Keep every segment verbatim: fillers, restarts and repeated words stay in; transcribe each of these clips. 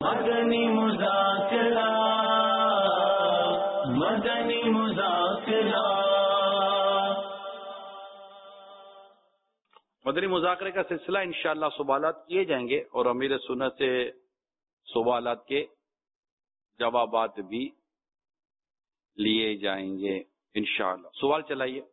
مدنی مذاکرہ مدنی مذاکرہ مدنی مذاکرے کا سلسلہ انشاءاللہ سوالات کیے جائیں گے اور امیر سنت سے سوالات کے جوابات بھی لیے جائیں گے انشاءاللہ. سوال چلائیے.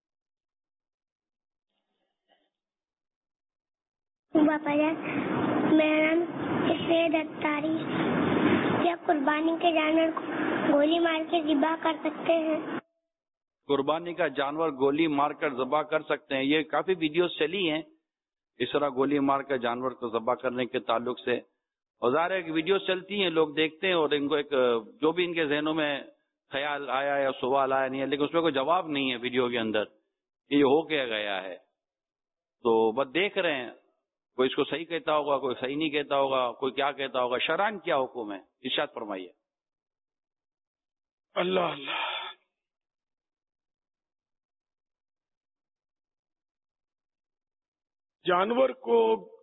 باپا جان، میرا نام سید اتاری. کیا قربانی کے جانور کو گولی مار کے ذبح کر سکتے ہیں؟ قربانی کا جانور گولی مار کر ذبح کر سکتے ہیں. یہ کافی ویڈیوز چلی ہیں اس طرح گولی مار کر جانور کو ذبح کرنے کے تعلق سے. اور ظاہر ہے کہ ویڈیوز چلتی ہیں، لوگ دیکھتے ہیں اور ان کو ایک جو بھی ان کے ذہنوں میں خیال آیا یا سوال آیا نہیں ہے، لیکن اس میں کوئی جواب نہیں ہے ویڈیو کے اندر کہ یہ ہو کیا گیا ہے. تو بس دیکھ رہے ہیں، کوئی اس کو صحیح کہتا ہوگا، کوئی صحیح نہیں کہتا ہوگا، کوئی کیا کہتا ہوگا. شرعاً کیا حکم ہے ارشاد فرمائیے. اللہ اللہ. جانور کو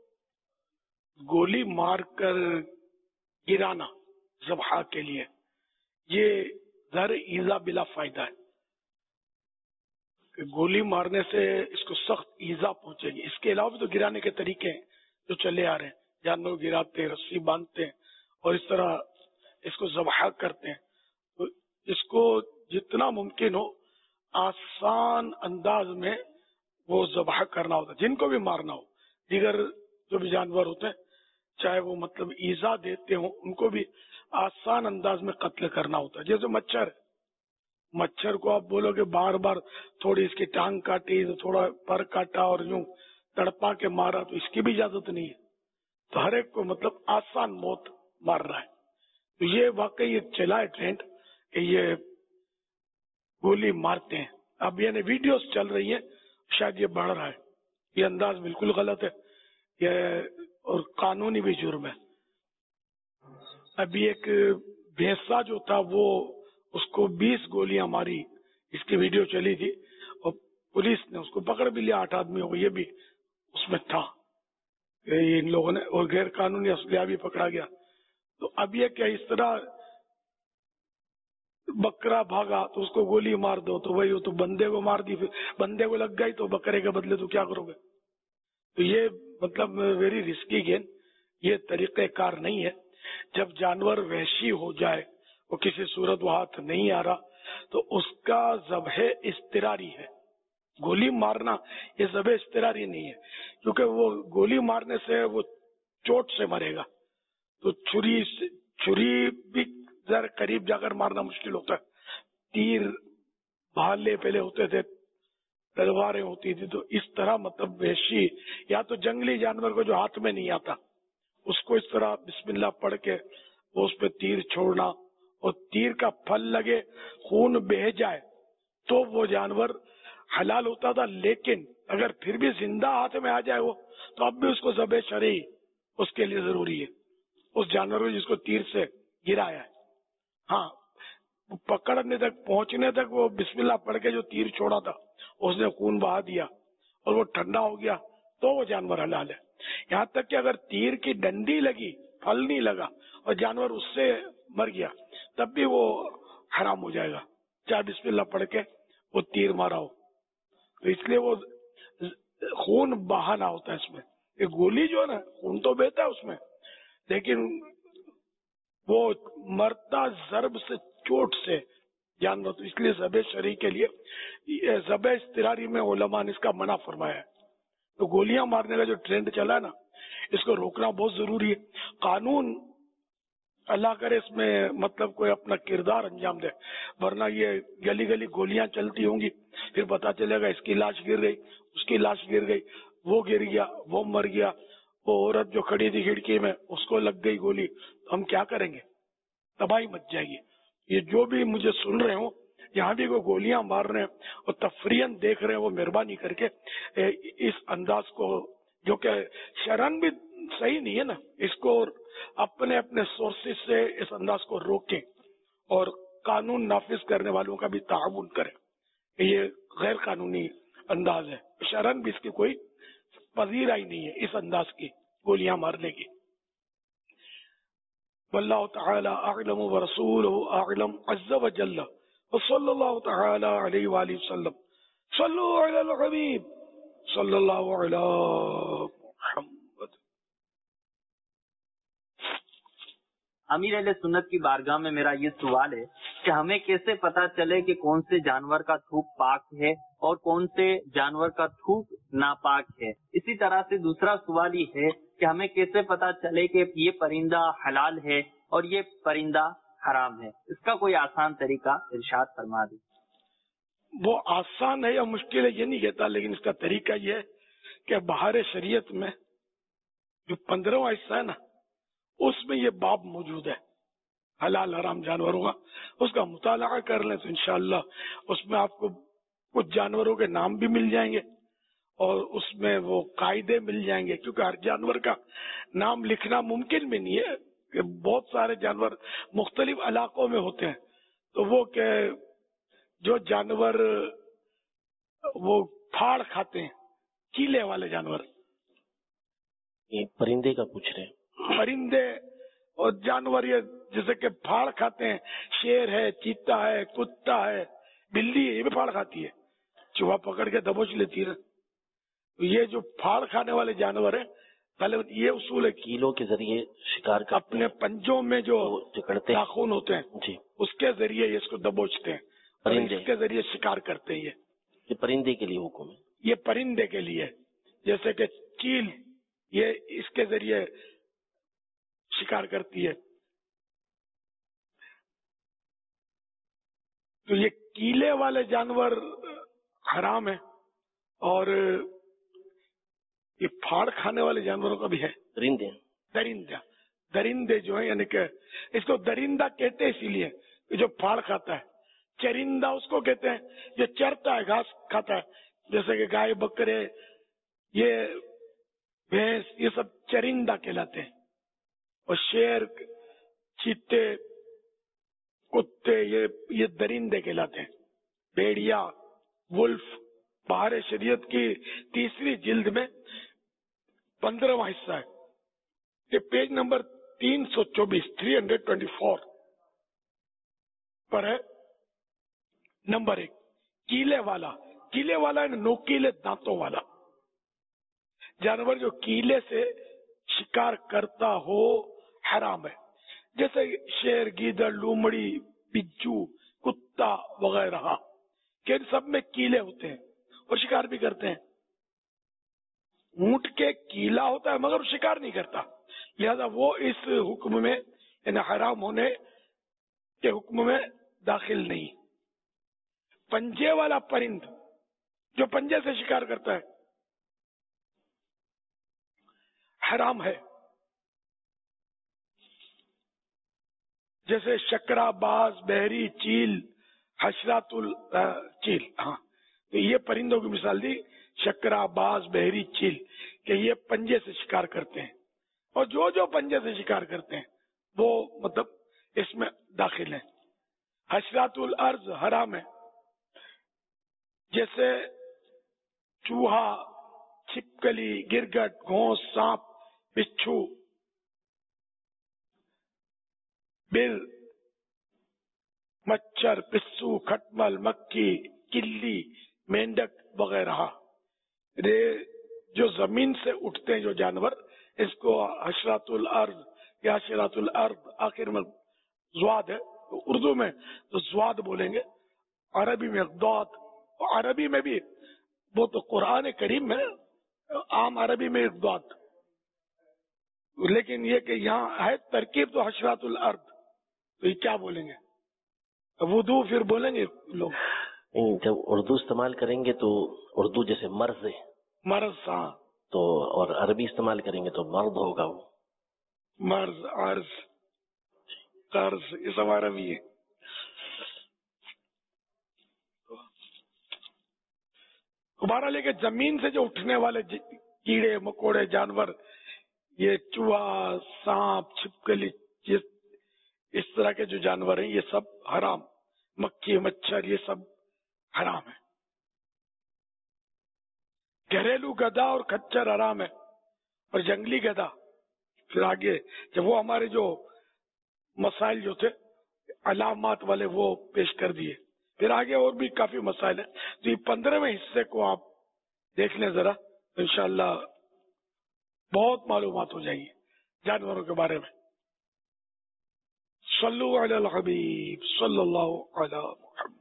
گولی مار کر گرانا ذبح کے لیے یہ ظاہر ایذا بلا فائدہ ہے کہ گولی مارنے سے اس کو سخت ایذا پہنچے گی. اس کے علاوہ بھی تو گرانے کے طریقے ہیں جو چلے آ رہے ہیں. جانور گراتے ہیں، رسی باندھتے ہیں اور اس طرح اس کو ذبح کرتے ہیں. تو اس کو جتنا ممکن ہو آسان انداز میں وہ ذبح کرنا ہوتا ہے. جن کو بھی مارنا ہو، دیگر جو بھی جانور ہوتے ہیں چاہے وہ مطلب ایذا دیتے ہوں، ان کو بھی آسان انداز میں قتل کرنا ہوتا ہے. جیسے مچھر مچھر کو آپ بولو کہ بار بار تھوڑی اس کی ٹانگ کاٹی، تھوڑا پر کاٹا اور یوں تڑپا کے مارا، تو اس کی بھی اجازت نہیں ہے. تو ہر ایک کو مطلب آسان موت مار رہا ہے. تو یہ واقعی یہ چلا ہے ٹرینڈ کہ یہ گولی مارتے ہیں. اب یعنی ویڈیوز چل رہی ہیں، شاید یہ بڑھ رہا ہے. یہ انداز بالکل غلط ہے یہ اور قانونی بھی جرم ہے. ابھی ایک بھینسا جو تھا وہ اس کو بیس گولیاں ماری، اس کی ویڈیو چلی تھی اور پولیس نے اس کو پکڑ بھی لیا. آٹھ آدمیوں کو یہ بھی اس میں تھا ان لوگوں نے، اور غیر قانونی اسلحہ بھی پکڑا گیا. تو اب یہ کہ اس طرح بکرا بھاگا تو اس کو گولی مار دو تو وہی ہو، تو بندے کو مار دی، بندے کو لگ گئی تو بکرے کے بدلے تو کیا کرو گے. تو یہ مطلب ویری رسکی گیم، یہ طریقہ کار نہیں ہے. جب جانور وحشی ہو جائے، وہ کسی صورت وہ ہاتھ نہیں آ رہا، تو اس کا ذبح اضطراری ہے. گولی مارنا یہ ذبح اضطراری نہیں ہے، کیونکہ وہ گولی مارنے سے وہ چوٹ سے مرے گا. تو چھری چھری بھی ذرا قریب جا کر مارنا مشکل ہوتا ہے. تیر بھالے پہلے ہوتے تھے، تلواریں ہوتی تھی. تو اس طرح مطلب وحشی یا تو جنگلی جانور کو جو ہاتھ میں نہیں آتا اس کو اس طرح بسم اللہ پڑھ کے وہ اس پہ تیر چھوڑنا، اور تیر کا پھل لگے، خون بہہ جائے تو وہ جانور حلال ہوتا تھا. لیکن اگر پھر بھی زندہ ہاتھ میں آ جائے وہ، تو اب بھی اس کو ذبح شرعی اس کے لیے ضروری ہے، اس جانور کو جس کو تیر سے گرایا ہے. ہاں، پکڑنے تک پہنچنے تک وہ بسم اللہ پڑھ کے جو تیر چھوڑا تھا اس نے خون بہا دیا اور وہ ٹھنڈا ہو گیا تو وہ جانور حلال ہے. یہاں تک کہ اگر تیر کی ڈنڈی لگی، پھل نہیں لگا اور جانور اس سے مر گیا، تب بھی وہ حرام ہو جائے گا، چاہے بسم اللہ پڑھ کے وہ تیر مارا ہو. تو اس لیے وہ خون بہانا ہوتا ہے اس میں. یہ گولی جو ہے نا، خون تو بہتا ہے اس میں، لیکن وہ مرتا ضرب سے، چوٹ سے جانور. تو اس لیے ذبح شرعی کے لیے ذبح اضطراری میں علماء نے اس کا منع فرمایا ہے. تو گولیاں مارنے کا جو ٹرینڈ چلا ہے نا، اس کو روکنا بہت ضروری ہے. قانون اللہ کرے اس میں مطلب کوئی اپنا کردار انجام دے، ورنہ یہ گلی گلی گولیاں چلتی ہوں گی، پھر پتا چلے گا اس کی لاش گر گئی، اس کی لاش گر گئی، وہ گر گیا، وہ مر گیا، وہ عورت جو کھڑی تھی کھڑکی میں اس کو لگ گئی گولی. تو ہم کیا کریں گے؟ تباہی مچ جائے گی. یہ جو بھی مجھے سن رہے ہوں یہاں بھی کوئی گولیاں مار رہے ہیں اور تفریحاً دیکھ رہے ہیں، وہ مہربانی کر کے اس انداز کو، جو کہ شرعاً بھی صحیح نہیں ہے نا، اس کو اپنے اپنے سورسز سے اس انداز کو روکیں اور قانون نافذ کرنے والوں کا بھی تعاون کریں. یہ غیر قانونی انداز ہے، شرعاً بھی اس کی کوئی پذیرائی نہیں ہے اس انداز کی گولیاں مارنے کی. واللہ تعالی اعلم ورسولہ اعلم عز وجل وصلی اللہ تعالی علیہ وآلہ وسلم. صلو علی الحبیب صلی اللہ علی محمد. امیر اہل سنت کی بارگاہ میں میرا یہ سوال ہے کہ ہمیں کیسے پتا چلے کہ کون سے جانور کا تھوک پاک ہے اور کون سے جانور کا تھوک ناپاک ہے. اسی طرح سے دوسرا سوال یہ ہے کہ ہمیں کیسے پتا چلے کہ یہ پرندہ حلال ہے اور یہ پرندہ حرام ہے. اس کا کوئی آسان طریقہ ارشاد فرما دیں. وہ آسان ہے یا مشکل ہے یہ نہیں کہتا، لیکن اس کا طریقہ یہ ہے کہ بہار شریعت میں جو پندرہواں حصہ ہے نا، اس میں یہ باب موجود ہے حلال حرام جانوروں کا. اس کا مطالعہ کر لیں تو انشاءاللہ اس میں آپ کو کچھ جانوروں کے نام بھی مل جائیں گے اور اس میں وہ قاعدے مل جائیں گے، کیونکہ ہر جانور کا نام لکھنا ممکن بھی نہیں ہے کہ بہت سارے جانور مختلف علاقوں میں ہوتے ہیں. تو وہ کہ جو جانور وہ پھاڑ کھاتے ہیں، کیلے والے جانور، یہ پرندے کا پوچھ رہے ہیں. پرندے اور جانور یہ جیسے کہ پھاڑ کھاتے ہیں، شیر ہے، چیتا ہے، کتا ہے، بلی ہے، یہ بھی پھاڑ کھاتی ہے، چوہا پکڑ کے دبوچ لیتی ہے. تو یہ جو پھاڑ کھانے والے جانور ہیں، پہلے یہ اصول ہے کیلوں کے ذریعے شکار کرتے اپنے پنجوں میں جو جکڑتے ناخن ہوتے ہیں جی، اس کے ذریعے یہ اس کو دبوچتے ہیں اور پرندے اس کے ذریعے شکار کرتے ہیں. یہ پرندے کے لیے حکم ہے. یہ پرندے کے لیے، جیسے کہ چیل یہ اس کے ذریعے شکار کرتی ہے. تو یہ کیلے والے جانور حرام ہیں اور یہ پھاڑ کھانے والے جانوروں کا بھی ہے. درندے درندہ درندے جو ہیں، یعنی کہ اس کو درندہ کہتے اسی لیے کہ جو پھاڑ کھاتا ہے. چرندہ اس کو کہتے ہیں جو چرتا ہے، گھاس کھاتا ہے، جیسے کہ گائے، بکرے، یہ بھینس، یہ سب چرندہ کہلاتے ہیں. اور شیر، چیتے، کتے یہ یہ درندے کہلاتے ہیں. بھیڑیا، ولف، بہار شریعت کی تیسری جلد میں پندرہواں حصہ ہے. یہ پیج نمبر تین سو چوبیس تھری ہنڈریڈ ٹوینٹی فور پر ہے. نمبر ایک، کیلے والا. کیلے والا ہے نوکیلے دانتوں والا جانور جو کیلے سے شکار کرتا ہو حرام ہے. جیسے شیر، گیدڑ، لومڑی، بچو، کتا وغیرہ، کہ ان سب میں کیلے ہوتے ہیں اور شکار بھی کرتے ہیں. اونٹ کے کیلا ہوتا ہے مگر وہ شکار نہیں کرتا، لہذا وہ اس حکم میں یعنی حرام ہونے کے حکم میں داخل نہیں. پنجے والا پرند جو پنجے سے شکار کرتا ہے حرام ہے. جیسے شکرا، باز، بحری، چیل، حشرات الچیل. ہاں، تو یہ پرندوں کی مثال دی، شکرا، باز، بحری، چیل، کہ یہ پنجے سے شکار کرتے ہیں اور جو جو پنجے سے شکار کرتے ہیں وہ مطلب اس میں داخل ہیں. حشرات الارض حرام ہے، جیسے چوہا، چھپکلی، گرگٹ، گھونس، سانپ، بچھو، بل، مچھر، پسو، کھٹمل، مکھی، کلی، مینڈک وغیرہ. جو زمین سے اٹھتے ہیں جو جانور، اس کو حشرات الارض یا حشرات الارض آخر میں زواد ہے، اردو میں تو زواد بولیں گے، عربی میں اقداد. عربی میں بھی وہ تو قرآن کریم میں عام عربی میں اقداد، لیکن یہ کہ یہاں ہے ترکیب تو حشرات الارض، تو یہ کیا بولیں گے؟ وضو پھر بولیں گے لوگ. جب اردو استعمال کریں گے تو اردو جیسے مرض ہے، مرض. ہاں، تو اور عربی استعمال کریں گے تو مرد ہوگا. وہ مرض، عرض، قرض، یہ سب عربی ہے. ہمارا لے کے زمین سے جو اٹھنے والے کیڑے مکوڑے جانور، یہ چوہا، سانپ، چھپکلی، اس طرح کے جو جانور ہیں یہ سب حرام. مکھی، مچھر، یہ سب حرام ہے. گھریلو گدھا اور کچر حرام ہے، اور جنگلی گدھا پھر آگے جب وہ ہمارے جو مسائل جو تھے علامات والے وہ پیش کر دیے. پھر آگے اور بھی کافی مسائل ہیں. تو یہ پندرہویں حصے کو آپ دیکھ لیں ذرا, انشاءاللہ بہت معلومات ہو جائیں گی جانوروں کے بارے میں. صلو علی الحبیب صلی اللہ علی محمد.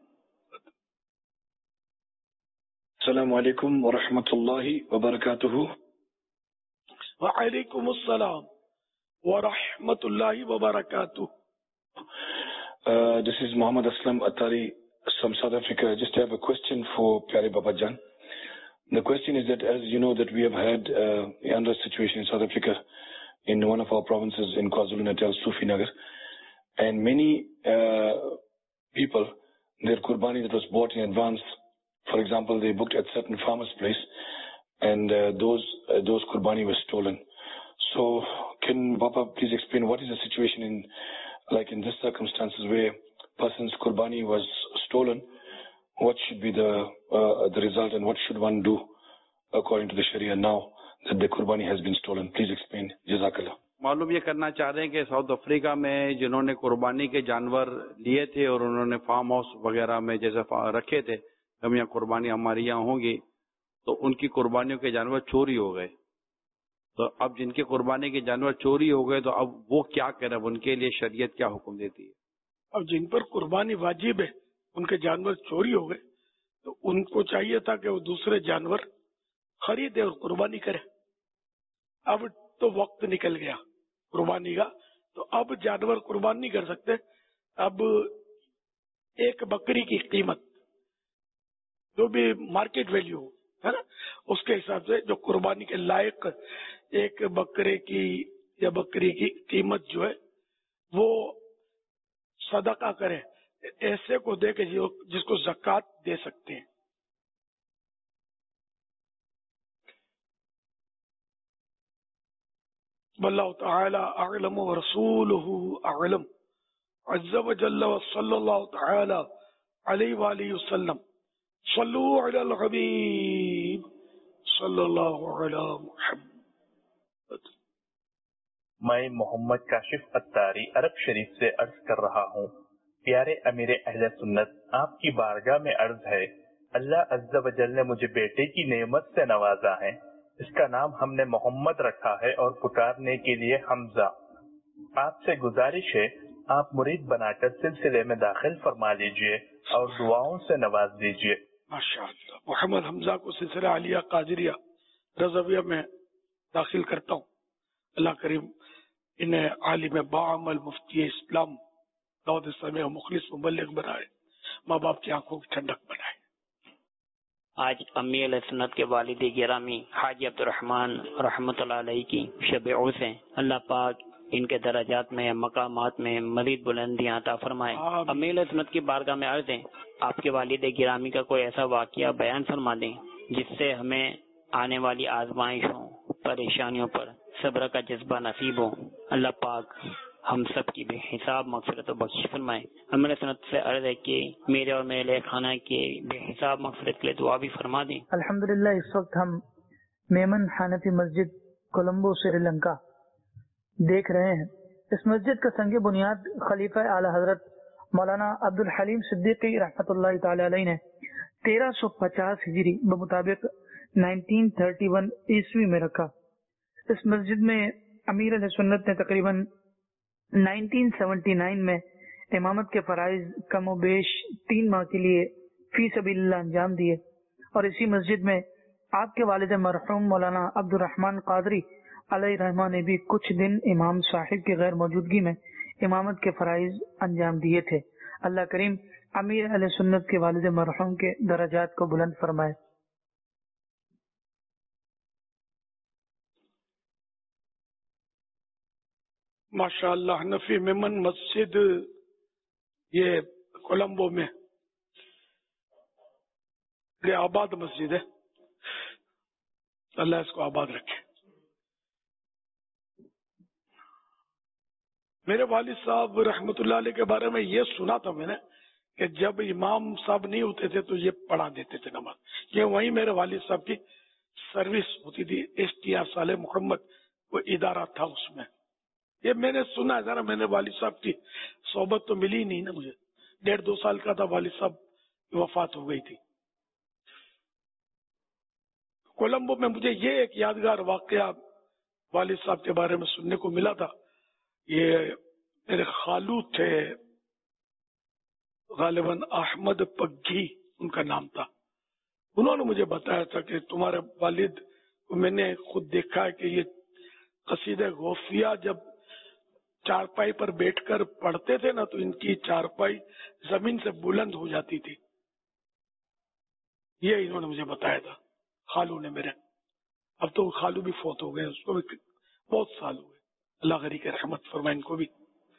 السلام علیکم ورحمۃ اللہ وبرکاتہ. وعلیکم السلام ورحمۃ اللہ وبرکاتہ. Uh, this is Muhammad Aslam Attari from South Africa. I just have a question for Pyare Baba Jan. The question is that, as you know, that we have had uh, a unrest situation in South Africa in one of our provinces in KwaZulu-Natal, Sufi Nagar, and many uh, people, their Qurbani that was bought in advance, for example, they booked at certain farmer's place, and uh, those uh, those Qurbani were stolen. So, can Baba please explain what is the situation in, like in this circumstances where person's Qurbani was stolen? What should be the uh, the result, and what should one do according to the Sharia now that the Qurbani has been stolen? Please explain. Jazakallah. معلوم یہ کرنا چاہ رہے ہیں کہ South Africa میں جنہوں نے قربانی کے جانور لیے تھے اور انہوں نے فارم ہاؤس وغیرہ میں جیسے رکھے تھے ہم یہاں قربانی ہماری یہاں ہوں گی, تو ان کی قربانیوں کے جانور چوری ہو گئے. تو اب جن کے قربانی کے جانور چوری ہو گئے تو اب وہ کیا کریں, ان کے لیے شریعت کیا حکم دیتی ہے؟ اب جن پر قربانی واجب ہے ان کے جانور چوری ہو گئے تو ان کو چاہیے تھا کہ وہ دوسرے جانور خریدے اور قربانی کرے. اب تو وقت نکل گیا قربانی کا, تو اب جانور قربان نہیں کر سکتے. اب ایک بکری کی قیمت جو بھی مارکیٹ ویلیو ہے نا, اس کے حساب سے جو قربانی کے لائق ایک بکرے کی یا بکری کی قیمت جو ہے وہ صدقہ کرے, ایسے کو دے کے جس کو زکوٰۃ دے سکتے ہیں. واللہ تعالی اعلم ورسولہ اعلم عز وجل وصلی اللہ تعالی علیہ وآلہ وسلم. صلو علی الحبیب صلی اللہ علی محمد. میں محمد کاشف اتاری عرب شریف سے عرض کر رہا ہوں. پیارے امیر اہل سنت, آپ کی بارگاہ میں عرض ہے, اللہ عز و جل نے مجھے بیٹے کی نعمت سے نوازا ہے. اس کا نام ہم نے محمد رکھا ہے اور پکارنے کے لیے حمزہ. آپ سے گزارش ہے آپ مرید بنا کر سلسلے میں داخل فرما لیجئے اور دعاؤں سے نواز دیجئے. ماشاءاللہ. محمد حمزہ کو سلسلہ عالیہ قادریہ رضویہ میں داخل کرتا ہوں. اللہ کریم انہیں عالم باعمل مفتی اسلام دعوت اسلامی مخلص مبلغ بنائے, ماں باپ کی آنکھوں کی ٹھنڈک بنائے. آج امی علیہ سنت کے والد گرامی حاجی عبد الرحمن رحمۃ اللہ علیہ کی شب عرس ہے. اللہ پاک ان کے درجات میں مقامات میں مزید بلندیاں عطا فرمائے. امی علیہ سنت کی بارگاہ میں عرض ہے آپ کے والد گرامی کا کوئی ایسا واقعہ بیان فرما دیں جس سے ہمیں آنے والی آزمائشوں پریشانیوں پر صبر کا جذبہ نصیب ہو. اللہ پاک ہم سب کی بے حساب مغفرت و بخش فرمائے. ہمارے سنت سے عرض ہے کہ میرے اور میرے خانہ کے بے حساب مغفرت کے لیے دعا بھی فرما دیں. الحمدللہ اس وقت ہم میمن حنفی مسجد کولمبو سری لنکا دیکھ رہے ہیں. اس مسجد کا سنگ بنیاد خلیفہ اعلی حضرت مولانا عبد الحلیم صدیقی رحمۃ اللہ تعالی علیہ نے تیرہ سو پچاس ہجری بمطابق نائنٹین تھرٹی ون عیسوی میں رکھا. اس مسجد میں امیر علیہ سنت نے تقریباً نائنٹین سیونٹی نائن میں امامت کے فرائض کم و بیش تین ماہ کے لیے فی سبیل اللہ انجام دیے, اور اسی مسجد میں آپ کے والد مرحوم مولانا عبد الرحمن قادری علیہ رحمہ نے بھی کچھ دن امام صاحب کی غیر موجودگی میں امامت کے فرائض انجام دیے تھے. اللہ کریم امیر علیہ سنت کے والد مرحوم کے درجات کو بلند فرمائے. ماشاء اللہ. حنفی میمن مسجد یہ کولمبو میں یہ آباد مسجد ہے, اللہ اس کو آباد رکھے. میرے والد صاحب رحمت اللہ علیہ کے بارے میں یہ سنا تھا میں نے کہ جب امام صاحب نہیں ہوتے تھے تو یہ پڑھا دیتے تھے نماز. یہ وہیں میرے والد صاحب کی سروس ہوتی تھی, S T R Saleh Muhammad وہ ادارہ تھا اس میں, یہ میں نے سنا ہے ذرا، میں نے والد صاحب کی صحبت تو ملی نہیں نا مجھے، ڈیڑھ دو سال کا تھا والد صاحب کی وفات ہو گئی تھی۔ کولمبو میں مجھے یہ ایک یادگار واقعہ والد صاحب کے بارے میں سننے کو ملا تھا۔ یہ میرے خالو تھے، غالباً احمد پگھی ان کا نام تھا، انہوں نے مجھے بتایا تھا کہ تمہارے والد کو میں نے خود دیکھا ہے کہ یہ قصیدہ غوثیہ جب چارپائی پر بیٹھ کر پڑھتے تھے نا تو ان کی چارپائی زمین سے بلند ہو جاتی تھی، یہ انہوں نے مجھے بتایا تھا خالو نے میرے۔ اب تو خالو بھی فوت ہو گئے، اس کو بھی بہت سال ہوئے، اللہ غری کے رحمت فرمائے ان کو بھی۔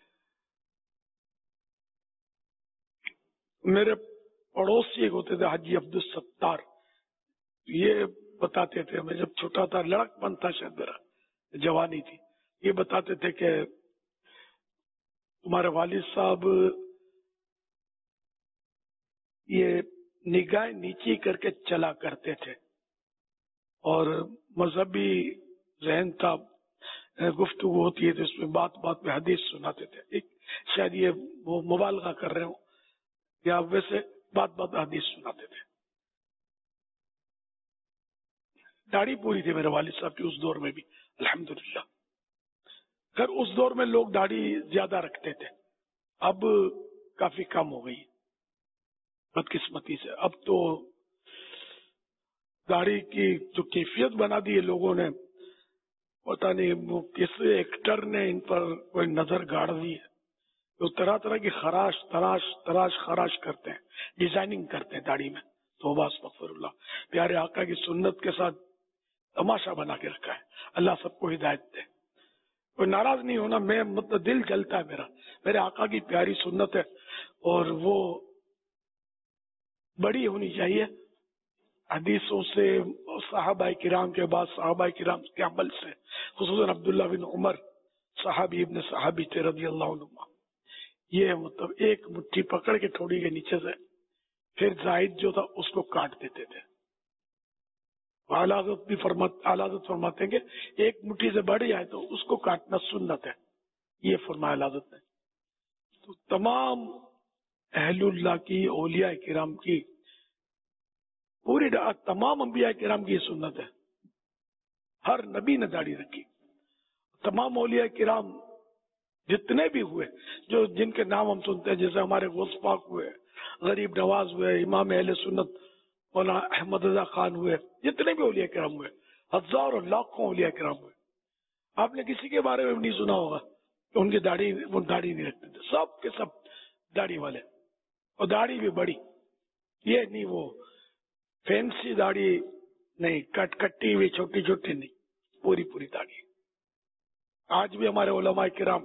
میرے پڑوسی ایک ہوتے تھے حاجی عبد الستار، یہ بتاتے تھے، میں جب چھوٹا تھا، لڑک پن تھا شاید میرا، جوانی تھی، یہ بتاتے تھے کہ تمہارے والد صاحب یہ نگاہ نیچی کر کے چلا کرتے تھے اور مذہبی ذہن تھا، گفتگو ہوتی ہے تو اس میں بات بات میں حدیث سناتے تھے۔ ایک شاید یہ وہ مبالغہ کر رہے ہوں یا ویسے بات بات حدیث سناتے تھے۔ داڑھی پوری تھی میرے والد صاحب کی اس دور میں بھی الحمدللہ۔ خیر اس دور میں لوگ داڑھی زیادہ رکھتے تھے، اب کافی کم ہو گئی بدقسمتی سے۔ اب تو داڑھی کی جو کیفیت بنا دی ہے لوگوں نے، پتہ نہیں وہ کس ایکٹر نے ان پر کوئی نظر گاڑ دی ہے، تو طرح طرح کی خراش تراش تراش خراش کرتے ہیں، ڈیزائننگ کرتے ہیں داڑھی میں۔ توبہ استغفر اللہ، پیارے آقا کی سنت کے ساتھ تماشا بنا کے رکھا ہے، اللہ سب کو ہدایت دے۔ کوئی ناراض نہیں ہونا، میں مطلب دل جلتا ہے میرا، میرے آقا کی پیاری سنت ہے اور وہ بڑی ہونی چاہیے حدیثوں سے، صحابہ کرام کے بعد صحابہ کرام کے عمل سے، خصوصاً عبداللہ بن عمر صحابی ابن صحابی تھے رضی اللہ عنہ، یہ مطلب ایک مٹھی پکڑ کے ٹھوڑی کے نیچے سے پھر زائد جو تھا اس کو کاٹ دیتے تھے۔ اعلیٰ حضرت بھی فرماتے اعلیٰ حضرت فرماتے ہیں کہ ایک مٹھی سے بڑھ جائے تو اس کو کاٹنا سنت ہے، یہ فرمایا اعلیٰ حضرت نے۔ تو تمام اہل اللہ کی، اولیاء کرام کی، پوری تمام انبیاء کرام کی یہ سنت ہے، ہر نبی نے داڑھی رکھی۔ تمام اولیاء کرام جتنے بھی ہوئے، جو جن کے نام ہم سنتے ہیں، جیسے ہمارے غوث پاک ہوئے، غریب نواز ہوئے، امام اہل سنت مولانا احمد رضا خان ہوئے، جتنے بھی اولیاء کرام ہوئے، ہزار اور لاکھوں اولیاء کرام ہوئے، آپ نے کسی کے بارے میں نہیں سنا ہوگا کہ ان کی داڑھی وہ داڑھی نہیں رکھتے تھے، سب کے سب داڑھی والے، اور داڑھی بھی بڑی، یہ نہیں وہ فینسی داڑھی نہیں، کٹ کٹی ہوئی چھوٹی چھوٹی نہیں، پوری پوری داڑھی۔ آج بھی ہمارے علماء کرام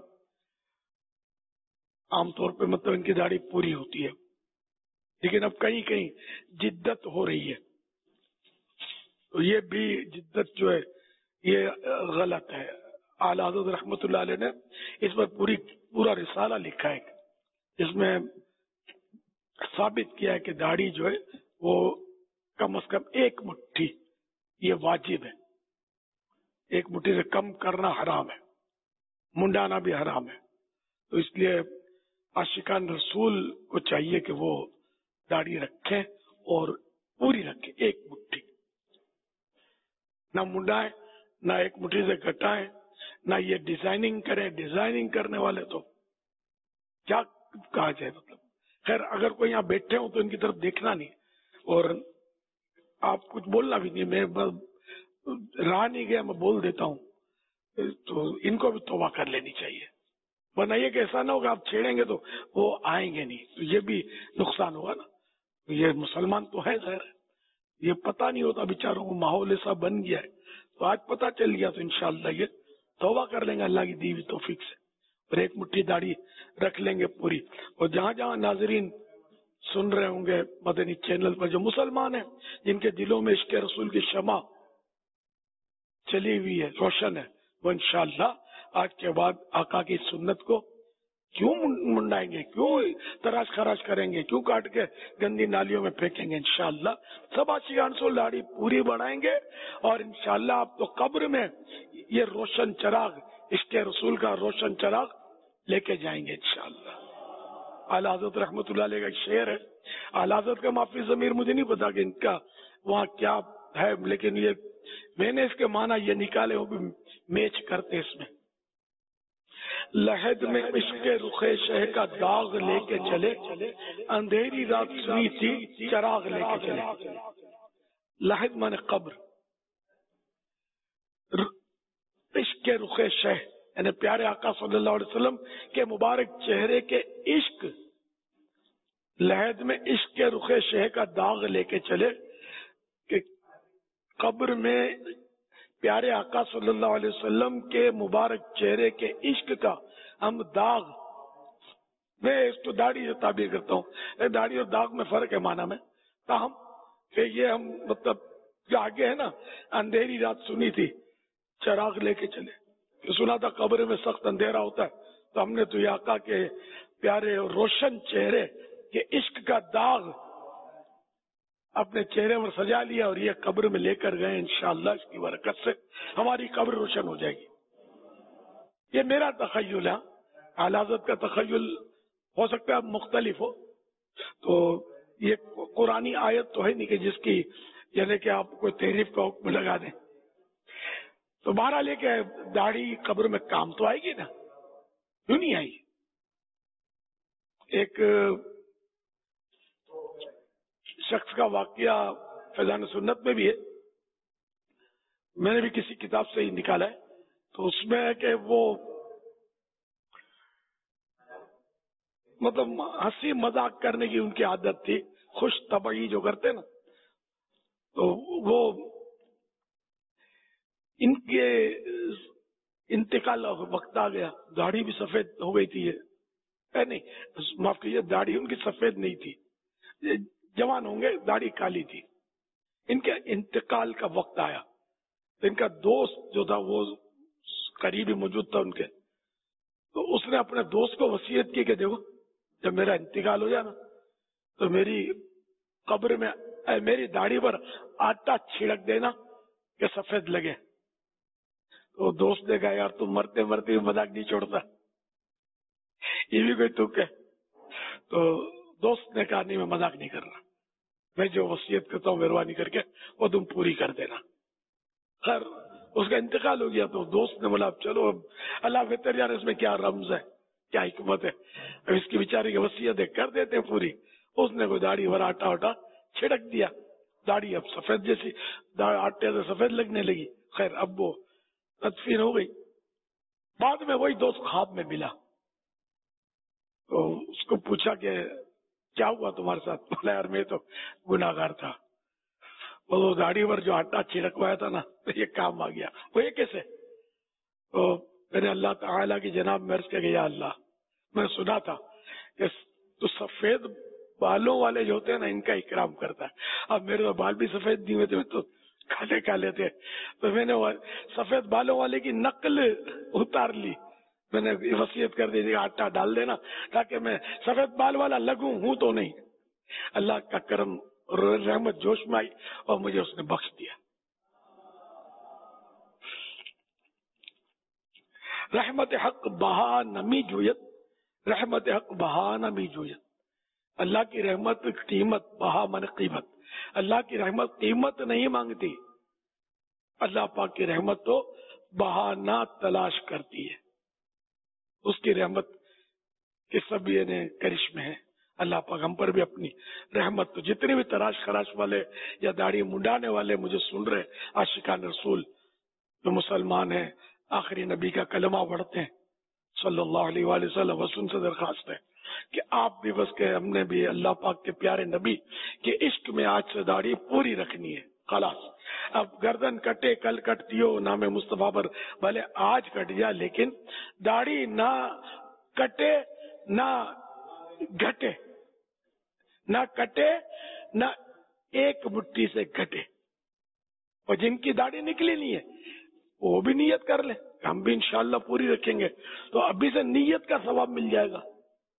عام طور پہ مطلب ان کی داڑھی پوری ہوتی ہے، لیکن اب کہیں کہیں جدت ہو رہی ہے، تو یہ بھی جدت جو ہے یہ غلط ہے۔ اعلیٰ حضرت رحمت اللہ علیہ نے اس پر پوری پورا رسالہ لکھا ہے، جس میں ثابت کیا ہے کہ داڑھی جو ہے وہ کم از کم ایک مٹھی یہ واجب ہے، ایک مٹھی سے کم کرنا حرام ہے، منڈانا بھی حرام ہے۔ تو اس لیے عاشقان رسول کو چاہیے کہ وہ داڑھی رکھیں اور پوری رکھیں، ایک مٹھی، نہ منڈائیں، نہ ایک مٹھی سے گھٹائیں، نہ یہ ڈیزائننگ کریں۔ ڈیزائننگ کرنے والے تو کیا کہا جائے، مطلب خیر اگر کوئی یہاں بیٹھے ہوں تو ان کی طرف دیکھنا نہیں اور آپ کچھ بولنا بھی نہیں، میں رہا نہیں گیا میں بول دیتا ہوں، تو ان کو بھی توبہ کر لینی چاہیے، ورنہ یہ کہ ایسا نہ ہوگا آپ چھیڑیں گے تو وہ آئیں گے نہیں، تو یہ بھی نقصان ہوگا نا۔ یہ مسلمان تو ہے ظاہر ہے، یہ پتہ نہیں ہوتا بیچاروں کو، ماحول ایسا بن گیا ہے، تو آج پتہ چل گیا تو انشاءاللہ یہ توبہ کر لیں گے اللہ کی دی ہوئی توفیق سے، اور ایک مٹھی داڑھی رکھ لیں گے پوری۔ اور جہاں جہاں ناظرین سن رہے ہوں گے مدنی چینل پر، جو مسلمان ہیں جن کے دلوں میں عشق رسول کی شمع چلی ہوئی ہے، روشن ہے، وہ انشاءاللہ آج کے بعد آقا کی سنت کو کیوں منڈائیں گے، کیوں تراش خراش کریں گے، کیوں کاٹ کے گندی نالیوں میں پھینکیں گے۔ انشاءاللہ سب عاشقان رسول داڑھی پوری بڑھائیں گے، اور انشاءاللہ آپ تو قبر میں یہ روشن چراغ عشق رسول کا روشن چراغ لے کے جائیں گے انشاءاللہ. اعلیٰ حضرت رحمت اللہ علیہ کا ایک شعر ہے. اعلیٰ حضرت کا معافی ضمیر مجھے نہیں پتا کہ ان کا وہاں کیا ہے، لیکن یہ میں نے اس کے معنی یہ نکالے وہ بھی میچ کرتے اس میں. لحد میں عشق رخ شہ کا داغ لے کے چلے، اندھیری رات سنی تھی چراغ لے کے چلے. لحد مانے قبر، عشق رخ شہ یعنی پیارے آقا صلی اللہ علیہ وسلم کے مبارک چہرے کے عشق. لحد میں عشق رخ شہ کا داغ لے کے چلے کہ قبر میں پیارے آقا صلی اللہ علیہ وسلم کے مبارک چہرے کے عشق کا ہم داغ، میں اس کو داڑھی سے تعبیر کرتا ہوں، داڑھی اور داغ میں فرق ہے معنی میں، تاہم کہ یہ ہم مطلب جو آگے ہے نا، اندھیری رات سنی تھی چراغ لے کے چلے. سنا تھا قبر میں سخت اندھیرا ہوتا ہے، تو ہم نے تو یہ آقا کے پیارے اور روشن چہرے کے عشق کا داغ اپنے چہرے پر سجا لیا اور یہ قبر میں لے کر گئے. انشاءاللہ اس کی برکت سے ہماری قبر روشن ہو جائے گی. یہ میرا تخیل ہے، اعلیٰ حضرت کا تخیل ہو سکتا ہے مختلف ہو. تو یہ قرآنی آیت تو ہے نہیں کہ جس کی یعنی کہ آپ کوئی تحریف کا حکم لگا دیں. تو بہرحال لے کے داڑھی قبر میں کام تو آئے گی نا، کیوں نہیں آئے گی. ایک شخص کا واقعہ فیضان سنت میں بھی ہے، میں نے بھی کسی کتاب سے ہی نکالا ہے. تو اس میں ہے کہ وہ مطلب ہنسی مذاق کرنے کی ان کی عادت تھی، خوش طبعی جو کرتے نا، تو وہ ان کے انتقال وقت آ گیا، داڑھی بھی سفید ہو گئی تھی. یہ نہیں معاف کیجیے، داڑھی ان کی سفید نہیں تھی، جوان ہوں گے، داڑھی کالی تھی. ان کے انتقال کا وقت آیا تو ان کا دوست جو تھا وہ قریبی موجود تھا ان کے، تو اس نے اپنے دوست کو وصیت کی کہ دیکھو جب میرا انتقال ہو جائے نا تو میری قبر میں میری داڑھی پر آٹا چھڑک دینا کہ سفید لگے. تو دوست نے کہا یار تم مرتے مرتے مذاق نہیں چھوڑتا، یہ بھی کوئی تک ہے. تو دوست نے کہا نہیں میں مذاق نہیں کر رہا، میں جو وصیت کرتا ہوں مہربانی کر کے وہ تم پوری کر دینا. خیر اس کا انتقال ہو گیا تو دوست نے بولا چلو اب اللہ بہتر یار اس میں کیا رمز ہے کیا حکمت ہے، اب اس کی بیچاری کی وصیت کر دیتے ہیں پوری. اس نے کوئی داڑھی بھر آٹا وٹا چھڑک دیا، داڑھی اب سفید جیسی آٹے سے سفید لگنے لگی. خیر اب وہ تدفین ہو گئی. بعد میں وہی دوست خواب میں ملا تو اس کو پوچھا کہ کیا ہوا تمہارے ساتھ؟ بولا یار میں تو گناہگار تھا، وہ داڑھی پر جو آٹا چھڑکوایا تھا نا تو یہ کام آ گیا. وہ یہ کیسے؟ تو میں نے اللہ تعالیٰ کی جناب میں عرض کیا کہ یا اللہ میں سنا تھا کہ تو سفید بالوں والے جو ہوتے ہیں نا ان کا اکرام کرتا ہے. اب میرے تو بال بھی سفید نہیں ہوئے تھے، تو کالے کالے تھے، تو میں نے سفید بالوں والے کی نقل اتار لی. میں نے وصیت کر دی آٹا ڈال دینا تاکہ میں سفید بال والا لگوں، ہوں تو نہیں. اللہ کا کرم رحمت جوش میں آئی اور مجھے اس نے بخش دیا. رحمت حق بہا نمی جویت، رحمت حق بہا نمی جویت. اللہ کی رحمت قیمت، بہا من قیمت. اللہ کی رحمت قیمت نہیں مانگتی، اللہ پاک کی رحمت تو بہانہ تلاش کرتی ہے. اس کی رحمت کے سب یہ کرشمے ہیں. اللہ پاک ہم پر بھی اپنی رحمت تو جتنے بھی تراش خراش والے یا داڑھی منڈانے والے مجھے سن رہے عاشقان رسول جو مسلمان ہیں، آخری نبی کا کلمہ پڑھتے ہیں صلی اللہ علیہ وآلہ وسلم، وسن سے درخواست ہے کہ آپ بھی بس کہ ہم نے بھی اللہ پاک کے پیارے نبی کے عشق میں آج سے داڑھی پوری رکھنی ہے. خلاص اب گردن کٹے کل کٹتی ہو نام مصطفیٰ پر بھلے آج کٹ جائے، لیکن داڑھی نہ کٹے نہ گھٹے، نہ کٹے نہ ایک مٹھی سے گھٹے. اور جن کی داڑھی نکلی نہیں ہے وہ بھی نیت کر لیں، ہم بھی انشاءاللہ پوری رکھیں گے تو ابھی سے نیت کا ثواب مل جائے گا.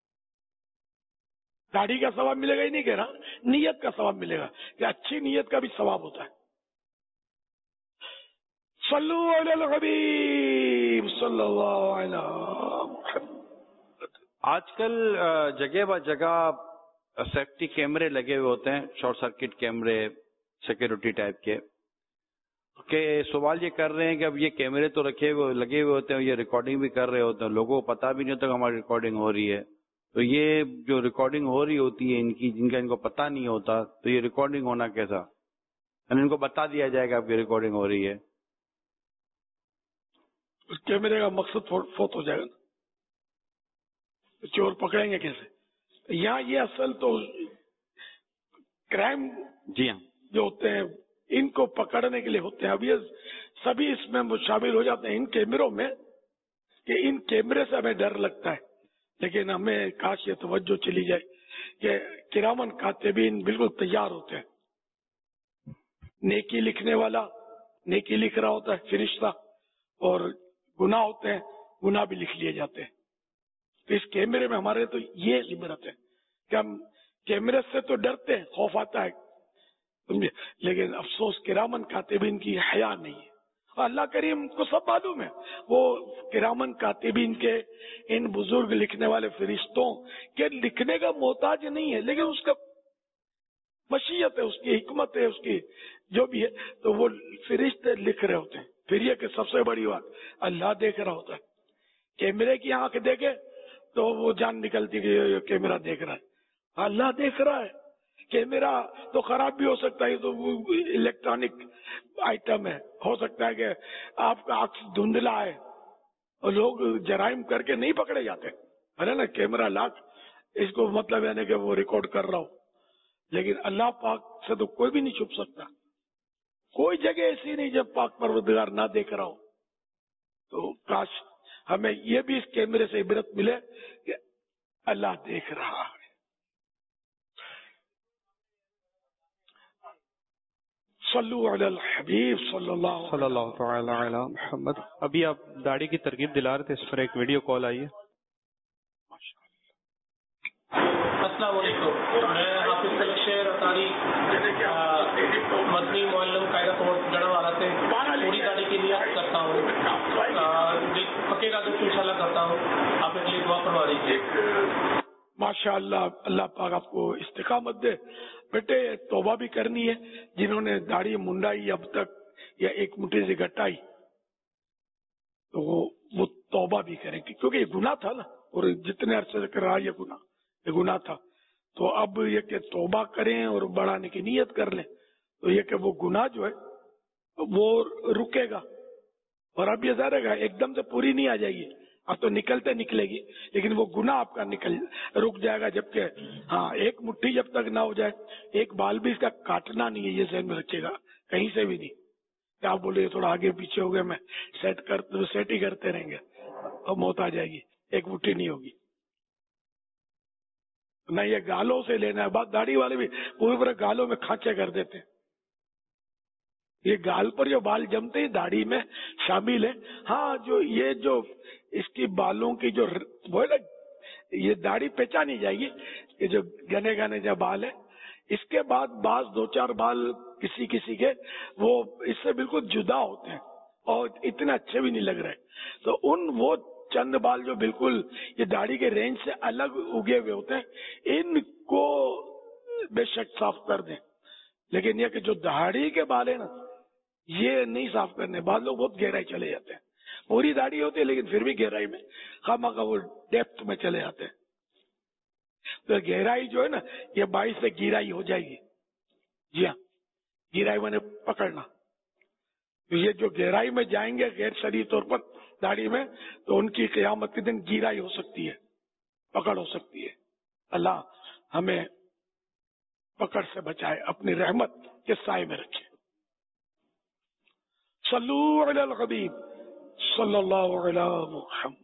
داڑھی کا ثواب ملے گا ہی نہیں کہہ رہا، نیت کا ثواب ملے گا کہ اچھی نیت کا بھی ثواب ہوتا ہے. صلو علی الحبیب صلی اللہ علیہ محمد. آج کل جگہ ب جگہ سیفٹی کیمرے لگے ہوئے ہوتے ہیں, شارٹ سرکٹ کیمرے, سیکورٹی ٹائپ کے, کہ سوال یہ کر رہے ہیں کہ اب یہ کیمرے تو رکھے ہوئے لگے ہوئے ہوتے ہیں, یہ ریکارڈنگ بھی کر رہے ہوتے ہیں, لوگوں کو پتا بھی نہیں ہوتا کہ ہماری ریکارڈنگ ہو رہی ہے, تو یہ جو ریکارڈنگ ہو رہی ہوتی ہے ان کی, جن کا ان کو پتا نہیں ہوتا, تو یہ ریکارڈنگ ہونا کیسا, یعنی ان کو بتا دیا جائے گا آپ کی ریکارڈنگ ہو رہی ہے. اس کیمرے کا مقصد فوت ہو جائے گا نا, چور پکڑیں گے کیسے؟ یہاں یہ اصل تو کرائم جی ہاں جو ہوتے ہیں ان کو پکڑنے کے لیے ہوتے ہیں. اب یہ سبھی اس میں شامل ہو جاتے ہیں ان کیمروں میں, کہ ان کیمرے سے ہمیں ڈر لگتا ہے, لیکن ہمیں کاش یہ توجہ چلی جائے کہ کرامن کاتبین بالکل تیار ہوتے ہیں. نیکی لکھنے والا نیکی لکھ رہا ہوتا ہے فرشتہ, اور گناہ ہوتے ہیں گناہ بھی لکھ لیے جاتے ہیں. تو اس کیمرے میں ہمارے تو یہ عبرت ہے کہ ہم کیمرے سے تو ڈرتے ہیں, خوف آتا ہے, لیکن افسوس کرامن کاتبین کی حیا نہیں ہے. اللہ کریم کو سب معلوم ہے, وہ کرامن کاتبین کے ان بزرگ لکھنے والے فرشتوں کے لکھنے کا محتاج نہیں ہے, لیکن اس کا مشیت ہے, اس کی حکمت ہے, اس کی جو بھی ہے, تو وہ فرشتے لکھ رہے ہوتے ہیں. پھر یہ کہ سب سے بڑی بات اللہ دیکھ رہا ہوتا ہے. کیمرے کی آنکھ دیکھے تو وہ جان نکلتی کہ یہ کیمرہ دیکھ رہا ہے, اللہ دیکھ رہا ہے. کیمرہ تو خراب بھی ہو سکتا ہے, تو الیکٹرانک آئٹم ہے, ہو سکتا ہے کہ آپ کا عکس دھندلا ہے اور لوگ جرائم کر کے نہیں پکڑے جاتے, ہے نا, کیمرہ لاکھ اس کو مطلب ہے نا کہ وہ ریکارڈ کر رہا ہو, لیکن اللہ پاک سے تو کوئی بھی نہیں چھپ سکتا. کوئی جگہ ایسی نہیں جب پاک پروردگار نہ دیکھ رہا ہو. تو کاش ہمیں یہ بھی اس کیمرے سے عبرت ملے کہ اللہ دیکھ رہا ہے. صلو علی الحبیب صلی اللہ صلی اللہ تعالی علی محمد. ابھی آپ داڑھی کی ترغیب دلا رہے تھے, اس پر ایک ویڈیو کال آئی ہے. السلام علیکم, میں حافظ سید شیر اطاری مدنی معلم قاعدہ کوٹ جڑا والا سے پوری داڑھی کی نیت کرتا ہوں, پکے کا دست انشاءاللہ کرتا ہوں, آپ کے لیے دعا فرما دیجیے. ماشاء اللہ, اللہ پاک آپ کو استقامت دے. بیٹے توبہ بھی کرنی ہے, جنہوں نے داڑھی منڈائی اب تک یا ایک مٹھی سے گٹائی, تو وہ توبہ بھی کریں گے, کیونکہ یہ گناہ تھا نا, اور جتنے عرصے سے کر رہا یہ گناہ یہ گناہ تھا. تو اب یہ کہ توبہ کریں اور بڑھانے کی نیت کر لیں, تو یہ کہ وہ گناہ جو ہے وہ رکے گا. اور اب یہ ظاہر ہے ایک دم سے پوری نہیں آ جائے گی, اب تو نکلتے نکلے گی, لیکن وہ گناہ آپ کا نکل رک جائے گا. جبکہ ہاں ایک مٹھی جب تک نہ ہو جائے, ایک بال بھی اس کا کاٹنا نہیں ہے, یہ ذہن میں رکھے گا, کہیں سے بھی نہیں. کیا آپ بولے تھوڑا آگے پیچھے ہو گئے, میں سیٹ کر سیٹ ہی کرتے رہیں گے, اور موت آ جائے گی, ایک مٹھی نہیں ہوگی. نہ یہ گالوں سے لینا ہے بات, داڑھی والے بھی پورے پورے گالوں میں کھانچے کر دیتے. یہ گال پر جو بال جمتے ہیں داڑھی میں شامل ہے. ہاں جو یہ جو اس کی بالوں کی جو وہ ہے نا, یہ داڑھی پہچانی جائے گی, یہ جو گنے گنے جو بال ہے, اس کے بعد بعض دو چار بال کسی کسی کے وہ اس سے بالکل جدا ہوتے ہیں اور اتنے اچھے بھی نہیں لگ رہے. تو ان وہ چند بال جو بالکل یہ داڑھی کے رینج سے الگ اگے ہوئے ہوتے ہیں, ان کو بے شک صاف کر دیں. لیکن یہ کہ جو داڑھی کے بال ہیں نا, یہ نہیں صاف کرنے. بعض لوگ بہت گہرائی چلے جاتے ہیں, پوری داڑھی ہوتی ہے لیکن پھر بھی گہرائی میں خواہ کا وہ ڈیپتھ میں چلے جاتے ہیں. تو گہرائی جو ہے نا, یہ باعث سے گیرائی ہو جائے گی. جی ہاں, گیرائی میں نے پکڑنا. تو یہ جو گہرائی میں جائیں گے غیر شرعی طور پر داڑھی میں, تو ان کی قیامت کے دن گیرائی ہو سکتی ہے, پکڑ ہو سکتی ہے. اللہ ہمیں پکڑ سے بچائے, اپنی رحمت کے سائے میں رکھے. صلو علی الحبیب صلی اللہ علی محمد.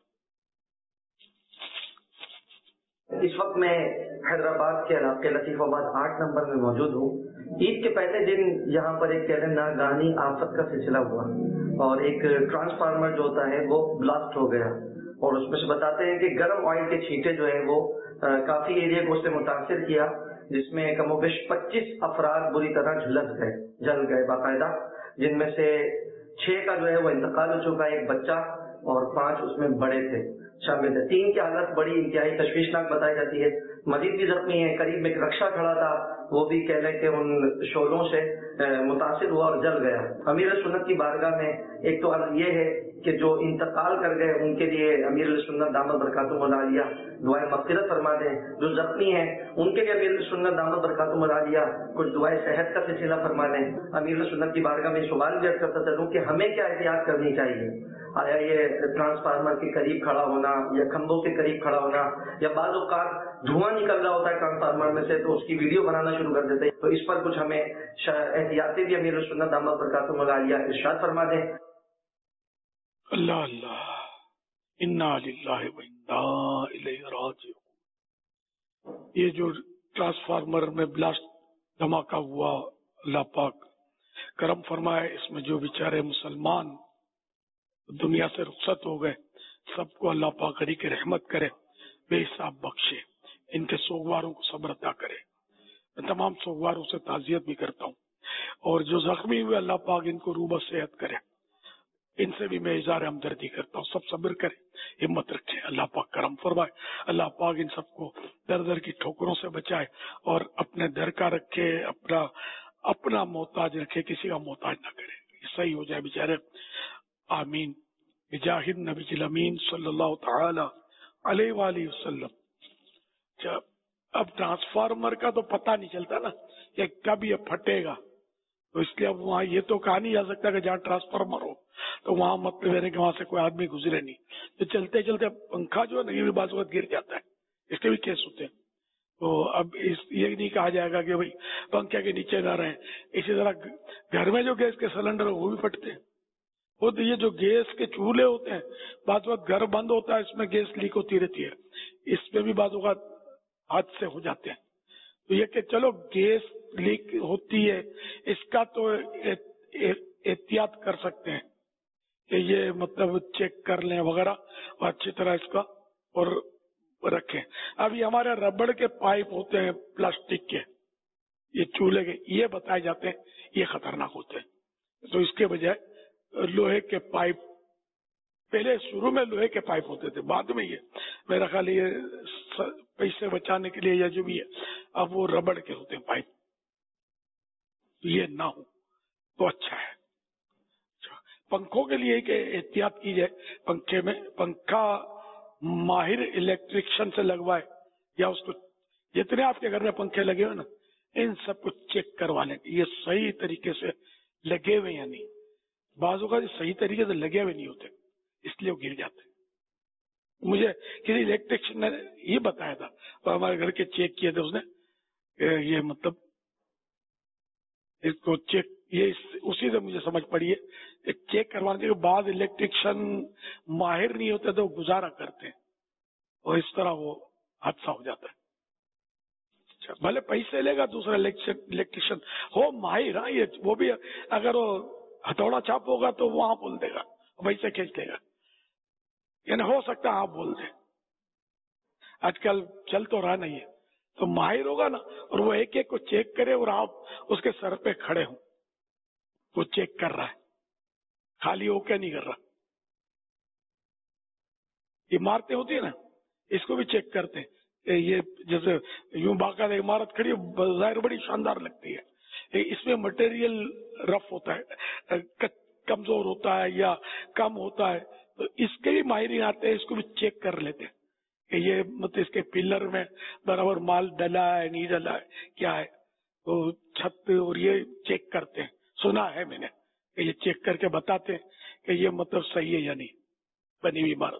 اس وقت میں حیدرآباد کے علاقے لطیف آباد آٹھ نمبر میں موجود ہوں. عید کے پہلے دن یہاں پر ایک ناگہانی آفت کا سلسلہ ہوا اور ایک ٹرانسفارمر جو ہوتا ہے وہ بلاسٹ ہو گیا, اور اس میں سے بتاتے ہیں کہ گرم آئل کے چھینٹے جو ہیں وہ کافی ایریا کو اس نے متاثر کیا, جس میں کم و بیش پچیس افراد بری طرح جھلس گئے جل گئے باقاعدہ, جن میں سے چھ کا جو ہے وہ انتقال ہو چکا ہے. ایک بچہ اور پانچ اس میں بڑے تھے شامل تھے. تین کی حالت بڑی انتہائی تشویشناک بتائی جاتی ہے. مزید بھی زخمی ہے. قریب میں ایک رکشا کھڑا تھا, وہ بھی کہہ لیں کہ ان شعلوں سے متاثر ہوا اور جل گیا. امیر سنت کی بارگاہ میں ایک تو عرض یہ ہے کہ جو انتقال کر گئے ان کے لیے امیر سنت دامت برکاتہ العالیہ دعائیں مغفرت فرما دیں. جو زخمی ہیں ان کے لیے امیر سنت دامت برکاتہ العالیہ کچھ دعائیں صحت کا سلسلہ فرما دیں. امیر سنت کی بارگاہ میں سوال بھی کرتا چلوں کہ ہمیں کیا احتیاط کرنی چاہیے. آیا یہ ٹرانسفارمر کے قریب کھڑا ہونا یا کھمبوں کے قریب کھڑا ہونا, یا بعض اوقات دھواں نکل رہا ہوتا ہے ٹرانسفارمر میں سے تو اس کی ویڈیو بنانا شروع کر دیتے ہیں, تو اس پر کچھ ہمیں احتیاطی بھی امیر سنت دامت برکاتہ العالیہ ارشاد فرما دیں. اللہ اللہ انا للہ و انا الیہ راجعون. یہ جو ٹرانسفارمر میں بلاسٹ دھماکہ ہوا, اللہ پاک کرم فرمائے, اس میں جو بیچارے مسلمان دنیا سے رخصت ہو گئے سب کو اللہ پاک غریق کی رحمت کرے, بے حساب بخشے, ان کے سوگواروں کو صبر عطا کرے. میں تمام سوگواروں سے تعزیت بھی کرتا ہوں, اور جو زخمی ہوئے اللہ پاک ان کو روبہ صحت کرے, ان سے بھی میں اظہار ہمدردی کرتا ہوں. سب صبر کرے, ہمت رکھے, اللہ پاک کرم فرمائے. اللہ پاک ان سب کو در در کی ٹھوکروں سے بچائے اور اپنے در کا رکھے, اپنا اپنا محتاج رکھے, کسی کا محتاج نہ کرے, صحیح ہو جائے بیچارے. آمین بجاہ النبی الامین صلی اللہ تعالی علیہ وآلہ وسلم. جب اب ٹرانسفارمر کا تو پتہ نہیں چلتا نا کہ کب یہ پھٹے گا, تو اس لیے اب وہاں یہ تو کہا نہیں جا سکتا کہ جہاں ٹرانسفارمر ہو تو وہاں مطلب ہے کہ وہاں سے کوئی آدمی گزرے نہیں. تو چلتے چلتے پنکھا جو ہے نا یہ بھی بعض وقت گر جاتا ہے, اس کے بھی کیس ہوتے ہیں. تو اب اس یہ نہیں کہا جائے گا کہ بھائی پنکھے کے نیچے نہ رہیں. اسی طرح گھر میں جو گیس کے سلنڈر وہ بھی پھٹتے ہیں. وہ تو یہ جو گیس کے چولہے ہوتے ہیں بعض وقت گھر بند ہوتا ہے, اس میں گیس لیک ہوتی رہتی ہے, اس میں بھی بعض اوقات حادثے ہو جاتے ہیں. تو یہ کہ چلو گیس لیک ہوتی ہے اس کا تو احتیاط کر سکتے ہیں کہ یہ مطلب چیک کر لیں وغیرہ اور اچھی طرح اس کا اور رکھیں. اب یہ ہمارے ربڑ کے پائپ ہوتے ہیں پلاسٹک کے, یہ چولہے کے, یہ بتائے جاتے ہیں یہ خطرناک ہوتے ہیں. تو اس کے بجائے لوہے کے پائپ, پہلے شروع میں لوہے کے پائپ ہوتے تھے, بعد میں یہ میرا خیال یہ پیسے بچانے کے لیے یا جو بھی ہے اب وہ ربڑ کے ہوتے ہیں پائپ. یہ نہ ہو تو اچھا ہے. پنکھوں کے لیے کہ احتیاط کی جائے, پنکھے میں پنکھا ماہر الیکٹریشین سے لگوائے, یا اس کو جتنے آپ کے گھر میں پنکھے لگے ہوئے نا ان سب کو چیک کروا لیں یہ صحیح طریقے سے لگے ہوئے یا نہیں. بعضوں کا صحیح طریقے سے لگے ہوئے نہیں ہوتے اس لیے وہ گر جاتے. مجھے کسی الیکٹریشین نے یہ بتایا تھا اور ہمارے گھر کے چیک کیے تھے اس نے, یہ مطلب اس کو چیک, یہ اسی سے مجھے سمجھ پڑی ہے چیک کروانے کے بعد الیکٹریشین ماہر نہیں ہوتے تو وہ گزارا کرتے ہیں اور اس طرح وہ حادثہ ہو جاتا ہے. بھلے پیسے لے گا دوسرا الیکٹریشین ہو ماہر, ہاں یہ وہ بھی اگر وہ ہتھوڑا چاپ ہوگا تو وہاں بول دے گا, ویسے کھینچ دے گا, یعنی ہو سکتا ہے آپ بول دیں. آج کل چل تو رہا نہیں ہے, تو ماہر ہوگا نا اور وہ ایک ایک کو چیک کرے اور آپ اس کے سر پہ کھڑے ہوں, وہ چیک کر رہا ہے, خالی ہو کے نہیں کر رہا. عمارتیں ہوتی ہیں نا اس کو بھی چیک کرتے ہیں, یہ جیسے یوں باقاعدہ عمارت کھڑی ظاہر بڑی شاندار لگتی ہے, اس میں مٹیریل رف ہوتا ہے, کمزور ہوتا ہے یا کم ہوتا ہے, تو اس کے بھی ماہرین آتے ہیں, اس کو بھی چیک کر لیتے ہیں کہ یہ مطلب اس کے پلر میں برابر مال ڈلا ہے نہیں ڈلا ہے کیا ہے, تو چھت اور یہ چیک کرتے ہیں. سنا ہے میں نے کہ یہ چیک کر کے بتاتے ہیں کہ یہ مطلب صحیح ہے یا نہیں بنی ہوئی عمارت.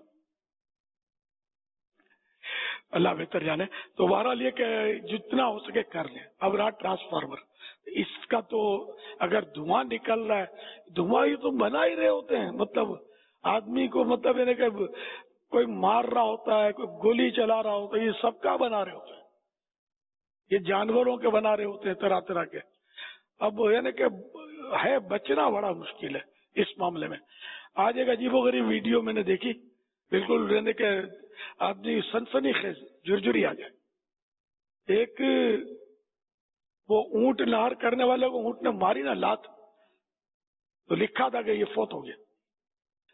اللہ بہتر جانے. تو بہرحال یہ کہ جتنا ہو سکے کر لیں. اب رہا ٹرانسفارمر, اس کا تو اگر دھواں نکل رہا ہے, دھواں یہ تو بنا ہی رہے ہوتے ہیں, مطلب آدمی کو مطلب یعنی کہ کوئی مار رہا ہوتا ہے, کوئی گولی چلا رہا ہوتا ہے, یہ سب کا بنا رہے ہوتے ہیں, یہ جانوروں کے بنا رہے ہوتے ہیں طرح طرح کے. اب یعنی کہ ہے بچنا بڑا مشکل ہے اس معاملے میں. آج ایک عجیب و غریب ویڈیو میں نے دیکھی, بالکل یعنی کہ آدمی سنسنی خیز جرجری آ جائے. ایک وہ اونٹ نہار کرنے والے کو اونٹ نے ماری نا لات, تو لکھا تھا کہ یہ فوت ہو گیا.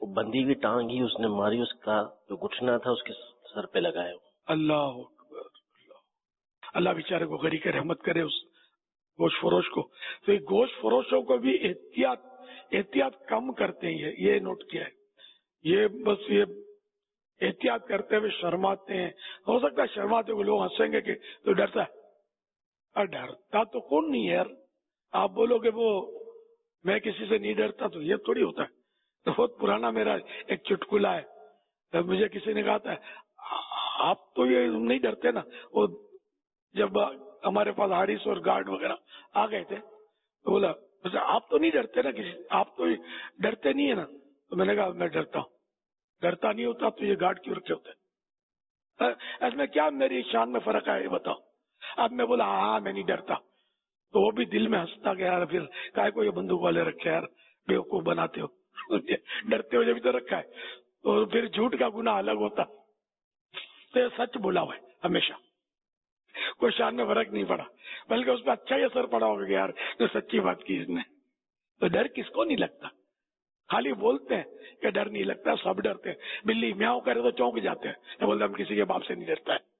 وہ بندھی ہوئی ٹانگ ہی اس نے ماری، اس کا جو گھٹنا تھا اس کے سر پہ لگایا. اللہ اکبر، اللہ بیچارے کو غریق رحمت کرے اس گوشت فروش کو. تو یہ گوشت فروشوں کو بھی احتیاط احتیاط کم کرتے ہیں، یہ نوٹ کیا ہے. یہ بس یہ احتیاط کرتے ہوئے شرماتے ہیں. ہو سکتا ہے شرماتے ہوئے لوگ ہنسیں گے کہ تو ڈرتا ہے. اور ڈرتا تو کون نہیں ہے یار. آپ بولو کہ وہ میں کسی سے نہیں ڈرتا تو یہ تھوڑی ہوتا ہے. تو بہت پرانا میرا ایک چٹکلا ہے. مجھے کسی نے کہا تھا آپ تو یہ نہیں ڈرتے نا. وہ جب ہمارے پاس ہاڑیس اور گارڈ وغیرہ آ گئے تھے تو بولا آپ تو نہیں ڈرتے نا کسی، آپ تو ڈرتے نہیں ہے نا. تو میں نے کہا میں ڈرتا ہوں. ڈرتا نہیں ہوتا تو یہ گارڈ کیوں رکھے ہوتے؟ اس میں کیا میری شان میں فرق ہے یہ بتاؤ. اب میں بولا ہاں میں نہیں ڈرتا تو وہ بھی دل میں ہنستا کہ یار پھر کائے کو یہ بندوق والے رکھے یار، بیوقوف بناتے ہو. ڈرتے ہو جب تو رکھا ہے. تو پھر جھوٹ کا گناہ الگ ہوتا. تو یہ سچ بولا ہوا ہے ہمیشہ، کوئی شان میں فرق نہیں پڑا، بلکہ اس پہ اچھا ہی اثر پڑا ہوگا کہ یار جو سچی بات کی اس نے. تو ڈر کس کو نہیں لگتا؟ خالی بولتے ہیں کہ ڈر نہیں لگتا، سب ڈرتے ہیں. بلی میاؤں کرے تو چونک جاتے ہیں، بولتے ہم کسی کے باپ سے نہیں ڈرتا ہے.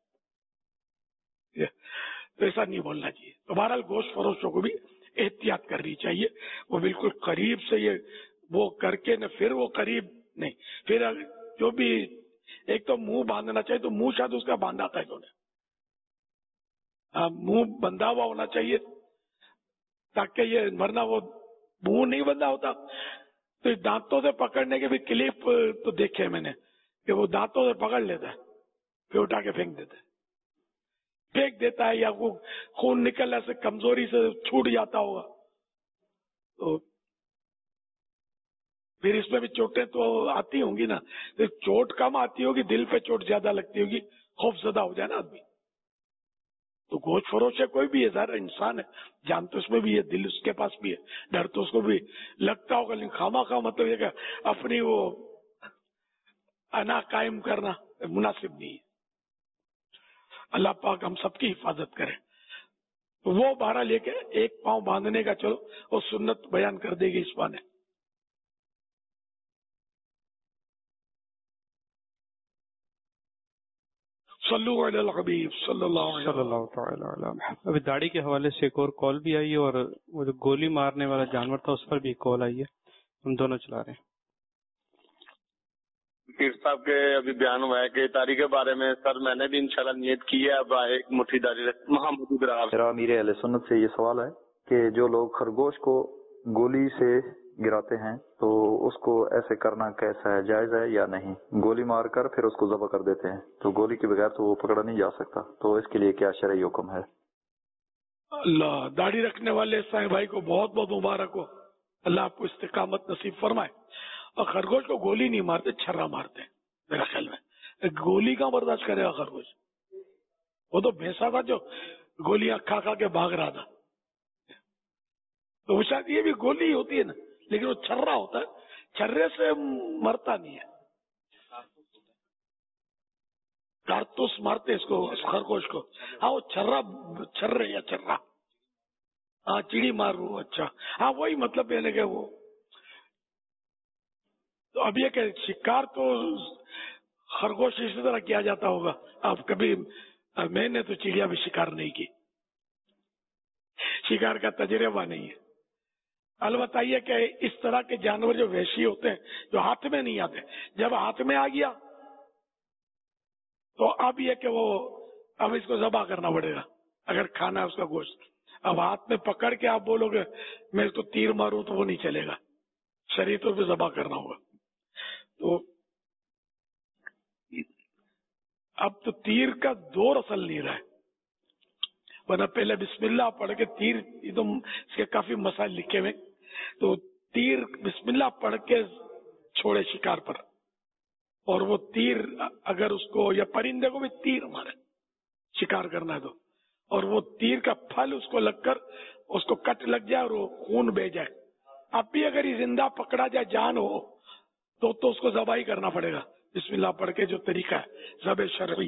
تو ایسا نہیں بولنا چاہیے. تو بہرحال گوشت فروشوں کو بھی احتیاط کرنی چاہیے. وہ بالکل قریب سے یہ وہ کر کے نہ پھر وہ قریب نہیں، پھر جو بھی ایک تو منہ باندھنا چاہیے. تو منہ شاید اس کا باندھا تھا انہوں نے، منہ بندھا ہوا ہونا چاہیے تاکہ یہ ورنہ وہ منہ نہیں بندھا ہوتا تو دانتوں سے پکڑنے کے بھی کلپ تو دیکھے میں نے کہ وہ دانتوں سے پکڑ لیتا ہے پھر اٹھا کے پھینک دیتا ہے پھینک دیتا ہے یا وہ خون نکلنے سے کمزوری سے چھوٹ جاتا ہوگا. تو پھر اس میں بھی چوٹیں تو آتی ہوں گی نا. چوٹ کم آتی ہوگی، دل پہ چوٹ زیادہ لگتی ہوگی، خوف زدہ ہو جائے نا آدمی. تو گوشت فروش ہے کوئی بھی ہے، ظاہر انسان ہے، جان تو اس میں بھی ہے، دل اس کے پاس بھی ہے، ڈر تو اس کو بھی لگتا ہوگا. لیکن خامہ خواہ مطلب یہ کہ اپنی وہ انا قائم کرنا مناسب نہیں ہے. اللہ پاک ہم سب کی حفاظت کرے. وہ بہرحال لے کے ایک پاؤں باندھنے کا چلو وہ سنت بیان کر دے گی اس بانے. صلو علی الحبیب صلی اللہ علیہ صلی اللہ تعالی علیہ وسلم. ابھی داڑھی کے حوالے سے ایک اور کال بھی آئی ہے اور وہ جو گولی مارنے والا جانور تھا اس پر بھی ایک کال آئی ہے، ہم دونوں چلا رہے ہیں. پیر صاحب کے ابھی بیان ہوا ہے کہ تاریخ کے بارے میں سر میں نے بھی انشاءاللہ نیت کی ہے. اب ایک مٹھی داری محمد ابراہیم. میرا امیر اہل سنت سے یہ سوال ہے کہ جو لوگ خرگوش کو گولی سے گراتے ہیں تو اس کو ایسے کرنا کیسا ہے، جائز ہے یا نہیں؟ گولی مار کر پھر اس کو ذبح کر دیتے ہیں تو گولی کے بغیر تو وہ پکڑا نہیں جا سکتا، تو اس کے لیے کیا شرعی حکم ہے؟ اللہ داڑھی رکھنے والے سائیں بھائی کو بہت بہت مبارک ہو، اللہ آپ کو استقامت نصیب فرمائے. اور خرگوش کو گولی نہیں مارتے، چھرا مارتے ہیں میرا خیال میں. گولی کا برداشت کرے گا خرگوش؟ وہ تو بھینسا تھا جو گولیاں کھا کھا کے بھاگ رہا تھا. تو وہ شاید یہ بھی گولی ہی ہوتی ہے نا، لیکن وہ چھرا ہوتا ہے، چھرے سے مرتا نہیں ہے. کارتوس مارتے اس کو اس خرگوش کو. ہاں وہ چھرا چھرے یا چھرا ہاں چڑی مار رو. اچھا ہاں وہی مطلب ہے کہ وہ تو اب یہ کہ شکار تو خرگوش اسی طرح کیا جاتا ہوگا. اب کبھی میں نے تو چڑیا بھی شکار نہیں کی، شکار کا تجربہ نہیں ہے. البتہ یہ کہ اس طرح کے جانور جو وحشی ہوتے ہیں جو ہاتھ میں نہیں آتے، جب ہاتھ میں آ گیا تو اب یہ کہ وہ اب اس کو ذبح کرنا پڑے گا اگر کھانا ہے اس کا گوشت. اب ہاتھ میں پکڑ کے آپ بولو گے میں اس کو تیر ماروں تو وہ نہیں چلے گا، شریعتوں پہ ذبح کرنا ہوگا. تو اب تو تیر کا دور اصل نہیں رہا ہے، ورنہ پہلے بسم اللہ پڑھ کے تیر، یہ تو اس کے کافی مسائل لکھے ہوئے. تو تیر بسم اللہ پڑھ کے چھوڑے شکار پر، اور وہ تیر اگر اس کو یا پرندے کو بھی تیر مارے شکار کرنا ہے تو، اور وہ تیر کا پھل اس کو لگ کر اس کو کٹ لگ جائے اور وہ خون بہ جائے. اب بھی اگر یہ زندہ پکڑا جائے جان ہو تو تو اس کو ذبح ہی کرنا پڑے گا بسم اللہ پڑھ کے، جو طریقہ ہے ذبح شرعی.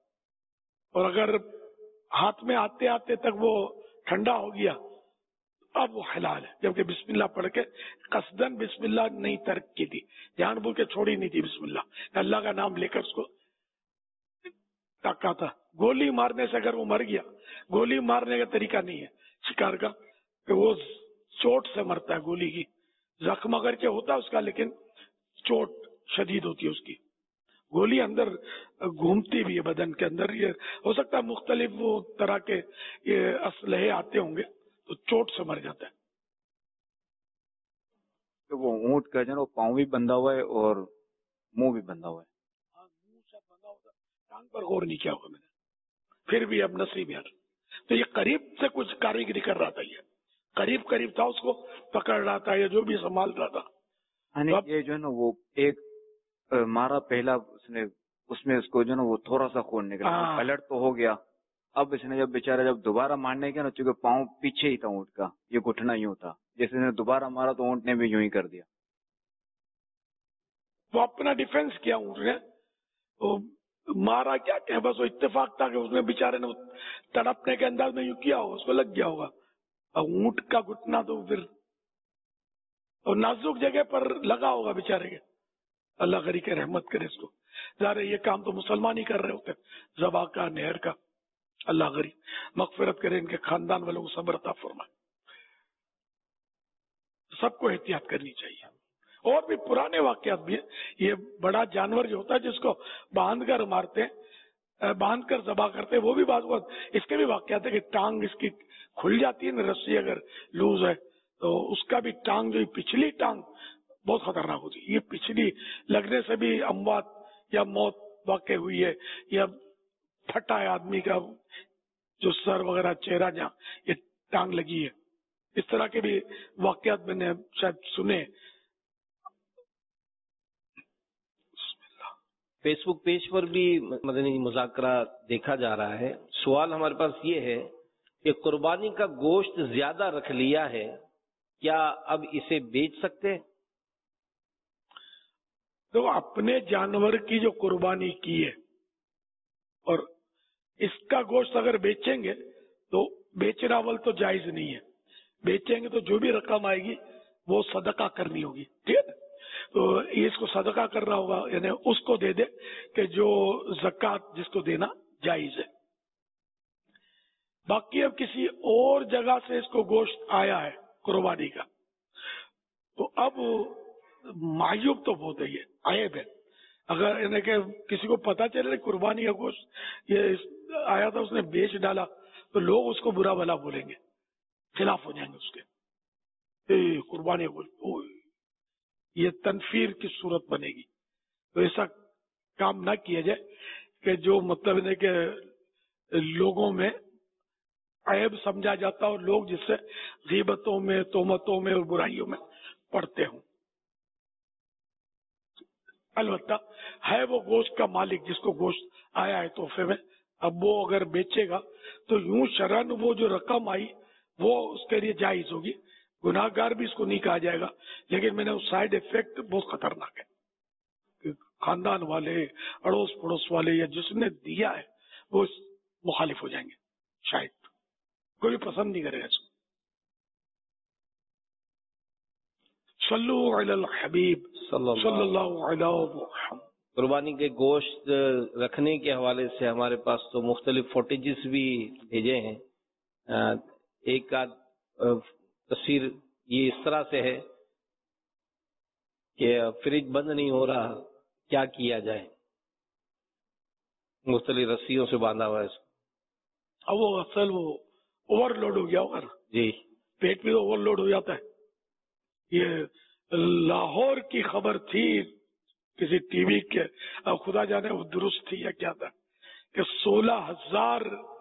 اور اگر ہاتھ میں آتے آتے تک وہ ٹھنڈا ہو گیا اب وہ حلال ہے، جبکہ بسم اللہ پڑھ کے قصدن بسم اللہ نہیں ترک کی تھی، جان بوجھ کے چھوڑی نہیں تھی بسم اللہ، اللہ کا نام لے کر اس کو تاکا تھا۔ گولی مارنے سے اگر وہ مر گیا، گولی مارنے کا طریقہ نہیں ہے شکار کا کہ وہ چوٹ سے مرتا ہے، گولی کی زخم اگر کے ہوتا ہے اس کا، لیکن چوٹ شدید ہوتی ہے اس کی، گولی اندر گھومتی بھی ہے بدن کے اندر، یہ ہو سکتا ہے مختلف وہ طرح کے یہ اسلحے آتے ہوں گے تو چوٹ سے مر جاتا ہے۔ تو وہ اونٹ کا جو ہے پاؤں بھی بندھا ہوا ہے اور منہ بھی بندھا ہوا ہے، ٹانگ پر غور نہیں کیا ہوگا میں نے، پھر بھی اب نصیب یار، تو یہ قریب سے کچھ کاریگری کر رہا تھا، یہ قریب قریب تھا، اس کو پکڑ رہا تھا یا جو بھی سنبھال رہا تھا۔ یہ جو ہے نا وہ ایک مارا پہلا اس نے، اس میں اس کو جو ہے نا وہ تھوڑا سا خون نکلا، الرٹ تو ہو گیا، اب اس نے جب بیچارہ جب دوبارہ مارنے گیا نا، چونکہ پاؤں پیچھے ہی تھا اونٹ کا، یہ گھٹنا یوں تھا، جیسے نے دوبارہ مارا تو اونٹ نے بھی یوں ہی کر دیا، وہ اپنا ڈیفینس کیا اونٹ نے، وہ مارا کیا کہ بس وہ اتفاق تھا کہ اس نے بیچارے نے تڑپنے کے انداز میں یوں کیا ہوگا، اس کو لگ گیا ہوگا، اور اونٹ کا گھٹنا تو پھر اور نازک جگہ پر لگا ہوگا بیچارے کے، اللہ غری کے رحمت کرے اس کو، ظاہر یہ کام تو مسلمان ہی کر رہے ہوتے، ذبح کا، نہر کا، اللہ غری مغفرت کرے، ان کے خاندان والوں کو صبر عطا فرمائے۔ سب کو احتیاط کرنی چاہیے، اور بھی پرانے واقعات بھی ہیں، یہ بڑا جانور جو ہوتا ہے جس کو باندھ کر مارتے ہیں، باندھ کر ذبح کرتے ہیں، وہ بھی بعض وقت اس کے بھی واقعات ہے کہ ٹانگ اس کی کھل جاتی ہے نا، رسی اگر لوز ہے تو اس کا بھی ٹانگ جو پچھلی ٹانگ بہت خطرناک ہوتی ہے، یہ پچھلی لگنے سے بھی اموات یا موت واقع ہوئی ہے، یا پھٹا ہے آدمی کا جو سر وغیرہ چہرہ جہاں یہ ٹانگ لگی ہے، اس طرح کے بھی واقعات میں نے شاید سنے۔ فیس بک پیج پر بھی مدنی مذاکرہ دیکھا جا رہا ہے، سوال ہمارے پاس یہ ہے کہ قربانی کا گوشت زیادہ رکھ لیا ہے، کیا اب اسے بیچ سکتے؟ تو اپنے جانور کی جو قربانی کی ہے اور اس کا گوشت اگر بیچیں گے تو بیچنا اول تو جائز نہیں ہے، بیچیں گے تو جو بھی رقم آئے گی وہ صدقہ کرنی ہوگی، ٹھیک ہے، تو اس کو صدقہ کرنا ہوگا، یعنی اس کو دے دے کہ جو زکوٰۃ جس کو دینا جائز ہے۔ باقی اب کسی اور جگہ سے اس کو گوشت آیا ہے قربانی کا تو اب معیوب تو بہت ہے، یہ عیب ہے، اگر یعنی کہ کسی کو پتا چلے قربانی کا گوشت یہ آیا تھا اس نے بیچ ڈالا تو لوگ اس کو برا بھلا بولیں گے، خلاف ہو جائیں گے اس کے، اے قربانی کا گوشت، یہ تنفیر کی صورت بنے گی، تو ایسا کام نہ کیا جائے کہ جو مطلب ہے کہ لوگوں میں عیب سمجھا جاتا اور لوگ جس سے غیبتوں میں، تہمتوں میں اور برائیوں میں پڑتے ہوں۔ البتہ ہے وہ گوشت کا مالک جس کو گوشت آیا ہے تحفے میں، اب وہ اگر بیچے گا تو یوں شرعاً وہ جو رقم آئی وہ اس کے لیے جائز ہوگی، گناہ گار بھی اس کو نہیں کہا جائے گا، لیکن میں نے اس سائیڈ افیکٹ بہت خطرناک ہے کہ خاندان والے، اڑوس پڑوس والے یا جس نے دیا ہے وہ مخالف ہو جائیں گے، شاید کوئی پسند نہیں کرے گا اس کو۔ صلو علی الحبیب صلی اللہ علیہ وسلم۔ قربانی کے گوشت رکھنے کے حوالے سے ہمارے پاس تو مختلف فوٹیجز بھی بھیجے ہیں، ایک آدھ تصویر یہ اس طرح سے ہے کہ فریج بند نہیں ہو رہا، کیا کیا جائے، مختلف رسیوں سے باندھا ہوا ہے اس کو، اب وہ اصل وہ اوور لوڈ ہو گیا ہوگا نا، جی پیٹ میں اوور لوڈ ہو جاتا ہے۔ یہ لاہور کی خبر تھی کسی ٹی وی کے، اب خدا جانے وہ درست تھی یا کیا تھا، کہ سولہ ہزار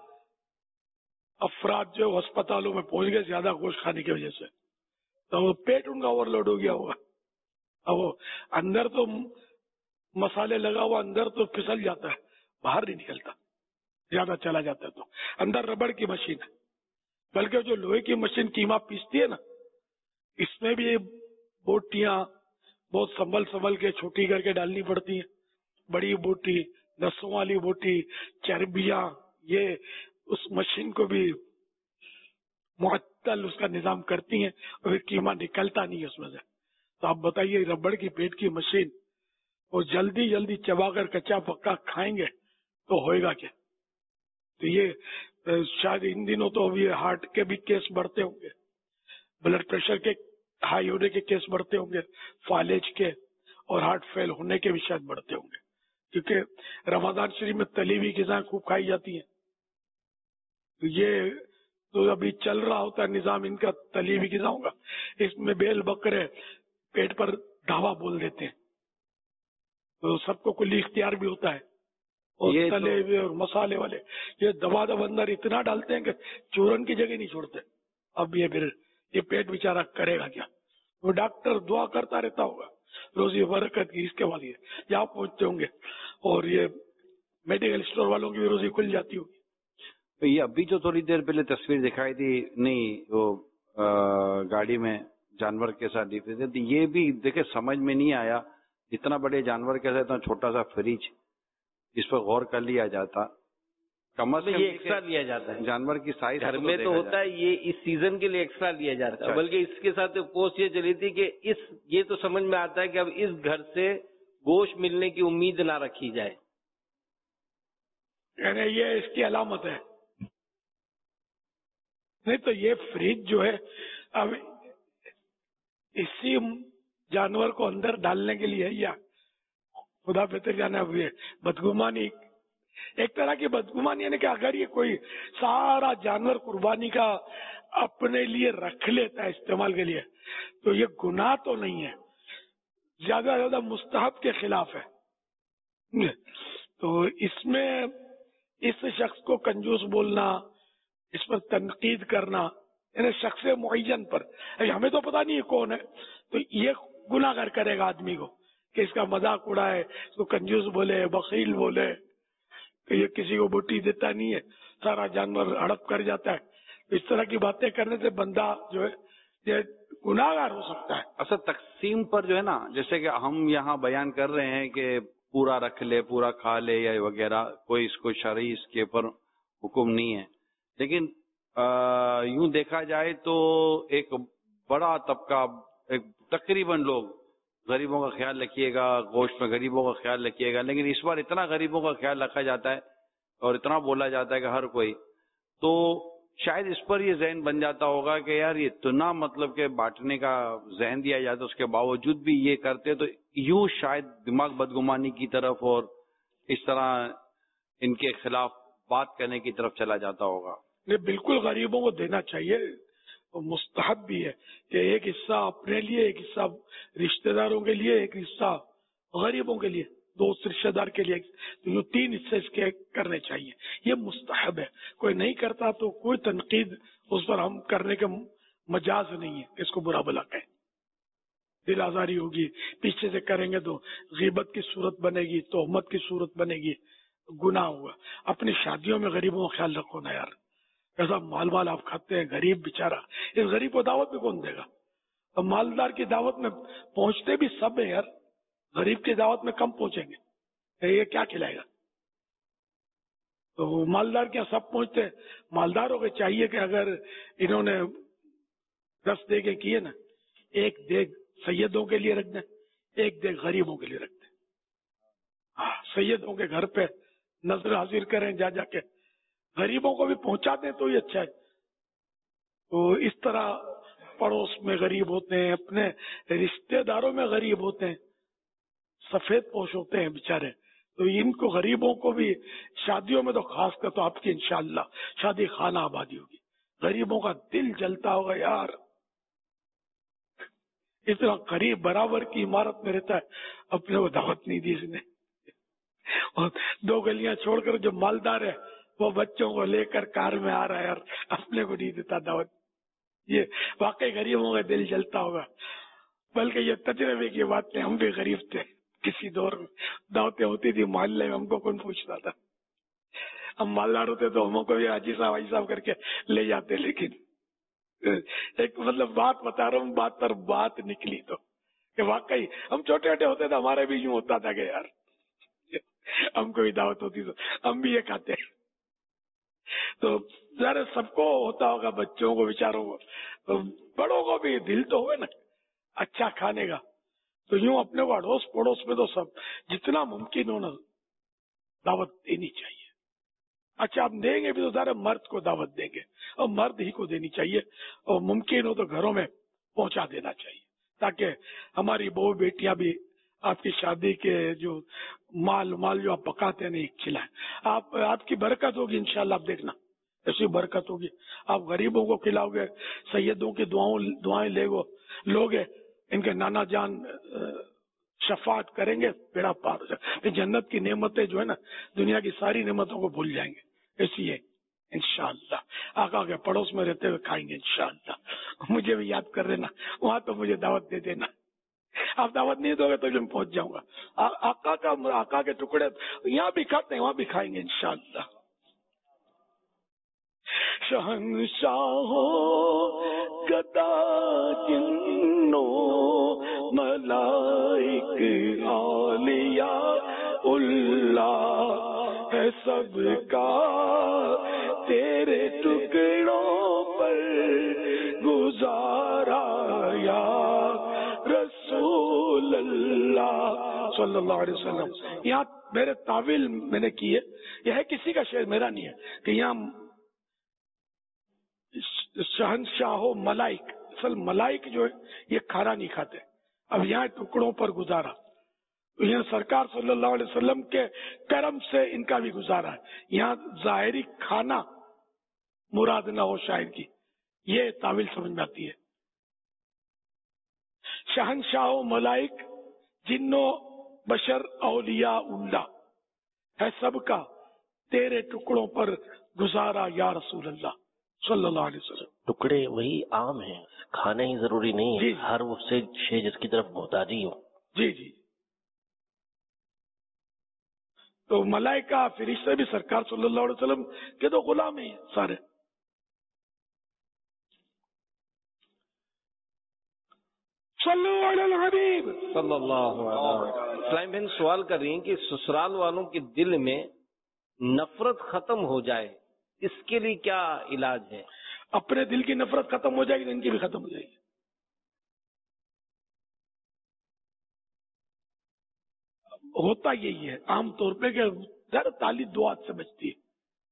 افراد جو ہسپتالوں میں پہنچ گئے زیادہ گوشت کھانے کی وجہ سے، تو وہ پیٹ ان کا اوور لوڈ ہو گیا ہوگا، اب وہ اندر تو مسالے لگا ہوا اندر تو پھسل جاتا ہے، باہر نہیں نکلتا، زیادہ چلا جاتا ہے، تو اندر ربڑ کی مشین ہے، بلکہ جو لوہے کی مشین قیمہ پیستی ہے نا، اس میں بھی بوٹیاں بہت سنبھل سنبھل کے چھوٹی کر کے ڈالنی پڑتی ہیں، بڑی بوٹی، نسوں والی بوٹی، چربیاں، یہ اس مشین کو بھی मुअत्तल उसका निजाम करती हैं और फिर कीमा निकलता नहीं है उसमें से। तो आप बताइए रबड़ की पेट की मशीन और जल्दी जल्दी चबाकर कच्चा पक्का खाएंगे तो होएगा क्या? तो ये शायद इन दिनों तो अभी हार्ट के भी केस बढ़ते होंगे, ब्लड प्रेशर के हाई होने के केस बढ़ते होंगे, फालेज के और हार्ट फेल होने के भी शायद बढ़ते होंगे, क्योंकि रमजान शरीफ में तली हुई ग़िज़ाएं खूब खाई जाती हैं। तो ये तो अभी चल रहा होता है निजाम इनका तली हुई ग़िज़ाओं का, इसमें बेल बकरे पेट पर धावा बोल देते हैं। तो सबको कुल इख्तियार भी होता है, और ये तले तो... हुए और मसाले वाले ये दबा दब अंदर इतना डालते हैं कि चूरन की जगह नहीं छोड़ते। अब ये फिर ये पेट बेचारा करेगा क्या? वो डॉक्टर दुआ करता रहता होगा रोजी बरकत की, इसके बाद ये यहाँ पहुंचते होंगे और ये मेडिकल स्टोर वालों की भी रोजी खुल जाती होगी। तो ये अभी जो थोड़ी देर पहले तस्वीर दिखाई थी, नहीं वो आ, गाड़ी में जानवर के साथ दिख रहे थे, तो ये भी देखे समझ में नहीं आया, इतना बड़े जानवर के साथ इतना छोटा सा फ्रिज, इस पर गौर कर लिया जाता। कम से कम ये एक्स्ट्रा लिया जाता है, जानवर की साइज घर में तो होता है, ये इस सीजन के लिए एक्स्ट्रा लिया जाता है। बल्कि इसके साथ पोस्ट ये चली थी कि इस ये तो समझ में आता है कि अब इस घर से गोश्त मिलने की उम्मीद ना रखी जाए, यानी ये इसकी अलामत है। नहीं तो ये फ्रिज जो है अब इसी जानवर को अंदर डालने के लिए, या खुदा बेहतर जाने, अब ये बदगुमानी, एक तरह की बदगुमानी है कि अगर ये कोई सारा जानवर कुर्बानी का अपने लिए रख लेता है इस्तेमाल के लिए, तो ये गुनाह तो नहीं है, ज्यादा ज्यादा मुस्तहब के खिलाफ है। तो इसमें इस शख्स को कंजूस बोलना, इस पर तनकीद करना, यानी शख्स मुअय्यन पर, हमें तो पता नहीं है कौन है, तो ये गुनाहगार करेगा आदमी को कि इसका मजाक उड़ाए, इसको कंजूस बोले, बखील बोले, कि ये किसी को बोटी देता नहीं है, सारा जानवर हड़प कर जाता है। तो इस तरह की बातें करने से बंदा जो है ये गुनाहगार हो सकता है। असल तकसीम पर जो है ना, जैसे कि हम यहाँ बयान कर रहे हैं कि पूरा रख ले, पूरा खा ले या वगैरह, कोई इसको शरई इसके ऊपर हुक्म नहीं है, लेकिन यूं देखा जाए तो एक बड़ा तबका, एक तकरीबन लोग गरीबों का ख्याल रखिएगा, गोश्त में गरीबों का ख्याल रखिएगा, लेकिन इस बार इतना गरीबों का ख्याल रखा जाता है और इतना बोला जाता है कि हर कोई, तो शायद इस पर ये जहन बन जाता होगा कि यार ये इतना मतलब के बांटने का जहन दिया जाता है, उसके बावजूद भी ये करते, तो यूं शायद दिमाग बदगुमानी की तरफ और इस तरह इनके खिलाफ बात करने की तरफ चला जाता होगा। ये बिल्कुल गरीबों को देना चाहिए, तो मुस्तहब भी है कि एक हिस्सा अपने लिए, एक हिस्सा रिश्तेदारों के लिए, एक हिस्सा गरीबों के लिए, दोस्त रिश्तेदार के लिए, तो तीन हिस्से इसके करने चाहिए। ये मुस्तहब है, कोई नहीं करता तो कोई तनकीद उस पर हम करने के मजाज नहीं है, इसको बुरा भला कहें, दिल आजारी होगी, पीछे से करेंगे तो गीबत की सूरत बनेगी, तोहमत की सूरत बनेगी, गुनाह हुआ। अपनी शादियों में गरीबों का ख्याल रखो ना यार, ऐसा माल माल आप खाते हैं, गरीब बेचारा, इस गरीब को दावत भी कौन देगा? अब मालदार की दावत में पहुंचते भी सब है यार, गरीब की दावत में कम पहुंचेंगे, ये क्या खिलाएगा? तो मालदार क्या सब पहुंचते हैं? मालदारों को चाहिए कि अगर इन्होंने दस देगे किए ना, एक देग सैयदों के लिए रख दें, एक देग गरीबों के लिए रख दें। हाँ, सैयदों के घर पे नजर हाजिर करें जा जाके, गरीबों को भी पहुंचा दें तो ये अच्छा है। तो इस तरह पड़ोस में गरीब होते हैं, अपने रिश्तेदारों में गरीब होते हैं, सफेद पोश होते हैं बेचारे, तो इनको गरीबों को भी शादियों में तो खास कर, तो आपकी इंशाअल्लाह शादी खाना आबादी होगी, गरीबों का दिल जलता होगा यार, इतना गरीब बराबर की इमारत में रहता है, अपने को दावत नहीं दी इसने, और दो गलियां छोड़कर जो मालदार है वो बच्चों को लेकर कार में आ रहा है यार, अपने को नहीं देता दावत। ये वाकई गरीबों का दिल जलता होगा। बल्कि ये तजर्बे की बात है, हम भी गरीब थे किसी दौर में, दावतें होती थी मोहल्ले में, हमको कौन पूछता था, हम मालदार होते तो हमको भी हाजी साहब हाजी साहब करके ले जाते। लेकिन एक मतलब बात बता रहा हूँ, बात पर बात निकली तो कि वाकई हम छोटे छोटे होते थे, हमारे भी यूं होता था कि यार हमको भी दावत होती तो हम भी ये खाते। تو ذرا سب کو ہوتا ہوگا, بچوں کو بیچاروں کو, بڑوں کو بھی دل تو ہوئے نا اچھا کھانے کا. تو یوں اپنے کو اڑوس پڑوس میں تو سب جتنا ممکن ہو نا دعوت دینی چاہیے. اچھا آپ دیں گے بھی تو ذرا مرد کو دعوت دیں گے, اور مرد ہی کو دینی چاہیے, اور ممکن ہو تو گھروں میں پہنچا دینا چاہیے تاکہ ہماری بہو بیٹیاں بھی آپ کی شادی کے جو مال مال جو آپ پکاتے ہیں نہیں کھلائیں. آپ آپ کی برکت ہوگی انشاءاللہ, آپ دیکھنا ایسی برکت ہوگی. آپ غریبوں کو کھلاؤ گے, سیدوں کی دعاؤں دعائیں لے گو لوگے, ان کے نانا جان شفاعت کریں گے, بیڑا پار ہو جائے. جنت کی نعمتیں جو ہے نا دنیا کی ساری نعمتوں کو بھول جائیں گے. اس لیے انشاءاللہ آقا کے پڑوس میں رہتے ہوئے کھائیں گے انشاءاللہ. مجھے بھی یاد کر لینا, وہاں تو مجھے دعوت دے دینا. آپ دعوت نہیں دو گے تو میں پہنچ جاؤں گا. آقا کا آقا کے ٹکڑے یہاں بھی کھاتے ہیں, وہاں بھی کھائیں گے انشاءاللہ. شہنشاہو گدا جنو ملائک اولیاء اللہ ہے سب کا تیرے ٹکڑوں پر گزارا یا رسول اللہ صلی اللہ علیہ وسلم. یہاں میرے تعویل میں نے کی ہے, یہ ہے کسی کا شعر, میرا نہیں ہے, کہ یہاں شہنشاہو ملائک, اصل ملائک جو ہے یہ کھانا نہیں کھاتے. اب یہاں ٹکڑوں پر گزارا, یہاں سرکار صلی اللہ علیہ وسلم کے کرم سے ان کا بھی گزارا ہے. یہاں ظاہری کھانا مراد نہ ہو شاعر کی, یہ تعویل سمجھ میں آتی ہے. شہنشاہ ملائک جنو بشر اولیاء اللہ ہے سب کا تیرے ٹکڑوں پر گزارا یا رسول اللہ صلی اللہ علیہ وسلم. ٹکڑے وہی عام ہیں, کھانا ہی ضروری نہیں ہے, ہر وہ سے شے جس کی طرف محتاجی ہو. جی جی. تو ملائکہ فرشتے بھی سرکار صلی اللہ علیہ وسلم کے تو غلام ہیں سارے. صلو علی الحبیب صلی اللہ علیہ وسلم. اسلام بہن سوال کر رہی ہیں کہ سسرال والوں کے دل میں نفرت ختم ہو جائے, اس کے لیے کیا علاج ہے؟ اپنے دل کی نفرت ختم ہو جائے گی تو ان کی بھی ختم ہو جائے گی. ہوتا یہی ہے عام طور پہ کہ زیادہ تالی دو ہاتھ سے بچتی ہے.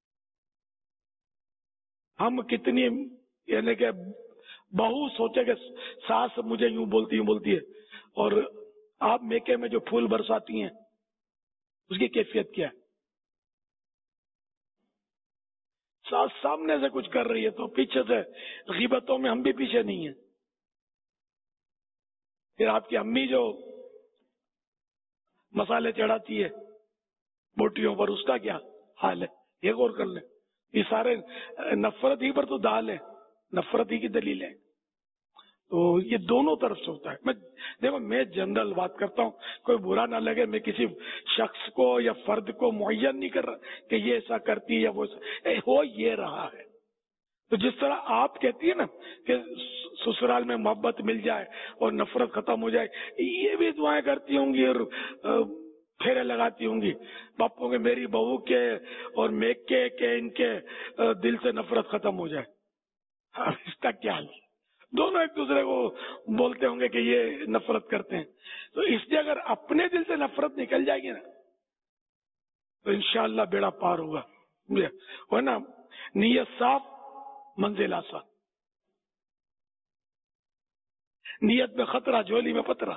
ہم کتنی یعنی کہ بہو سوچے کہ ساس مجھے یوں بولتی یوں بولتی ہے, اور آپ میکے میں جو پھول برساتی ہیں اس کی کیفیت کیا ہے؟ ساس سامنے سے کچھ کر رہی ہے تو پیچھے سے غیبتوں میں ہم بھی پیچھے نہیں ہیں. پھر آپ کی امی جو مسالے چڑھاتی ہے بوٹیوں پر, اس کا کیا حال ہے یہ غور کر لیں. یہ سارے نفرت ہی پر تو دال ہے, نفرت ہی کی دلیل ہے. تو یہ دونوں طرف سے ہوتا ہے. میں دیکھو میں جنرل بات کرتا ہوں, کوئی برا نہ لگے, میں کسی شخص کو یا فرد کو معین نہیں کر رہا کہ یہ ایسا کرتی ہے یا وہ ایسا, ہو یہ رہا ہے. تو جس طرح آپ کہتی ہے نا کہ سسرال میں محبت مل جائے اور نفرت ختم ہو جائے, یہ بھی دعائیں کرتی ہوں گی اور پھیرے لگاتی ہوں گی باپوں کے, میری بہو کے اور میکے کے ان کے دل سے نفرت ختم ہو جائے. اس کا کیا حال ہے؟ دونوں ایک دوسرے کو بولتے ہوں گے کہ یہ نفرت کرتے ہیں. تو اس لیے اگر اپنے دل سے نفرت نکل جائے گی نا تو انشاءاللہ بیڑا پار ہوگا. وہ نا نیت صاف منزل آسان, نیت میں خطرہ جھولی میں پترا.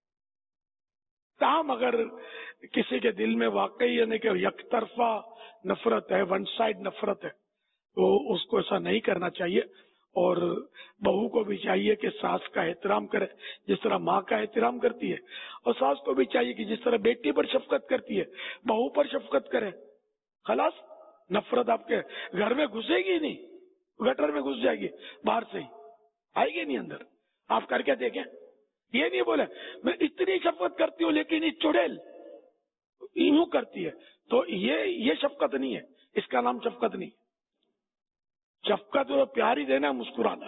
تاہم اگر کسی کے دل میں واقعی یعنی کہ یک طرفہ نفرت ہے, ون سائڈ نفرت ہے, تو اس کو ایسا نہیں کرنا چاہیے. اور بہو کو بھی چاہیے کہ ساس کا احترام کرے جس طرح ماں کا احترام کرتی ہے, اور ساس کو بھی چاہیے کہ جس طرح بیٹی پر شفقت کرتی ہے بہو پر شفقت کرے. خلاص نفرت آپ کے گھر میں گھسے گی نہیں, گٹر میں گھس جائے گی, باہر سے ہی آئے گی نہیں اندر. آپ کر کے دیکھیں, یہ نہیں بولے میں اتنی شفقت کرتی ہوں لیکن یہ چڑیل یوں کرتی ہے, تو یہ یہ شفقت نہیں ہے, اس کا نام شفقت نہیں. شفقت اور پیار ہی دینا, مسکرانا.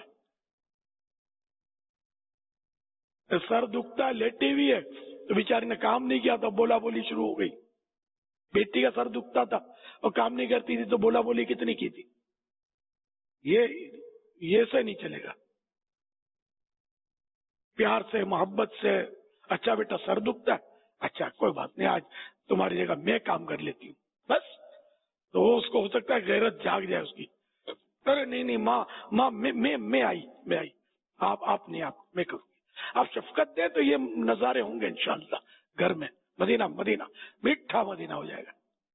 سر دکھتا لیٹی ہوئی ہے تو بیچاری نے کام نہیں کیا تھا, بولا بولی شروع ہو گئی. بیٹی کا سر دکھتا تھا, और काम नहीं करती थी तो बोला बोली कितनी की थी। ये ये से नहीं चलेगा। प्यार से, मोहब्बत से, अच्छा बेटा सर दुखता है, अच्छा कोई बात नहीं, आज तुम्हारी जगह मैं काम कर लेती हूँ, बस। तो वो उसको हो सकता है गैरत जाग जाए उसकी। अरे नहीं नहीं माँ माँ मैं मैं मैं आई मैं आई आप आप नहीं, आप मैं करूँगी। आप शफकत दें तो ये नजारे होंगे इंशाअल्लाह घर में। मदीना मदीना मीठा मदीना हो जाएगा।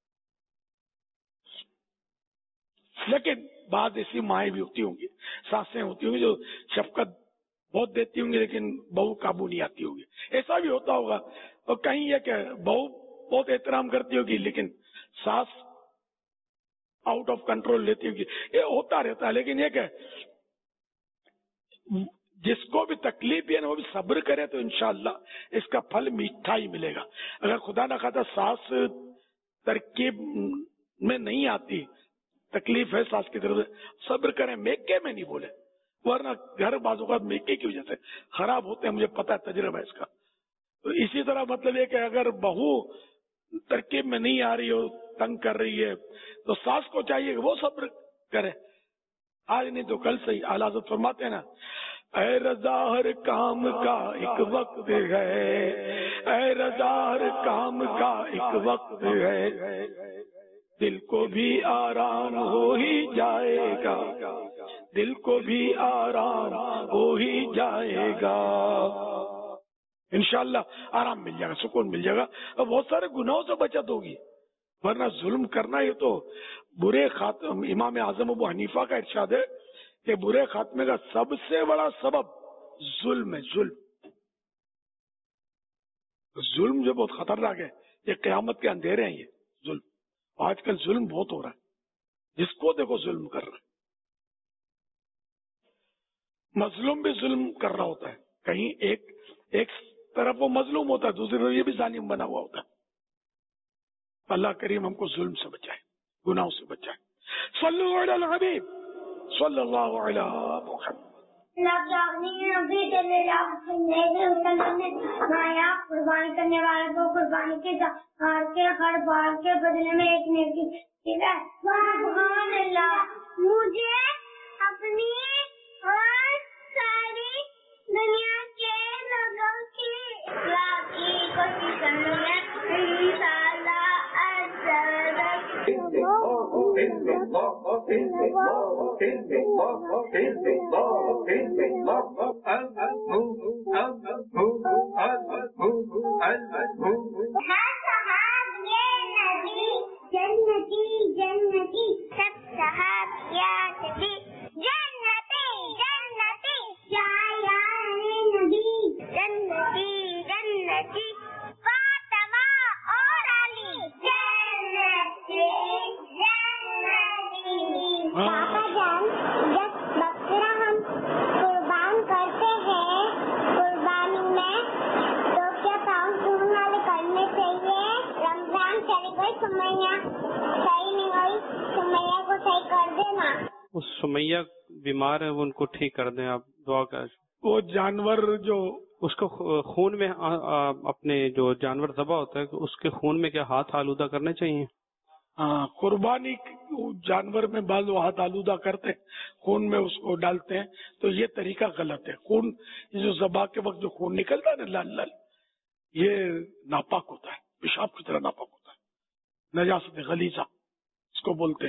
लेकिन बाद ऐसी माएँ भी होती होंगी, सासें होती होंगी जो शफकत बहुत देती होंगी लेकिन बहू काबू नहीं आती होगी, ऐसा भी होता होगा। और कहीं ये क्या बहू बहुत एहतराम करती होगी लेकिन सास आउट ऑफ कंट्रोल लेती होगी, ये होता रहता है। लेकिन ये क्या जिसको भी तकलीफ है ना वो भी सब्र करे तो इंशाअल्लाह इसका फल मीठा ही मिलेगा। अगर खुदा ना खाता सास तरकीब में नहीं आती, तकलीफ है सास की तरफ से, सब्र करें, मेके में नहीं बोले, वरना घर बाजू का मेके की वजह से खराब होते हैं, मुझे पता है, तजुर्बा है इसका। तो इसी तरह मतलब ये कि अगर बहू तरकीब में नहीं आ रही हो, तंग कर रही है, तो सास को चाहिए कि वो सब्र करे, आज नहीं तो कल सही। आला हज़रत फरमाते हैं ना, ऐ रज़ा हर काम का एक वक्त है, ऐ रज़ा हर काम का एक वक्त है, दिल को भी आराम हो ही जाएगा, दिल को भी आराम हो ही जाएगा, इंशाअल्लाह आराम मिल जाएगा, सुकून मिल जाएगा और बहुत सारे गुनाहों से बचत होगी। वरना जुल्म करना ये तो बुरे खात्मे, इमाम आजम अबू हनीफा का इरशाद है कि बुरे खात्मे का सबसे बड़ा सबब जुल्म है। जुल्म जुल्म जो बहुत खतरनाक है, ये क़यामत के अंधेरे हैं। ये जुल्म आजकल जुल्म बहुत हो रहा है, जिसको देखो जुल्म कर रहा है। मजलूम भी जुल्म कर रहा होता है, कहीं एक एक तरफ वो मजलूम होता है, दूसरी तरफ ये भी जालिम बना हुआ होता है। अल्लाह करीम हमको जुल्म से बचाए, गुनाहों से बचाए। सल्लु अलल हबीब सल्लल्लाहु अलैहि मुहम्मद। कुर्बानी करने वाले को कुर्बानी के हार के हर बार के बदले में एक नेकी सुभान अल्लाह। मुझे अपनी और सारी दुनिया के लोगों की इस्लाह की कोशिश करनी है इंशाअल्लाह। जन्नती जन्नती सब सहाबियात भी जन्नती जन्नती जायाने नबी जन्नती जन्नती फातिमा और अली जन्नती जन्नती। पापा जान, जब बकरा हम कुर्बान करते हैं कुर्बानी में तो क्या पाँव सूंघ वाले करने चाहिए? रमजान चली गई, सुमैया सही नहीं हुई, सुमैया को सही कर देना। उस सुमैया बीमार है, वो उनको ठीक कर दें, आप दुआ कर। वो जानवर जो उसको खून में आ, आ, अपने जो जानवर ज़बा होता है उसके खून में क्या हाथ आलूदा करने चाहिए? हाँ, कुर्बानी जानवर में बाल हाथ आलूदा करते हैं, खून में उसको डालते हैं, तो ये तरीका गलत है। खून जो ज़बा के वक्त जो खून निकलता है ना लाल लाल, ये नापाक होता है, पेशाब की तरह नापाक होता है, नजासत गलीजा इसको बोलते हैं।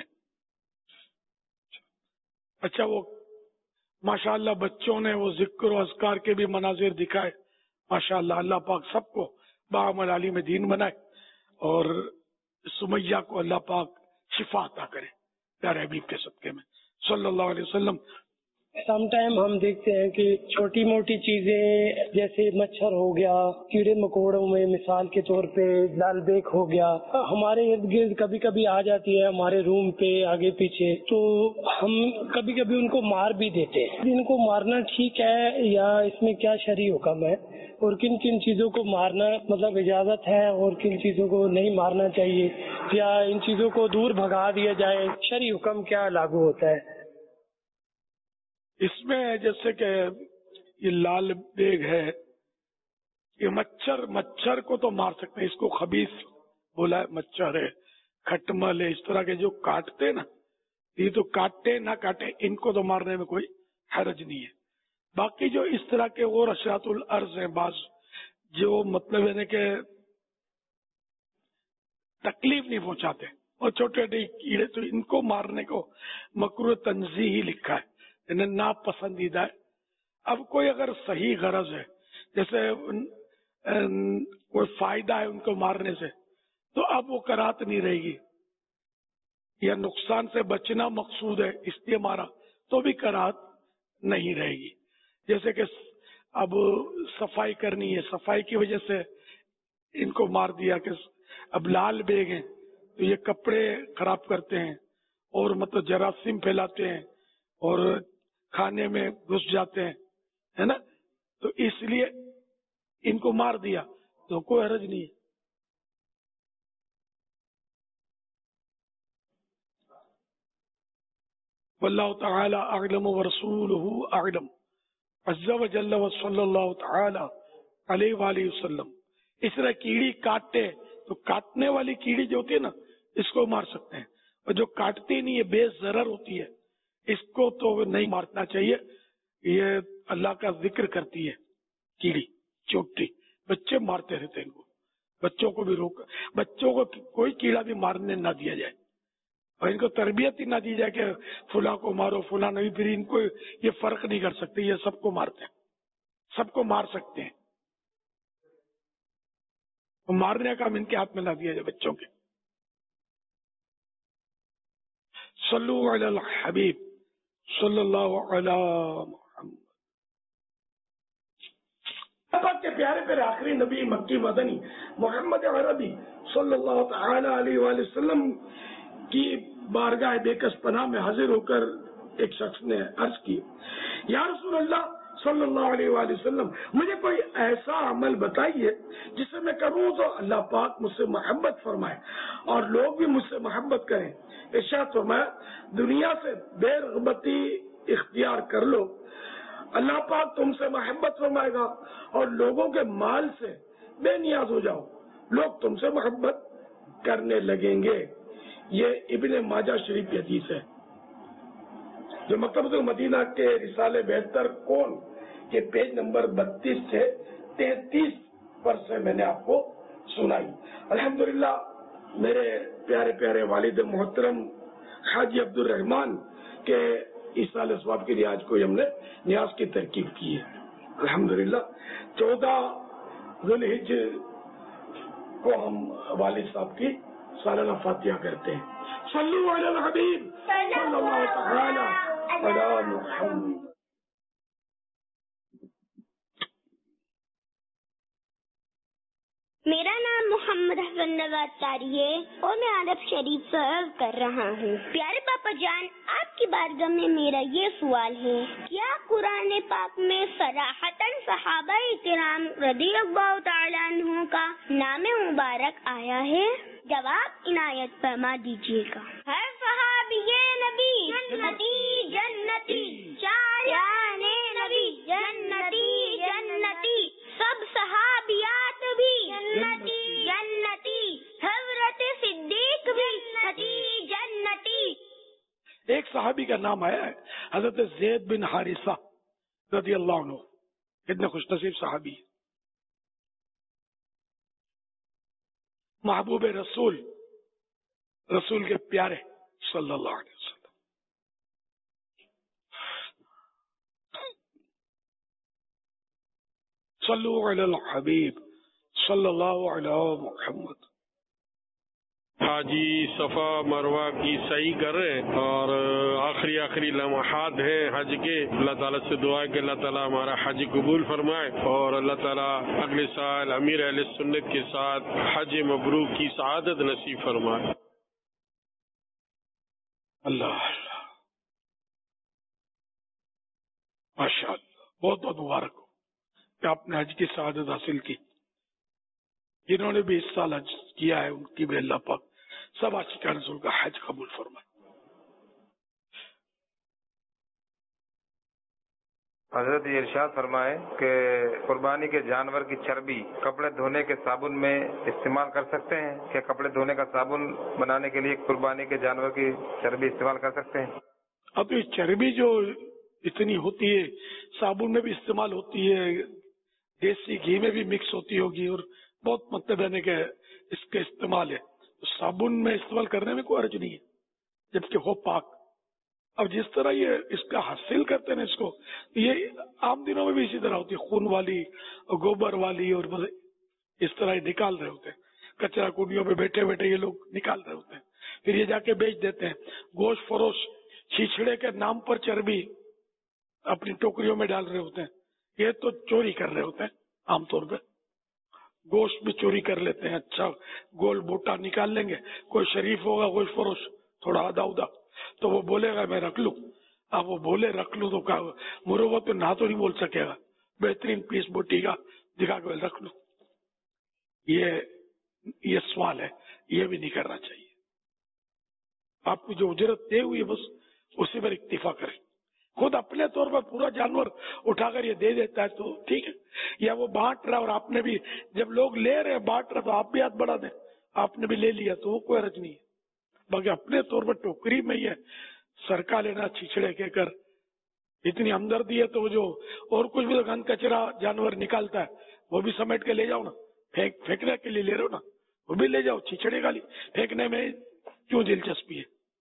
अच्छा, वो माशाअल्लाह बच्चों ने वो जिक्र और अज़कार के भी मनाजिर दिखाए, माशाअल्लाह। अल्लाह पाक सबको बाअमल आली में दीन बनाए और सुमैया को अल्लाह पाक शिफा अता करे प्यारे हबीब के सदके में सल्लल्लाहु अलैहि वसल्लम। समटाइम हम देखते हैं कि छोटी मोटी चीजें जैसे मच्छर हो गया, कीड़े मकोड़ों में मिसाल के तौर पे लाल बेक हो गया, हमारे इर्द गिर्द कभी कभी आ जाती है, हमारे रूम पे आगे पीछे, तो हम कभी कभी उनको मार भी देते हैं। इनको मारना ठीक है या इसमें क्या शरई हुक्म है, और किन किन चीजों को मारना मतलब इजाजत है और किन चीजों को नहीं मारना चाहिए, या इन चीजों को दूर भगा दिया जाए, शरई हुक्म क्या लागू होता है? इसमें जैसे कि ये लाल बेग है, ये मच्छर मच्छर को तो मार सकते हैं, इसको खबीस बोला है, मच्छर है, खटमल है, इस तरह के जो काटते ना, ये तो काटे ना काटे, इनको तो मारने में कोई हरज नहीं है। बाकी जो इस तरह के और अशरातुल अर्ज हैं, बाज जो मतलब है कि तकलीफ नहीं पहुंचाते और छोटे छोटे कीड़े, तो इनको मारने को मकरूह तंजीह ही लिखा है, इन्हें नापसंदीदा है। अब कोई अगर सही गरज है, जैसे कोई फायदा है उनको मारने से, तो अब वो करात नहीं रहेगी, या नुकसान से बचना मकसूद है इसलिए मारा तो भी करात नहीं रहेगी। जैसे कि अब सफाई करनी है, सफाई की वजह से इनको मार दिया कि अब लाल बेग हैं तो ये कपड़े खराब करते हैं और मतलब जरासीम फैलाते हैं और खाने में घुस जाते हैं, है ना, तो इसलिए इनको मार दिया तो कोई हरज नहीं है। वल्लाहु तआला अअलम व रसूलुहु अअलम अज़्ज़ा व जल्ल व सल्लल्लाहु तआला अलैहि वालिहि वसल्लम। इस तरह कीड़ी काटते तो काटने वाली कीड़ी जो होती है ना, इसको मार सकते हैं, और जो काटती नहीं है, बेज़रर होती है, इसको तो नहीं मारना चाहिए। ये अल्लाह का जिक्र करती है कीड़ी चोटी, बच्चे मारते रहते हैं इनको, बच्चों को भी रोक, बच्चों को कोई कीड़ा भी मारने ना दिया जाए और इनको तरबियत ही ना दी जाए कि फुला को मारो फुला नहीं, फिर इनको ये फर्क नहीं कर सकते, ये सबको मारते हैं, सबको मार सकते हैं, तो मारने का काम इनके हाथ में ला दिया जाए बच्चों के। सल्लु अलल हबीब सल्लल्लाहु अलैहि मुहम्मद। पाक के प्यारे प्यारे आखिरी नबी मक्की मदनी मोहम्मद अरबी सल्लल्लाहु तआला अलैहि वसल्लम की बारगाह बेकस पनाह में हाजिर होकर एक शख्स ने अर्ज की, या रसूल अल्लाह सल्लल्लाहु अलैहि वसल्लम, मुझे कोई ऐसा अमल बताइए जिसे मैं करूं तो अल्लाह पाक मुझसे मोहब्बत फरमाए और लोग भी मुझसे मोहब्बत करें। इरशाद फरमाया, दुनिया से बेरगबती इख्तियार कर लो, अल्लाह पाक तुमसे मोहब्बत फरमाएगा, और लोगों के माल से बेनियाज हो जाओ, लोग तुमसे मोहब्बत करने लगेंगे। ये इब्ने माजा शरीफ की हदीस है, जो मकतबतुल मदीना के रिसाले बेहतर कौन के पेज नंबर बत्तीस से तैतीस पर से मैंने आपको सुनाई। अल्हम्दुलिल्लाह मेरे प्यारे प्यारे वालिद मोहतरम हाजी अब्दुल रहमान के इसाले सवाब के लिए आज कोई हमने न्याज की तरकीब की है। अल्हम्दुलिल्लाह चौदह ज़ुल्हिज को हम वालिद साहब की सालाना फातिहा करते हैं। सल्लु अलल हबीब सल्लल्लाहु तआला अला मुहम्मद। मेरा नाम मोहम्मद हसन नवाज तारी है और मैं अरब शरीफ से अर्ज कर रहा हूँ। प्यारे पापा जान, आपकी बारगाह में मेरा ये सवाल है, क्या कुरान पाक में सराहतन सहाबा इकराम रज़ियल्लाहु तआला अन्हुम का नाम मुबारक आया है? जवाब इनायत फरमा दीजिएगा। हर सहाबिये नबी जन्नती जन्नती, चाराने नबी जन्नती जन्नती, सब सहाबियात भी जन्नती जन्नती, हज़रत सिद्दीक भी जन्नती जन्नती। एक सहाबी का नाम है हजरत ज़ैद बिन हारिसा रज़ियल्लाहु अन्हु, कितने खुशनसीब सहाबी, महबूब रसूल, रसूल के प्यारे सल्लल्लाहु अलैहि वसल्लम। सल्लु अलल हबीब सल्लल्लाहु अलैहि मुहम्मद। हाजी सफा मरवा की सही कर रहे हैं और आखिरी आखिरी लम्हात हैं हज के। अल्लाह ताला से दुआ है कि अल्लाह ताला हमारा हज कबूल फरमाए और अल्लाह ताला अगले साल अमीर अहले सुन्नत के साथ हज मबरूक की सआदत नसीब फरमाए। अल्लाह माशाअल्लाह, बहुत बहुत मुबारक हो कि आपने हज की सआदत हासिल की। जिन्होंने भी इस साल हज किया है उनकी भी अल्लाह पाक सब आशिका रसूल का हज कबूल फरमाए। حضرت یہ ارشاد فرمائے کہ قربانی کے جانور کی چربی کپڑے دھونے کے صابن میں استعمال کر سکتے ہیں؟ کیا کپڑے دھونے کا صابن بنانے کے لیے قربانی کے جانور کی چربی استعمال کر سکتے ہیں؟ اب یہ چربی جو اتنی ہوتی ہے صابن میں بھی استعمال ہوتی ہے، دیسی گھی میں بھی مکس ہوتی ہوگی، اور بہت مطلب ہے کہ اس کے استعمال ہے، صابن میں استعمال کرنے میں کوئی حرج نہیں ہے جبکہ ہو پاک۔ اب جس طرح یہ اس کا حاصل کرتے ہیں اس کو، یہ عام دنوں میں بھی اسی طرح ہوتی ہے، خون والی اور گوبر والی، اور اس طرح یہ نکال رہے ہوتے ہیں کچرا کنڈیوں پہ بیٹھے بیٹھے یہ لوگ نکال رہے ہوتے ہیں، پھر یہ جا کے بیچ دیتے ہیں۔ گوشت فروش چھچڑے کے نام پر چربی اپنی ٹوکریوں میں ڈال رہے ہوتے ہیں، یہ تو چوری کر رہے ہوتے ہیں عام طور پہ، گوشت بھی چوری کر لیتے ہیں، اچھا گول بوٹا نکال لیں گے، کوئی شریف ہوگا گوشت فروش تھوڑا آدھا ادا تو وہ بولے گا میں رکھ لوں، اب وہ بولے رکھ لوں تو کیا مرغا تو نہ تو نہیں بول سکے گا، بہترین پیس بوٹی کا دکھا کے رکھ لوں، یہ یہ سوال ہے، یہ بھی نہیں کرنا چاہیے۔ آپ کو جو اجرت دے ہوئی ہے بس اسی پر اکتفا کریں، خود اپنے طور پر پورا جانور اٹھا کر یہ دے دیتا ہے تو ٹھیک ہے، یا وہ بانٹ رہا اور آپ نے بھی جب لوگ لے رہے بانٹ رہا تو آپ بھی ہاتھ بڑھا دیں، آپ نے بھی لے لیا تو وہ کوئی حرج نہیں ہے، باقی اپنے طور پر ٹوکری میں یہ سرکا لینا چھچڑے کے کر اتنی ہمدردی ہے تو وہ جو اور کچھ بھی گند کچرا جانور نکالتا ہے وہ بھی سمیٹ کے لے جاؤ نا، پھینک پھینکنے کے لیے لے رہے ہو نا وہ بھی لے جاؤ، چھچڑے کا پھینکنے میں کیوں دلچسپی ہے؟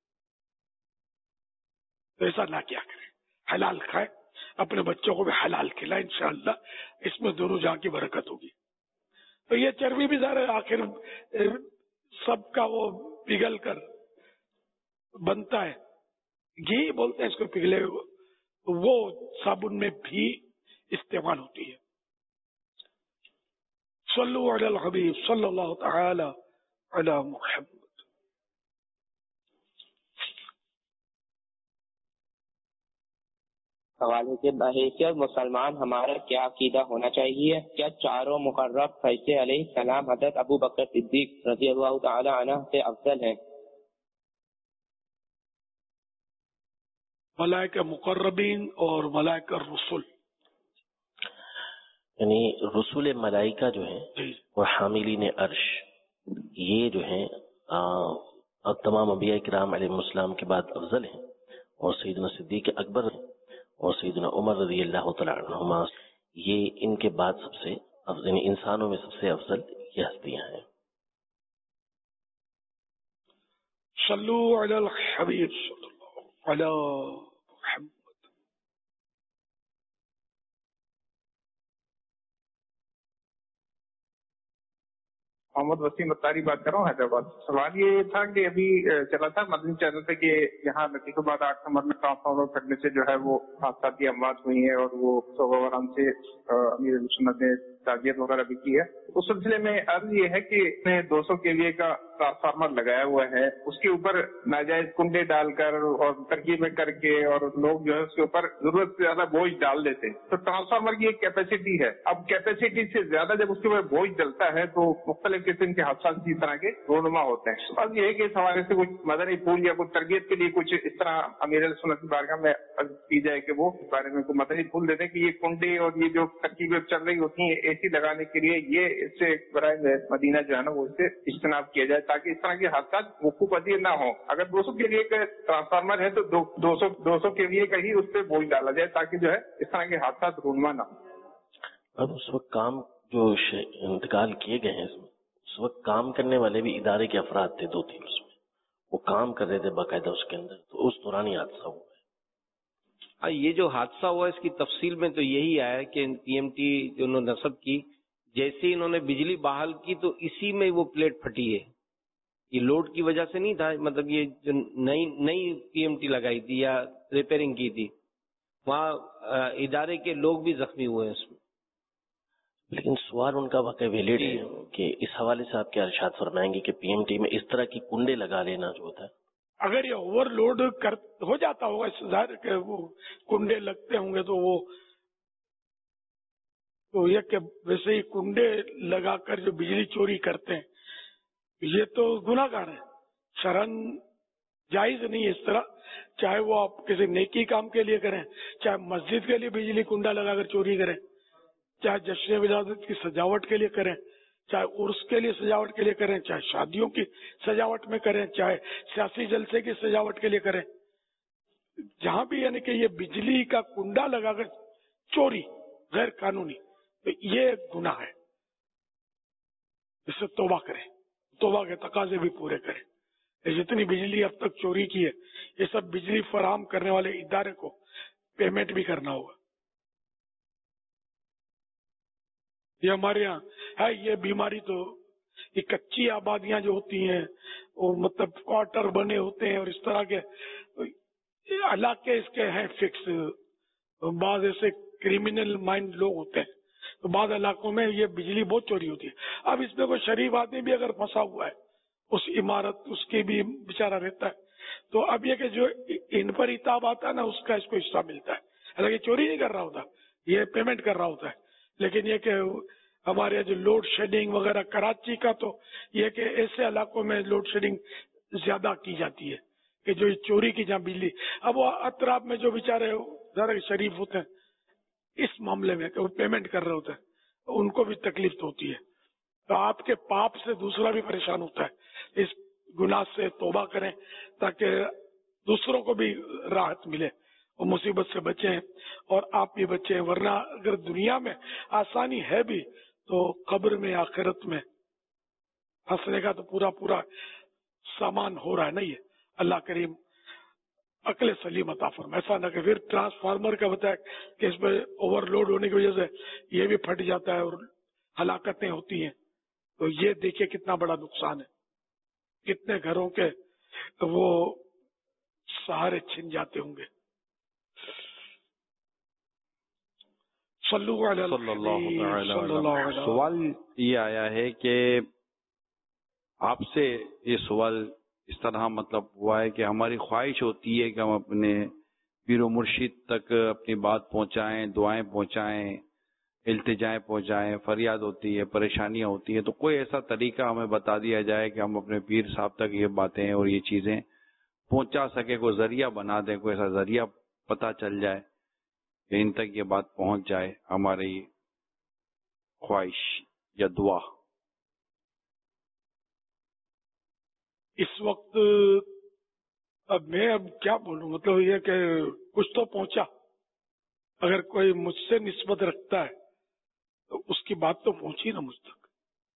تو ایسا نہ کیا کریں، حلال کھائے، اپنے بچوں کو بھی حلال کھلائے، انشاءاللہ اس میں دونوں جہاں کی برکت ہوگی۔ تو یہ چربی بھی ظاہر آخر سب کا وہ پگھل کر بنتا ہے، گھی بولتے ہیں اس کو پگھلے، وہ صابن میں بھی استعمال ہوتی ہے۔ صلو علی الحبیب صلی اللہ تعالی علی محمد۔ حوالے سے بحیثیت مسلمان ہمارا کیا عقیدہ ہونا چاہیے؟ کیا چاروں مقرب فرشتے علیہ السلام حضرت ابو بکر صدیق رضی اللہ تعالی عنہ سے افضل ہیں؟ ملائکہ مقربین اور ملائکہ رسول، یعنی رسول ملائکہ جو ہیں اور حاملین عرش، یہ جو ہیں تمام انبیاء کرام علیہ السلام کے بعد افضل ہیں، اور سیدنا صدیق اکبر اور سیدنا عمر رضی اللہ تعالی عنہما یہ ان کے بعد سب سے افضل، یعنی انسانوں میں سب سے افضل یہ ہستیاں ہیں۔ صلو علی الحبیب صلی اللہ علی محمد۔ محمد وسیم اتاری بات کر رہا ہوں حیدرآباد۔ سوال یہ تھا کہ ابھی چلا تھا مدنی چینل پہ کہ یہاں لطیف آباد آٹھ نمبر میں ٹرانسفارمر پھٹنے سے جو ہے وہ حادثاتی اموات ہوئی ہیں، اور وہ صوبہ سے امیر سنت نے تعزیت وغیرہ بھی کی ہے۔ اس سلسلے میں عرض یہ ہے کہ اس نے دو سو کے وی کا ٹرانسفارمر لگایا ہوا ہے، اس کے اوپر ناجائز کنڈے ڈال کر اور ترکیبیں کر کے اور لوگ جو ہے اس کے اوپر ضرورت سے زیادہ بوجھ ڈال دیتے ہیں۔ تو ٹرانسفارمر کی ایک کیپیسٹی ہے، اب کیپیسٹی سے زیادہ جب اس کے اوپر بوجھ ڈلتا ہے تو مختلف قسم کے حادثات اسی طرح کے رونما ہوتے ہیں۔ اب یہ ہے کہ اس حوالے سے کچھ مدنی پھول یا کچھ تربیت کے لیے کچھ اس طرح امیر سنت کی بارگاہ میں عرض کی جائے کہ وہ اس بارے میں کوئی مدنی پھول دیتے ہیں کہ یہ کنڈے اور یہ جو ترکیبیں چل رہی ہوتی ہیں اے سی لگانے کے لیے، یہ اس سے برائے مدینہ جو ہے نا وہ اس سے اجتناب کیا جائے تاکہ اس طرح کے حادثات وقوع پذیر نہ ہوں۔ اگر دو سو کے وی کا ٹرانسفارمر ہے تو دو سو دو سو کے وی کا ہی اس پہ بوجھ ڈالا جائے تاکہ جو ہے اس طرح کے حادثات رونما نہ ہوں۔ اب اس وقت کام جو انتقال کیے گئے ہیں اس وقت کام کرنے والے بھی ادارے کے افراد تھے، دو تین اس میں وہ کام کر رہے تھے باقاعدہ اس کے اندر، تو اس دوران ہی حادثہ ہوا ہے۔ یہ جو حادثہ ہوا اس کی تفصیل میں تو یہی آیا کہ پی ایم ٹی جو انہوں نے نصب کی، جیسے انہوں نے بجلی بحال کی تو اسی میں وہ پلیٹ پھٹی ہے، یہ لوڈ کی وجہ سے نہیں تھا، مطلب یہ جو نئی نئی پی ایم ٹی لگائی تھی یا ریپیئرنگ کی تھی وہاں ادارے کے لوگ بھی زخمی ہوئے ہیں اس میں۔ لیکن سوال ان کا واقعی ویلڈ ہے کہ اس حوالے سے آپ کیا ارشاد فرمائیں گے کہ پی ایم ٹی میں اس طرح کی کنڈے لگا لینا جو ہوتا ہے، اگر یہ اوور لوڈ کر ہو جاتا ہوگا، اس ظاہر کہ وہ کنڈے لگتے ہوں گے تو وہ تو یہ کہ ویسے ہی کنڈے لگا کر جو بجلی چوری کرتے ہیں یہ تو گناہ گار ہے، شرن जायज नहीं है इस तरह, चाहे वो आप किसी नेकी काम के लिए करें, चाहे मस्जिद के लिए बिजली कुंडा लगाकर चोरी करें, चाहे जश्न विलादत की सजावट के लिए करें, चाहे उर्स के लिए सजावट के लिए करें, चाहे शादियों की सजावट में करें, चाहे सियासी जलसे की सजावट के लिए करें, जहां भी यानी कि ये बिजली का कुंडा लगाकर चोरी गैर कानूनी, तो ये गुनाह है। इससे तौबा करें, तौबा के तकाजे भी पूरे करें। जितनी बिजली अब तक चोरी की है, ये सब बिजली फराहम करने वाले इदारे को पेमेंट भी करना होगा। ये हमारे यहाँ है ये बीमारी, तो ये कच्ची आबादियां जो होती हैं वो मतलब क्वार्टर बने होते हैं और इस तरह के इलाके इसके हैं फिक्स। बाद ऐसे क्रिमिनल माइंड लोग होते हैं, तो बाद इलाकों में ये बिजली बहुत चोरी होती है। अब इसमें कोई शरीफ आदमी भी अगर फंसा हुआ है, उस इमारत उसके भी बेचारा रहता है, तो अब ये कि जो इन पर इताब आता है ना, उसका इसको हिस्सा मिलता है। हालांकि चोरी नहीं कर रहा होता, ये पेमेंट कर रहा होता है, लेकिन ये कि हमारे जो लोड शेडिंग वगैरह कराची का, तो ये कि ऐसे इलाकों में लोड शेडिंग ज्यादा की जाती है कि जो चोरी की जहाँ बिजली, अब वो अतराफ में जो बेचारे जरा शरीफ होते हैं इस मामले में कि वो पेमेंट कर रहे होते हैं, तो उनको भी तकलीफ तो होती है। तो आपके पाप से दूसरा भी परेशान होता है। इस गुनाह से तौबा करें ताकि दूसरों को भी राहत मिले और मुसीबत से बचें और आप भी बचें। वरना अगर दुनिया में आसानी है भी तो कब्र में आखिरत में हंसने का तो पूरा पूरा सामान हो रहा है नहीं है। अल्लाह करीम अकल सलीम अता फरमाए। ऐसा ना कि फिर ट्रांसफार्मर का बताया कि इस पर ओवरलोड होने की वजह से ये भी फट जाता है और हलाकतें होती हैं, तो ये देखिए कितना बड़ा नुकसान है। कितने घरों के तो वो सहारे छिन जाते होंगे। सवाल ये आया है कि आपसे ये सवाल इस तरह मतलब हुआ है कि हमारी ख्वाहिश होती है कि हम अपने पीरो मुर्शिद तक अपनी बात पहुंचाएं, दुआएं पहुंचाएं, इल्तिजाएं पहुंचाएं, फरियाद होती है, परेशानियां होती है, तो कोई ऐसा तरीका हमें बता दिया जाए कि हम अपने पीर साहब तक ये बातें और ये चीजें पहुंचा सके, कोई जरिया बना दें, कोई ऐसा जरिया पता चल जाए कि इन तक ये बात पहुंच जाए, हमारी ख्वाहिश या दुआ। इस वक्त अब मैं अब क्या बोलूं, मतलब ये कि कुछ तो पहुंचा। अगर कोई मुझसे निस्बत रखता है तो उसकी बात तो पहुंची ना मुझ तक,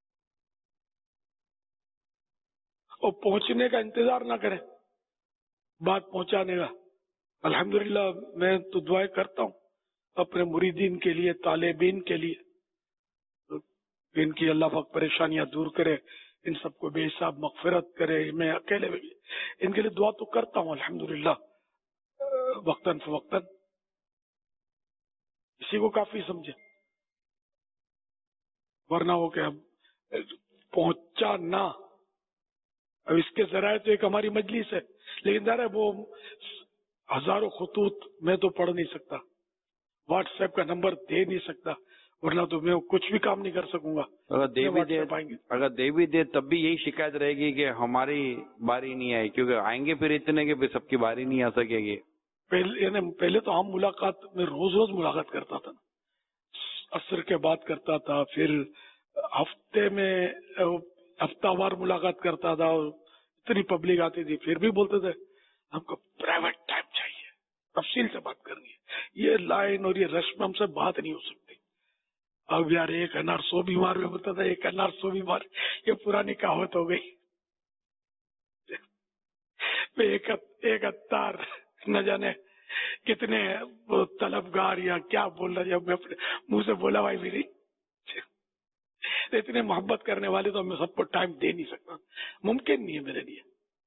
और पहुंचने का इंतजार ना करें, बात पहुंचाने का। अल्हम्दुलिल्लाह मैं तो दुआएं करता हूं अपने मुरीदीन के लिए, तालिबीन के लिए, तो इनकी अल्लाह पाक परेशानियां दूर करे, इन सबको बेहिसाब मगफिरत करे। मैं अकेले भी इनके लिए दुआ तो करता हूं अल्हम्दुलिल्लाह वक्तन फवक्तन, इसी को काफी समझे। वरना हो के अब पहुंचा ना, अब इसके जराए तो एक हमारी मजलिस है, लेकिन जरा वो हजारों खतूत मैं तो पढ़ नहीं सकता, व्हाट्सएप का नंबर दे नहीं सकता, वरना तो मैं कुछ भी काम नहीं कर सकूंगा। अगर दे भी दे अगर दे भी दे तब भी यही शिकायत रहेगी कि हमारी बारी नहीं आई, क्योंकि आएंगे फिर इतने के फिर सबकी बारी नहीं आ सकेगी। पहले पहले तो हम मुलाकात में रोज रोज मुलाकात करता था, असर के बाद करता था, फिर हफ्ते में हफ्तावार मुलाकात करता था, और इतनी पब्लिक आती थी, फिर भी बोलते थे हमको प्राइवेट टाइम चाहिए, तफसील से बात करनी है, ये लाइन और ये रश में हमसे बात नहीं हो सकती। अब यार एक अनार सौ बीमार में बोलता था, एक अनार सौ बीमार, ये पुरानी कहावत हो गई। एक एक अत्तार न जाने कितने तलबगार या क्या बोल रहा, जब मैं अपने मुंह से बोला भाई मेरी इतने मोहब्बत करने वाले तो मैं सबको टाइम दे नहीं सकता, मुमकिन नहीं है मेरे लिए।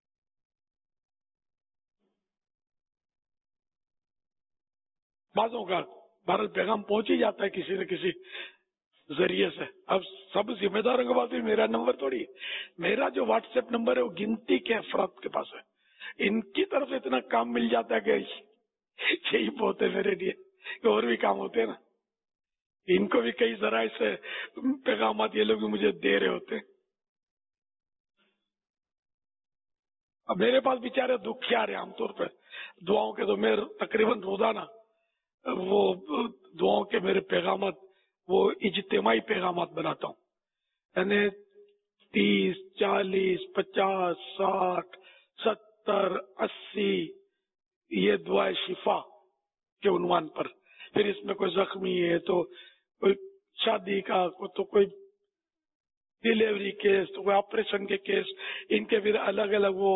बाजों का भारत पैगाम पहुंच ही जाता है किसी न किसी जरिए से। अब सब जिम्मेदारों के पास भी मेरा नंबर थोड़ी है, मेरा जो व्हाट्सएप नंबर है वो गिनती के अफराद के पास है। इनकी तरफ से इतना काम मिल जाता है कि यही बहुत है मेरे लिए, कि और भी काम होते हैं ना, इनको भी कई जराए से पैगाम ये लोग भी मुझे दे रहे होते हैं। अब मेरे पास बेचारे दुखियार है आमतौर पर दुआओं के, तो मैं तकरीबन रोजाना वो दुआओं के मेरे पैगामत वो इज्तिमाई पैगामत बनाता हूँ, यानी तीस चालीस पचास साठ सत्तर अस्सी ये दुआ शिफा के उन्वान पर। फिर इसमें कोई जख्मी है तो कोई शादी का, तो कोई डिलीवरी केस, तो कोई ऑपरेशन के केस, इनके फिर अलग अलग वो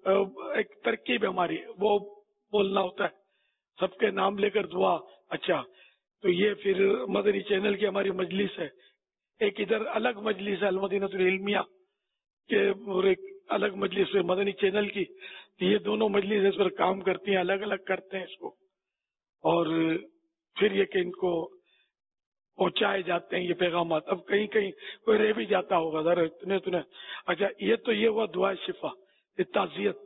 एक तरकीब हमारी वो बोलना होता है, सबके नाम लेकर दुआ। अच्छा, तो ये फिर मदनी चैनल की हमारी मजलिस है, एक इधर अलग मजलिस है अल-मदीनतुल इल्मिया के, और एक अलग मजलिस है मदनी चैनल की। ये दोनों मजलिस इस पर काम करती हैं, अलग अलग करते हैं इसको, और फिर ये कि इनको पहुंचाए जाते हैं ये पैगामात। अब कहीं कहीं कोई रह भी जाता होगा जरा इतने तुने। अच्छा, ये तो ये हुआ दुआ शिफा। ये ताजियत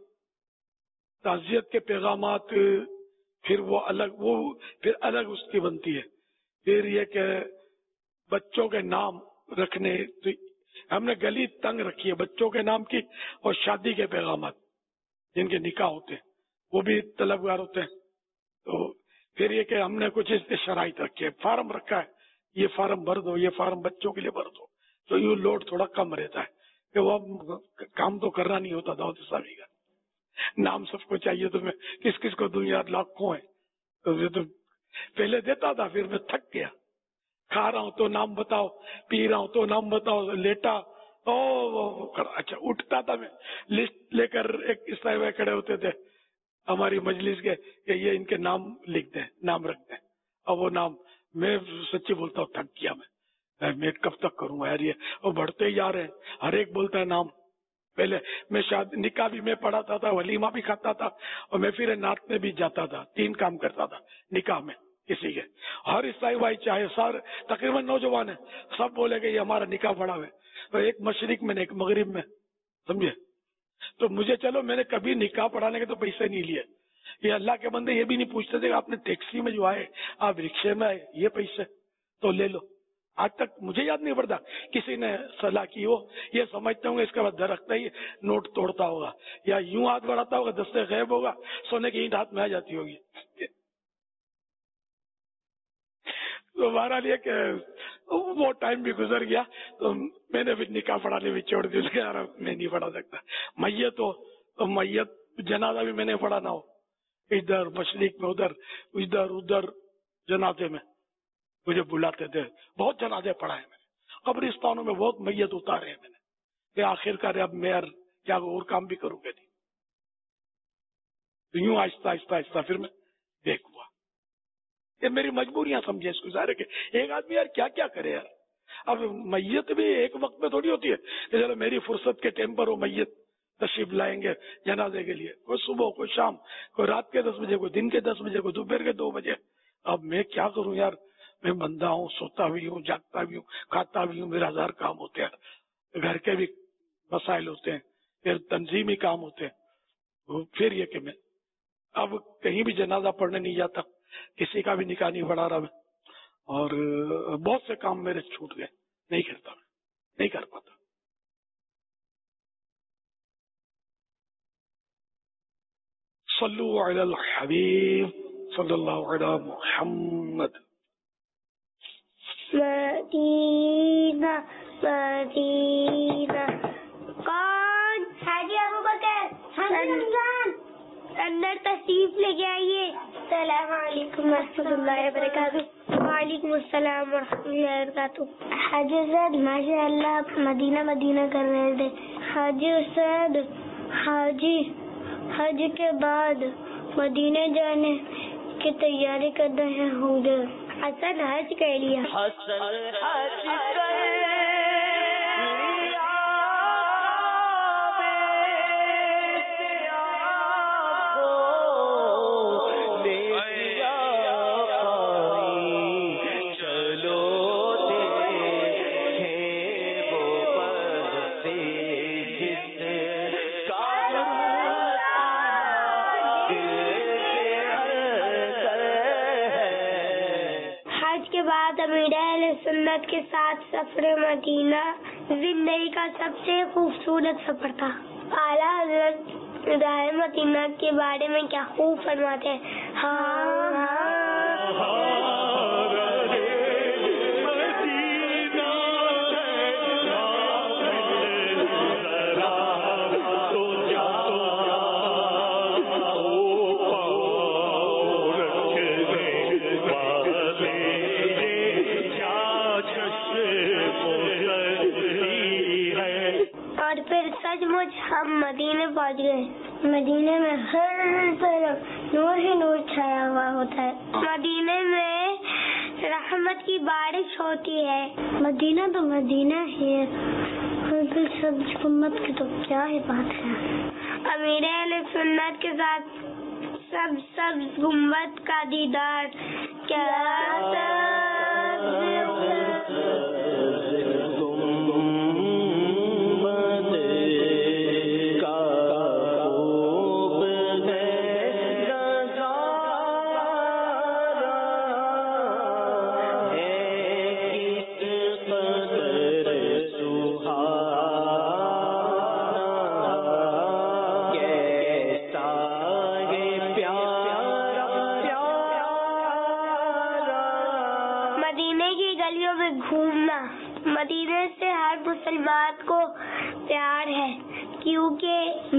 ताजियत के पैगामात फिर वो अलग वो फिर अलग उसकी बनती है। फिर ये कि बच्चों के नाम रखने, तो हमने गली तंग रखी है बच्चों के नाम की, और शादी के पैगामात जिनके निकाह होते हैं वो भी तलबगार होते हैं। तो फिर ये कि हमने कुछ इसके शराइत रखी है, फार्म रखा है, ये फार्म भर दो, ये फार्म बच्चों के लिए भर दो, तो यूँ लोड थोड़ा कम रहता है कि वो काम तो करना नहीं होता दाऊद इस्लामी का। नाम सबको चाहिए तो मैं किस किस को दूं यार, लाखों है। तो ये तो पहले देता था, फिर मैं थक गया। खा रहा हूं तो नाम बताओ, पी रहा हूं तो नाम बताओ, लेटा ओ अच्छा उठता था मैं, लिस्ट लेकर एक इस तरह खड़े होते थे हमारी मजलिस के कि ये इनके नाम लिख दें, नाम रख दें। और वो नाम मैं सच्ची बोलता हूँ थक गया मैं मैं कब तक करूंगा यार ये, और बढ़ते ही जा रहे हैं, हर एक बोलता है नाम। पहले मैं शादी निकाह भी मैं पढ़ाता था, वलीमा भी खाता था, और मैं फिर नात में भी जाता था, तीन काम करता था निकाह में किसी के। हर ईसाई भाई चाहे सारे तकरीबन नौजवान है, सब बोलेगे ये हमारा निकाह पड़ा हुआ है, तो एक मशरिक में एक मगरिब में, समझे। तो मुझे चलो मैंने कभी निकाह पढ़ाने के तो पैसे नहीं लिए, ये अल्लाह के बंदे ये भी नहीं पूछते थे आपने टैक्सी में जो आए, आप रिक्शे में आए, ये पैसे तो ले लो। आज तक मुझे याद नहीं पड़ता किसी ने सलाह की हो, ये समझते होंगे इसके बाद दरख्ता ही नोट तोड़ता होगा, या यूं हाथ बढ़ाता होगा दस्ते गैब होगा, सोने की ईंट हाथ में आ जाती होगी। तो बहरहाल ये कि वो टाइम भी गुजर गया, तो मैंने भी निकाह पढ़ाने भी छोड़ दिया, यार मैं नहीं पढ़ा सकता। मैयत हो तो मैयत जनाजा भी मैंने पढ़ा ना हो, इधर मशरिक में उधर इधर उधर जनाजे में मुझे बुलाते थे, बहुत जनाजे पढ़ा है मैंने, कब्रिस्तानों में बहुत मैयत उतारे हैं मैंने, कि आखिरकार अब मैं यार क्या और काम भी करूंगा नहीं। तो यूं आहिस्ता आहिस्ता आहिस्ता फिर मैं देख हुआ, ये मेरी मजबूरियां समझे इसको, सारे के एक आदमी यार क्या क्या करे यार। अब मैयत भी एक वक्त में थोड़ी होती है कि चलो मेरी फुर्सत के टाइम पर वो मैयत तशरीफ लाएंगे जनाजे के लिए, कोई सुबह कोई शाम, कोई रात के दस बजे, कोई दिन के दस बजे, कोई दोपहर के दो बजे। अब मैं क्या करूं यार, मैं बंदा हूँ, सोता भी हूँ, जागता भी हूँ, खाता भी हूँ, मेरे हजार काम होते हैं, घर के भी मसाइल होते हैं, फिर तंजीमी काम होते हैं। तो फिर ये कि मैं अब कहीं भी जनाजा पढ़ने नहीं जाता, किसी का भी निकाह नहीं पढ़ा रहा मैं, और बहुत से काम मेरे छूट गए, नहीं करता मैं, नहीं कर पाता। सल्लु अलल हबीब सल्लल्लाहु अलैहि मुहम्मद। मदीना मदीना कौन? हाजी अबू बकर, हाजी रमजान, अंदर तशरीफ लेके आइए। अस्सलाम वालेकुम रहमतुल्लाहि व बरकातुहू। वालेकुम अस्सलाम व रहमतुल्लाहि व बरकातुहू। हाजी उस्ताद माशाअल्लाह आप मदीना मदीना कर रहे थे। हाजी उस्ताद, हाजी हज के बाद मदीने जाने की तैयारी कर रहे होंगे। हसन हज कर लिया। हसन हज कर सुन्नत के साथ सफर मदीना जिंदगी का सबसे खूबसूरत सफर था। आला हज़रत راہ مدینہ کے بارے میں کیا خوب فرماتے ہیں. ہاں ہم مدینے پہنچ گئے. مدینے میں ہر طرف نور ہی نور چھایا ہوا ہوتا ہے. مدینے میں رحمت کی بارش ہوتی ہے. مدینہ تو مدینہ ہی ہے, پھر سبز گنبد کی تو کیا ہی بات ہے. امیر اہل سنت کے ساتھ سب سبز گنبد کا دیدار کیا مدینے سے ہر مسلمان کو پیار ہے, کیونکہ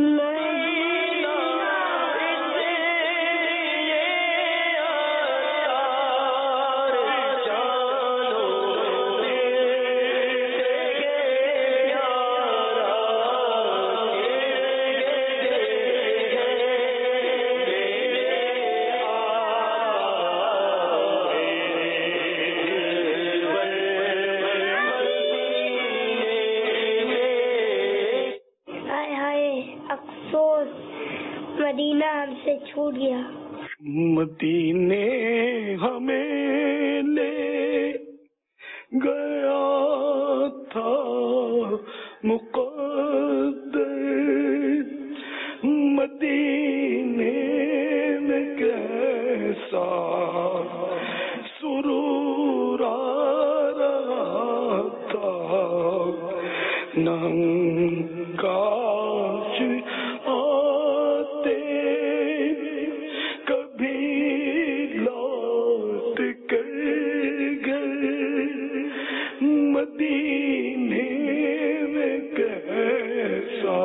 مدینہ ہم سے چھوٹ گیا. مدینے ہمیں لے گیا تھا مقدر, مدینے میں کیسا سرور آ رہا تھا, نہ کاش مدینے میں کیسا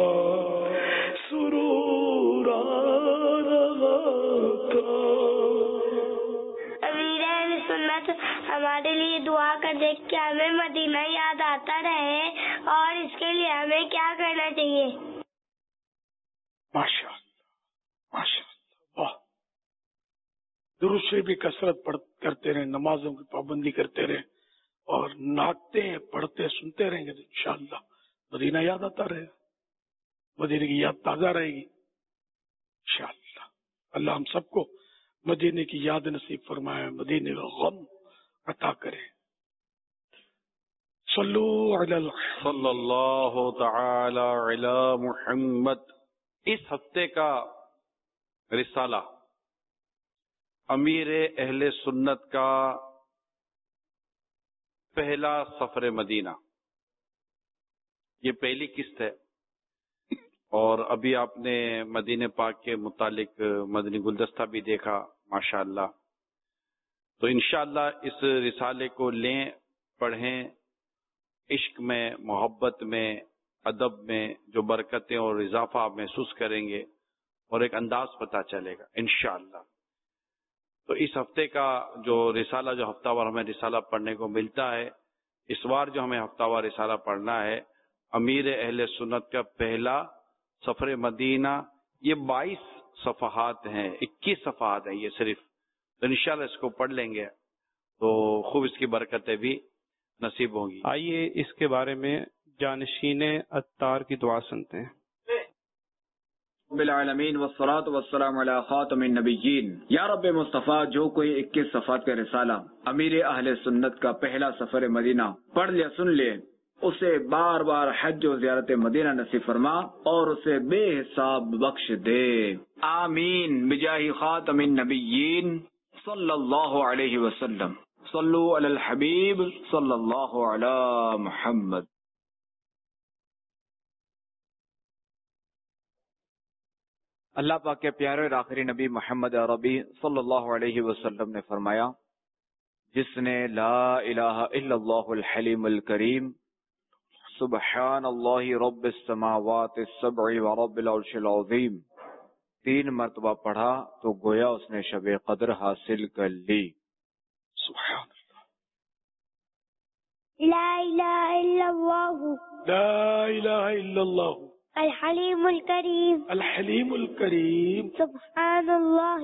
سرور آ رہا تھا. امیر اہل سنت ہمارے لیے دعا کر دے کہ ہمیں مدینہ یاد آتا رہے, اور اس کے لیے ہمیں کیا کرنا چاہیے. ماشاء اللہ ماشاء اللہ, واہ. درود شریف بھی کثرت پڑھ کرتے رہے, نمازوں کی پابندی کرتے رہے, اور ناچتے ہیں پڑھتے سنتے رہیں گے تو انشاءاللہ مدینہ یاد آتا رہے گا, مدینہ کی یاد تازہ رہے گی انشاءاللہ. اللہ ہم سب کو مدینہ کی یاد نصیب فرمائے, مدینہ کا غم عطا کرے. صلو علی صلی اللہ تعالی علی محمد. اس ہفتے کا رسالہ امیر اہل سنت کا پہلا سفر مدینہ, یہ پہلی قسط ہے, اور ابھی آپ نے مدینہ پاک کے متعلق مدنی گلدستہ بھی دیکھا ماشاءاللہ. تو انشاءاللہ اس رسالے کو لیں, پڑھیں, عشق میں, محبت میں, ادب میں جو برکتیں اور اضافہ آپ محسوس کریں گے, اور ایک انداز پتہ چلے گا انشاءاللہ. تو اس ہفتے کا جو رسالہ, جو ہفتہ وار ہمیں رسالہ پڑھنے کو ملتا ہے, اس بار جو ہمیں ہفتہ وار رسالہ پڑھنا ہے امیر اہل سنت کا پہلا سفر مدینہ. یہ بائیس صفحات ہیں, اکیس صفحات ہیں یہ صرف. تو انشاءاللہ اس کو پڑھ لیں گے تو خوب اس کی برکتیں بھی نصیب ہوں گی. آئیے اس کے بارے میں جانشین عطار کی دعا سنتے ہیں. رب العالمین والصلاة والسلام علی خاتم النبیین. یا رب مصطفیٰ, جو کوئی اکیس صفحات کا رسالہ امیر اہل سنت کا پہلا سفر مدینہ پڑھ لیا, سن لے, اسے بار بار حج و زیارت مدینہ نصیب فرما اور اسے بے حساب بخش دے. آمین بجاہ خاتم النبیین صلی اللہ علیہ وسلم. صلو علی الحبیب صلی اللہ علی محمد. اللہ پاک کے پیارے اور آخری نبی محمد عربی صلی اللہ علیہ وسلم نے فرمایا، جس نے لا الہ الا اللہ الحلیم الکریم سبحان اللہ رب السماوات السبع ورب العرش العظیم تین مرتبہ پڑھا تو گویا اس نے شب قدر حاصل کر لی۔ سبحان لا الہ الا اللہ لا الہ الا اللہ الحلیم الکریم الحلیم الکریم سبحان اللہ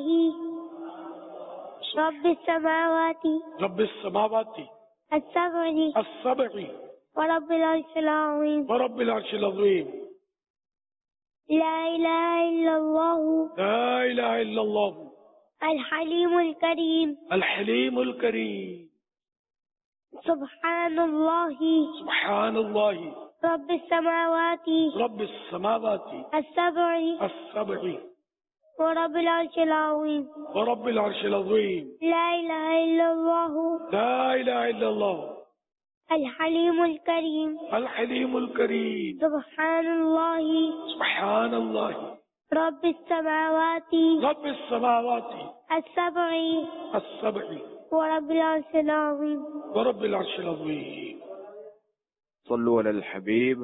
رب السماوات رب السماوات السبع السبع ورب العرش العظیم ورب العرش العظیم لا الہ الا اللہ لا الہ الا اللہ الحلیم الکریم الحلیم الکریم سبحان اللہ سبحان اللہ رب السماوات رب السماوات السبع السبع ورب العرش العظیم ورب العرش العظیم لا الہ الا اللہ لا الہ الا اللہ الحلیم الکریم الحلیم الکریم سبحان اللہ سبحان اللہ رب السماوات رب السماوات السبع السبع ورب العرش العظیم ورب العرش العظیم۔ صلو علی الحبیب۔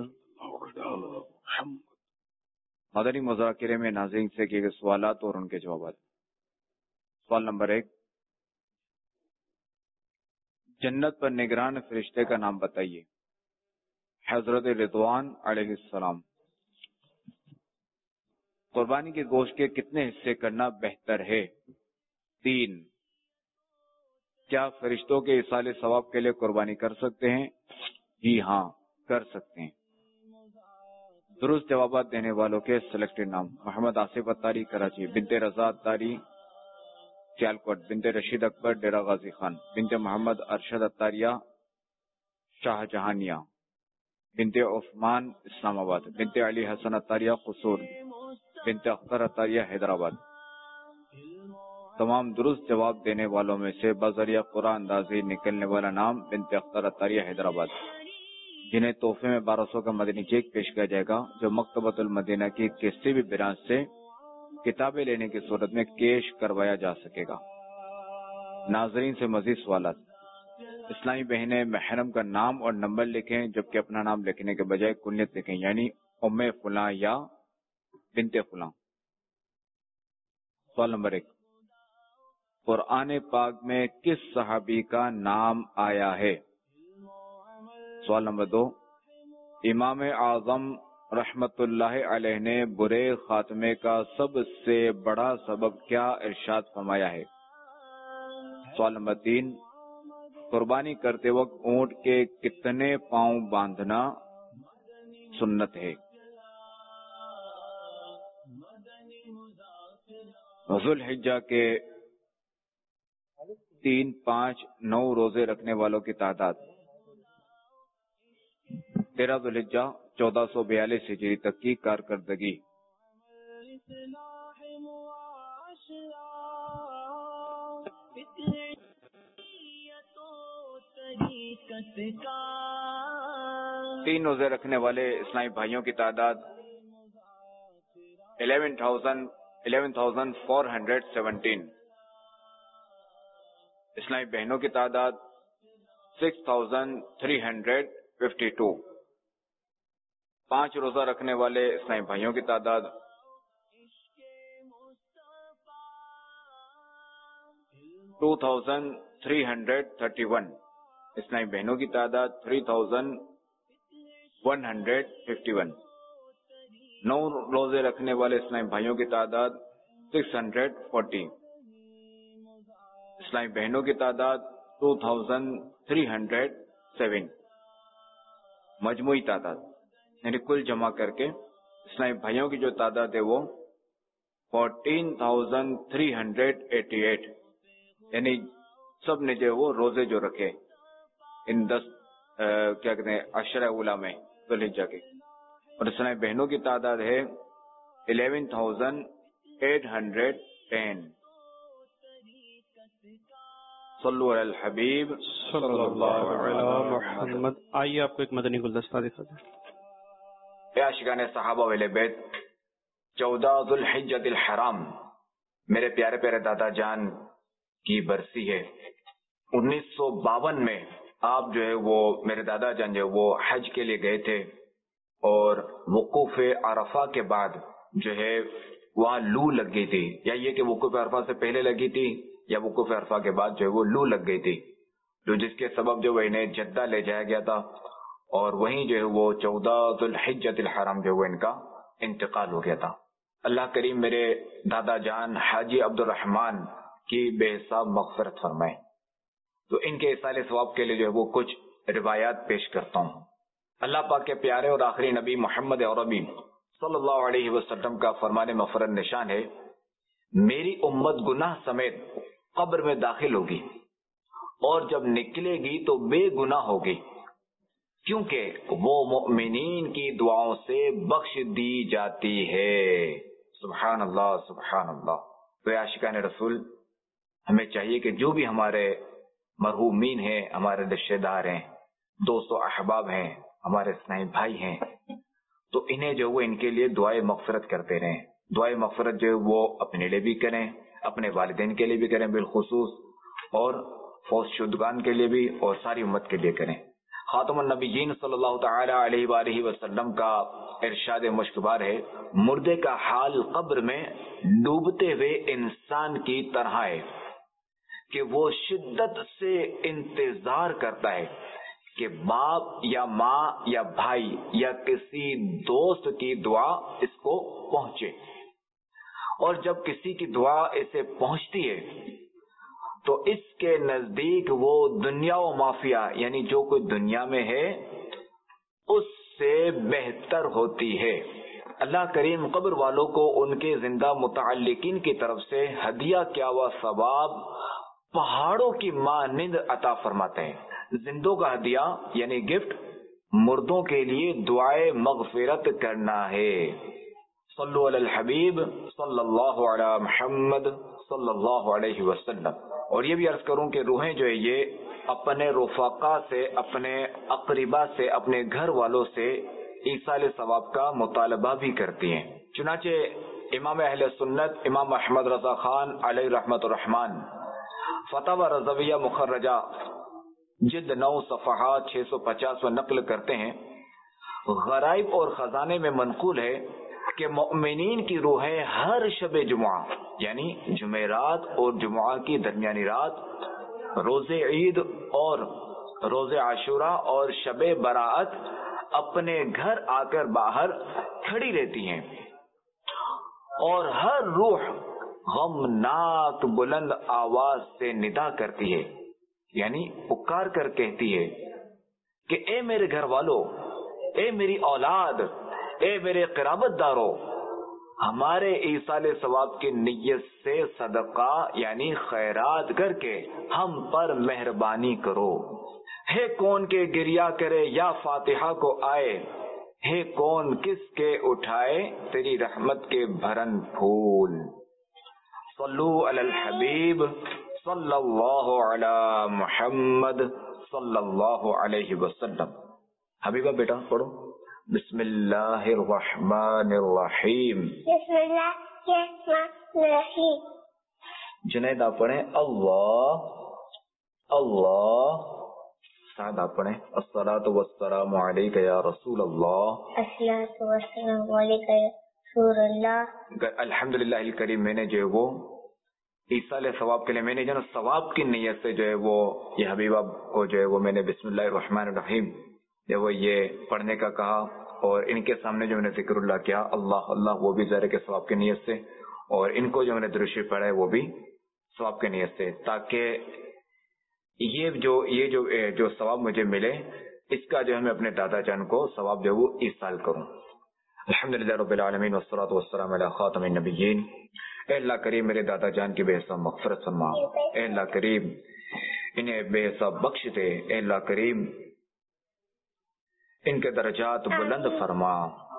مدنی مذاکرے میں ناظرین سے کیے گئے سوالات اور ان کے جوابات۔ سوال نمبر ایک، جنت پر نگران فرشتے کا نام بتائیے۔ حضرت رضوان علیہ السلام۔ قربانی کے گوشت کے کتنے حصے کرنا بہتر ہے؟ تین، کیا فرشتوں کے ایصال ثواب کے لیے قربانی کر سکتے ہیں؟ جی ہاں، کر سکتے ہیں۔ درست جوابات دینے والوں کے سلیکٹڈ نام: محمد آصف اتاری کراچی، بنت رضا اتاری سیالکوٹ، بنت رشید اکبر ڈیرہ غازی خان، بنت محمد ارشد اتاریہ شاہ جہانیہ، بنت عثمان اسلام آباد، بنت علی حسن اتاریہ قصور، بنت اختر اتاریہ حیدرآباد۔ تمام درست جواب دینے والوں میں سے بذریعہ قرآن اندازی نکلنے والا نام بنت اختر اتاریہ حیدرآباد، جنہیں تحفے میں بارہ سو کا مدنی چیک پیش کیا جائے گا، جو مکتبۃ المدینہ کی کسی بھی برانچ سے کتابیں لینے کی صورت میں کیش کروایا جا سکے گا۔ ناظرین سے مزید سوالات۔ اسلامی بہنیں محرم کا نام اور نمبر لکھیں، جبکہ اپنا نام لکھنے کے بجائے کنیت لکھیں، یعنی ام فلاں یا بنت فلاں۔ سوال نمبر ایک، قرآن پاک میں کس صحابی کا نام آیا ہے؟ سوال نمبر دو، امام اعظم رحمت اللہ علیہ نے برے خاتمے کا سب سے بڑا سبب کیا ارشاد فرمایا ہے؟ سوال نمبر تین، قربانی کرتے وقت اونٹ کے کتنے پاؤں باندھنا سنت ہے؟ ذو الحجہ کے تین، پانچ، نو روزے رکھنے والوں کی تعداد: تیرہ ذو الحجہ چودہ سو بیالیس ہجری تک کی کارکردگی۔ تین روزے رکھنے والے اسلامی بھائیوں کی تعداد eleven thousand eleven thousand four hundred seventeen, اسلامی بہنوں کی تعداد six thousand three hundred fifty two, پانچ روزہ رکھنے والے اسلامی بھائیوں کی تعداد two thousand three hundred thirty one, اسلامی بہنوں کی تعداد three thousand one hundred fifty one, نو روزے رکھنے والے اسلامی بھائیوں کی تعداد سکس ہنڈریڈ فورٹی، اسلامی بہنوں کی تعداد two thousand three hundred seven. مجموعی تعداد یعنی کل جمع کر کے اسلامی بھائیوں کی جو تعداد ہے وہ fourteen thousand three hundred eighty eight, یعنی سب نے جو وہ روزے جو رکھے ان دس کیا کہتے ہیں عشرہ اولا میں ذو الحجہ کے، اور اسلامی بہنوں کی تعداد ہے eleven thousand eight hundred ten. صلو علی الحبیب صلی اللہ علی محمد۔ آئیے آپ کو ایک مدنی گلدستہ دکھا دیں۔ اے عاشقان صحابہ و اہل بیت، چودہ ذوالحجۃ الحرام میرے پیارے پیارے دادا جان کی برسی ہے. انیس سو باون میں آپ جو ہے وہ میرے دادا جان جو وہ حج کے لیے گئے تھے اور وقوف عرفہ کے بعد جو ہے وہاں لو لگ گئی تھی, یا یہ کہ وقوف عرفہ سے پہلے لگی تھی یا وقوف عرفہ کے بعد جو ہے وہ لو لگ گئی تھی, جو جس کے سبب جو وہ انہیں جدہ لے جایا گیا تھا اور وہیں جو ہے وہ چودہ ذوالحجۃ الحرام جو وہ ان کا انتقال ہو گیا تھا. اللہ کریم میرے دادا جان حاجی عبد الرحمان کی بے حساب مغفرت فرمائے. تو ان کے اصال ثواب کے لیے جو ہے وہ کچھ روایات پیش کرتا ہوں. اللہ پاک کے پیارے اور آخری نبی محمد عربی صلی اللہ علیہ وسلم کا فرمان مفرد نشان ہے, میری امت گناہ سمیت قبر میں داخل ہوگی اور جب نکلے گی تو بے گناہ ہوگی, کیونکہ وہ مؤمنین کی دعاؤں سے بخش دی جاتی ہے. سبحان اللہ سبحان اللہ. تو عاشقان رسول ہمیں چاہیے کہ جو بھی ہمارے مرحومین ہیں, ہمارے رشتہ دار ہیں, دوست و احباب ہیں, ہمارے اسلامی بھائی ہیں, تو انہیں جو وہ ان کے لیے دعائیں مغفرت کرتے رہیں. دعائیں مغفرت جو وہ اپنے لیے بھی کریں, اپنے والدین کے لیے بھی کریں بالخصوص, اور فوت شدگان کے لیے بھی اور ساری امت کے لیے کریں. خاتم النبیین صلی اللہ تعالی علیہ وآلہ وسلم کا ارشاد مشکبار ہے, مردے کا حال قبر میں ڈوبتے ہوئے انسان کی طرح ہے کہ وہ شدت سے انتظار کرتا ہے کہ باپ یا ماں یا بھائی یا کسی دوست کی دعا اس کو پہنچے, اور جب کسی کی دعا اسے پہنچتی ہے تو اس کے نزدیک وہ دنیا و مافیا یعنی جو کوئی دنیا میں ہے اس سے بہتر ہوتی ہے. اللہ کریم قبر والوں کو ان کے زندہ متعلقین کی طرف سے ہدیہ کیا ہوا ثواب پہاڑوں کی مانند عطا فرماتے ہیں. زندوں کا ہدیہ یعنی گفٹ مردوں کے لیے دعائے مغفرت کرنا ہے. صلو علی الحبیب صلی اللہ علی محمد صلی اللہ علیہ وسلم. اور یہ بھی عرض کروں کہ روحیں جو ہے یہ اپنے رفقا سے, اپنے اقربا سے, اپنے گھر والوں سے ایصال ثواب کا مطالبہ بھی کرتی ہیں. چنانچہ امام اہل سنت امام احمد رضا خان علیہ رحمت الرحمن فتاوی رضویہ مخرجہ جلد نو صفحات چھ سو پچاس و نقل کرتے ہیں, غرائب اور خزانے میں منقول ہے کہ مؤمنین کی روحیں ہر شب جمعہ یعنی جمعرات اور جمعہ کی درمیانی رات, روز عید اور روز عاشورہ اور شب براءت اپنے گھر آ کر باہر کھڑی رہتی ہیں, اور ہر روح غمناک بلند آواز سے ندا کرتی ہے یعنی پکار کر کہتی ہے کہ اے میرے گھر والوں, اے میری اولاد, اے میرے قرابت داروں, ہمارے ایصال ثواب کی نیت سے صدقہ یعنی خیرات کر کے ہم پر مہربانی کرو. ہے کون کے گریا کرے یا فاتحہ کو آئے, ہے کون کس کے اٹھائے تیری رحمت کے بھرن پھول. صلو علی الحبیب صلی اللہ علی محمد صلی اللہ علیہ وسلم. حبیبہ بیٹا پڑھو. بسم اللہ الرحمن الرحیم. بسم اللہ الرحمن الرحیم. جنید آپ پڑھیں اللہ اللہ. سعد آپ پڑھیں الصلاۃ والسلام علیک یا رسول اللہ. الصلاۃ والسلام علیک یا رسول اللہ. الحمدللہ الکریم میں نے جو ہے وہ ایصال ثواب کے لیے میں نے جو ثواب کی نیت سے جو ہے وہ یہ حبیبہ کو جو ہے وہ میں نے بسم اللہ الرحمن الرحیم جو وہ یہ پڑھنے کا کہا, اور ان کے سامنے جو میں نے ذکر اللہ کیا اللہ اللہ وہ بھی ظاہر کے ثواب کی نیت سے, اور ان کو جو میں نے درود شریف پڑھا ہے وہ بھی ثواب کی نیت سے, تاکہ یہ جو یہ جو جو ثواب مجھے ملے اس کا جو ہے میں اپنے دادا جان کو ثواب جو وہ ایصال کروں. الحمدللہ رب العالمین والصلاۃ والسلام علی خاتم النبیین. اے اللہ کریم میرے دادا جان کی بے حساب مغفرت فرما. اے اللہ کریم انہیں بے حساب بخش دے. اے اللہ کریم ان کے درجات بلند فرما.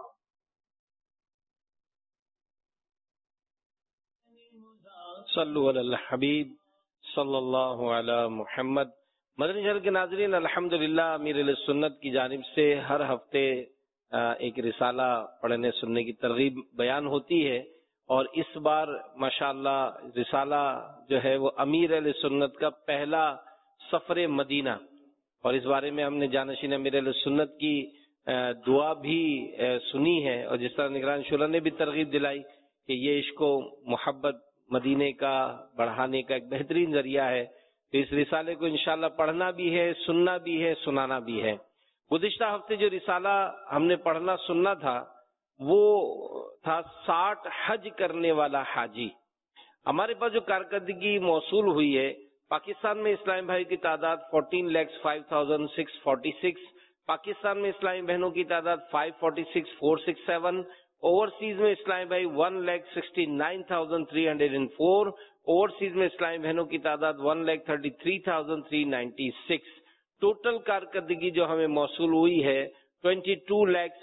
صلو علی الحبیب صلی اللہ علی محمد. مدنی چینل کے ناظرین الحمدللہ امیر علیہ سنت کی جانب سے ہر ہفتے ایک رسالہ پڑھنے سننے کی ترغیب بیان ہوتی ہے، اور اس بار ماشاءاللہ رسالہ جو ہے وہ امیر اہل سنت کا پہلا سفر مدینہ، اور اس بارے میں ہم نے جانشین امیر اہل سنت کی دعا بھی سنی ہے، اور جس طرح نگران شورا نے بھی ترغیب دلائی کہ یہ عشق و محبت مدینے کا بڑھانے کا ایک بہترین ذریعہ ہے، تو اس رسالے کو انشاءاللہ پڑھنا بھی ہے، سننا بھی ہے، سنانا بھی ہے۔ گزشتہ ہفتے جو رسالہ ہم نے پڑھنا سننا تھا وہ تھا ساٹھ حج کرنے والا حاجی۔ ہمارے پاس جو کارکردگی موصول ہوئی ہے، پاکستان میں اسلامی بھائی کی تعداد چودہ لاکھ پانچ ہزار چھ سو چھیالیس، پاکستان میں اسلامی بہنوں کی تعداد پانچ سو چوالیس ہزار چار سو سڑسٹھ، اوورسیز میں اسلامی بھائی ایک لاکھ انڑسٹھ ہزار تین سو چار، اوورسیز میں اسلامی بہنوں کی تعداد ایک لاکھ تینتیس ہزار تین سو چھیانوے۔ ٹوٹل کارکردگی جو ہمیں موصول ہوئی ہے بائیس لاکھ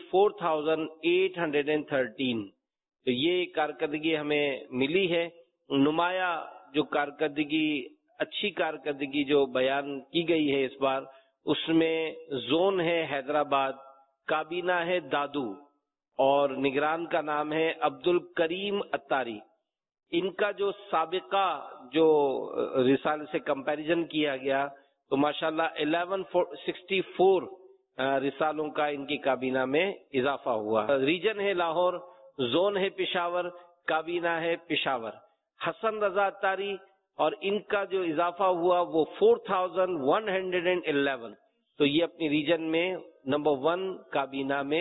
چون ہزار آٹھ سو تیرہ، تو یہ کارکردگی ہمیں ملی ہے۔ نمایاں جو کارکردگی اچھی کارکردگی جو بیان کی گئی ہے اس بار، اس میں زون ہے حیدرآباد، کابینہ ہے دادو، اور نگران کا نام ہے عبد الکریم اتاری۔ ان کا جو سابقہ جو رسالے سے کمپیریزن کیا گیا تو ماشاءاللہ الیون سکسٹی فور رسالوں کا ان کی کابینہ میں اضافہ ہوا۔ ریجن ہے لاہور، زون ہے پشاور، کابینہ ہے پشاور۔ حسن رضا اتاری اور ان کا جو اضافہ ہوا وہ four thousand one hundred and eleven, تو یہ اپنی ریجن میں نمبر ون کابینہ میں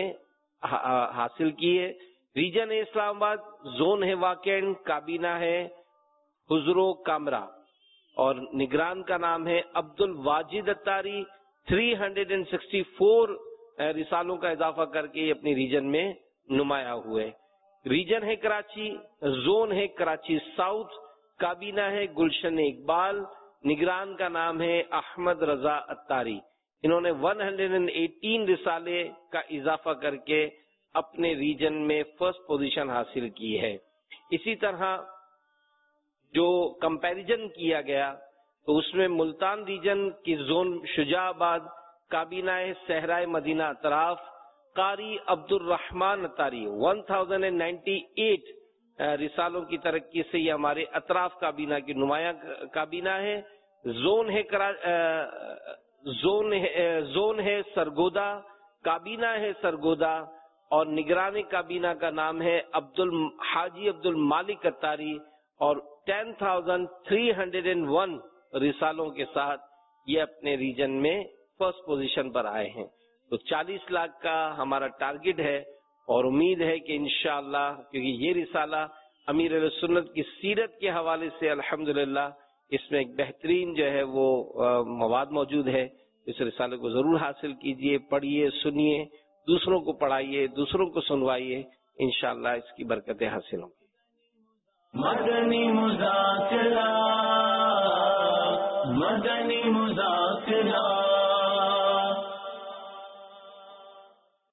حاصل کی ہے۔ ریجن ہے اسلام آباد، زون ہے واقعین، کابینہ ہے حضرو کامرا، اور نگران کا نام ہے عبد الواجد اتاری۔ تین سو چڑسٹھ رسالوں کا اضافہ کر کے یہ اپنی ریجن میں نمایاں ہوئے۔ ریجن ہے کراچی، زون ہے کراچی ساؤتھ، کابینہ ہے گلشن اقبال، نگران کا نام ہے احمد رضا اتاری۔ انہوں نے ایک سو اٹھارہ رسالے کا اضافہ کر کے اپنے ریجن میں فرسٹ پوزیشن حاصل کی ہے۔ اسی طرح جو کمپیریزن کیا گیا تو اس میں ملتان ریجن کی زون شجاع آباد، کابینہ صحرائے مدینہ اطراف، قاری عبد الرحمان اتاری ایک ہزار اٹھانوے رسالوں کی ترقی سے یہ ہمارے اطراف کابینہ کی نمایاں کابینہ ہے۔ زون ہے زون ہے زون ہے سرگودا، کابینہ ہے سرگودا، اور نگران کابینہ کا نام ہے عبد حاجی عبد المالک اتاری، اور ten thousand three hundred and one رسالوں کے ساتھ یہ اپنے ریجن میں فرسٹ پوزیشن پر آئے ہیں۔ تو چالیس لاکھ کا ہمارا ٹارگٹ ہے، اور امید ہے کہ انشاءاللہ کیونکہ یہ رسالہ امیر اہل سنت کی سیرت کے حوالے سے الحمدللہ اس میں ایک بہترین جو ہے وہ مواد موجود ہے، اس رسالے کو ضرور حاصل کیجئے، پڑھیے، سنیے، دوسروں کو پڑھائیے، دوسروں کو سنوائیے، انشاءاللہ اس کی برکتیں حاصل ہوں گی۔ مدنی مذاکرہ مدنی مذاکرہ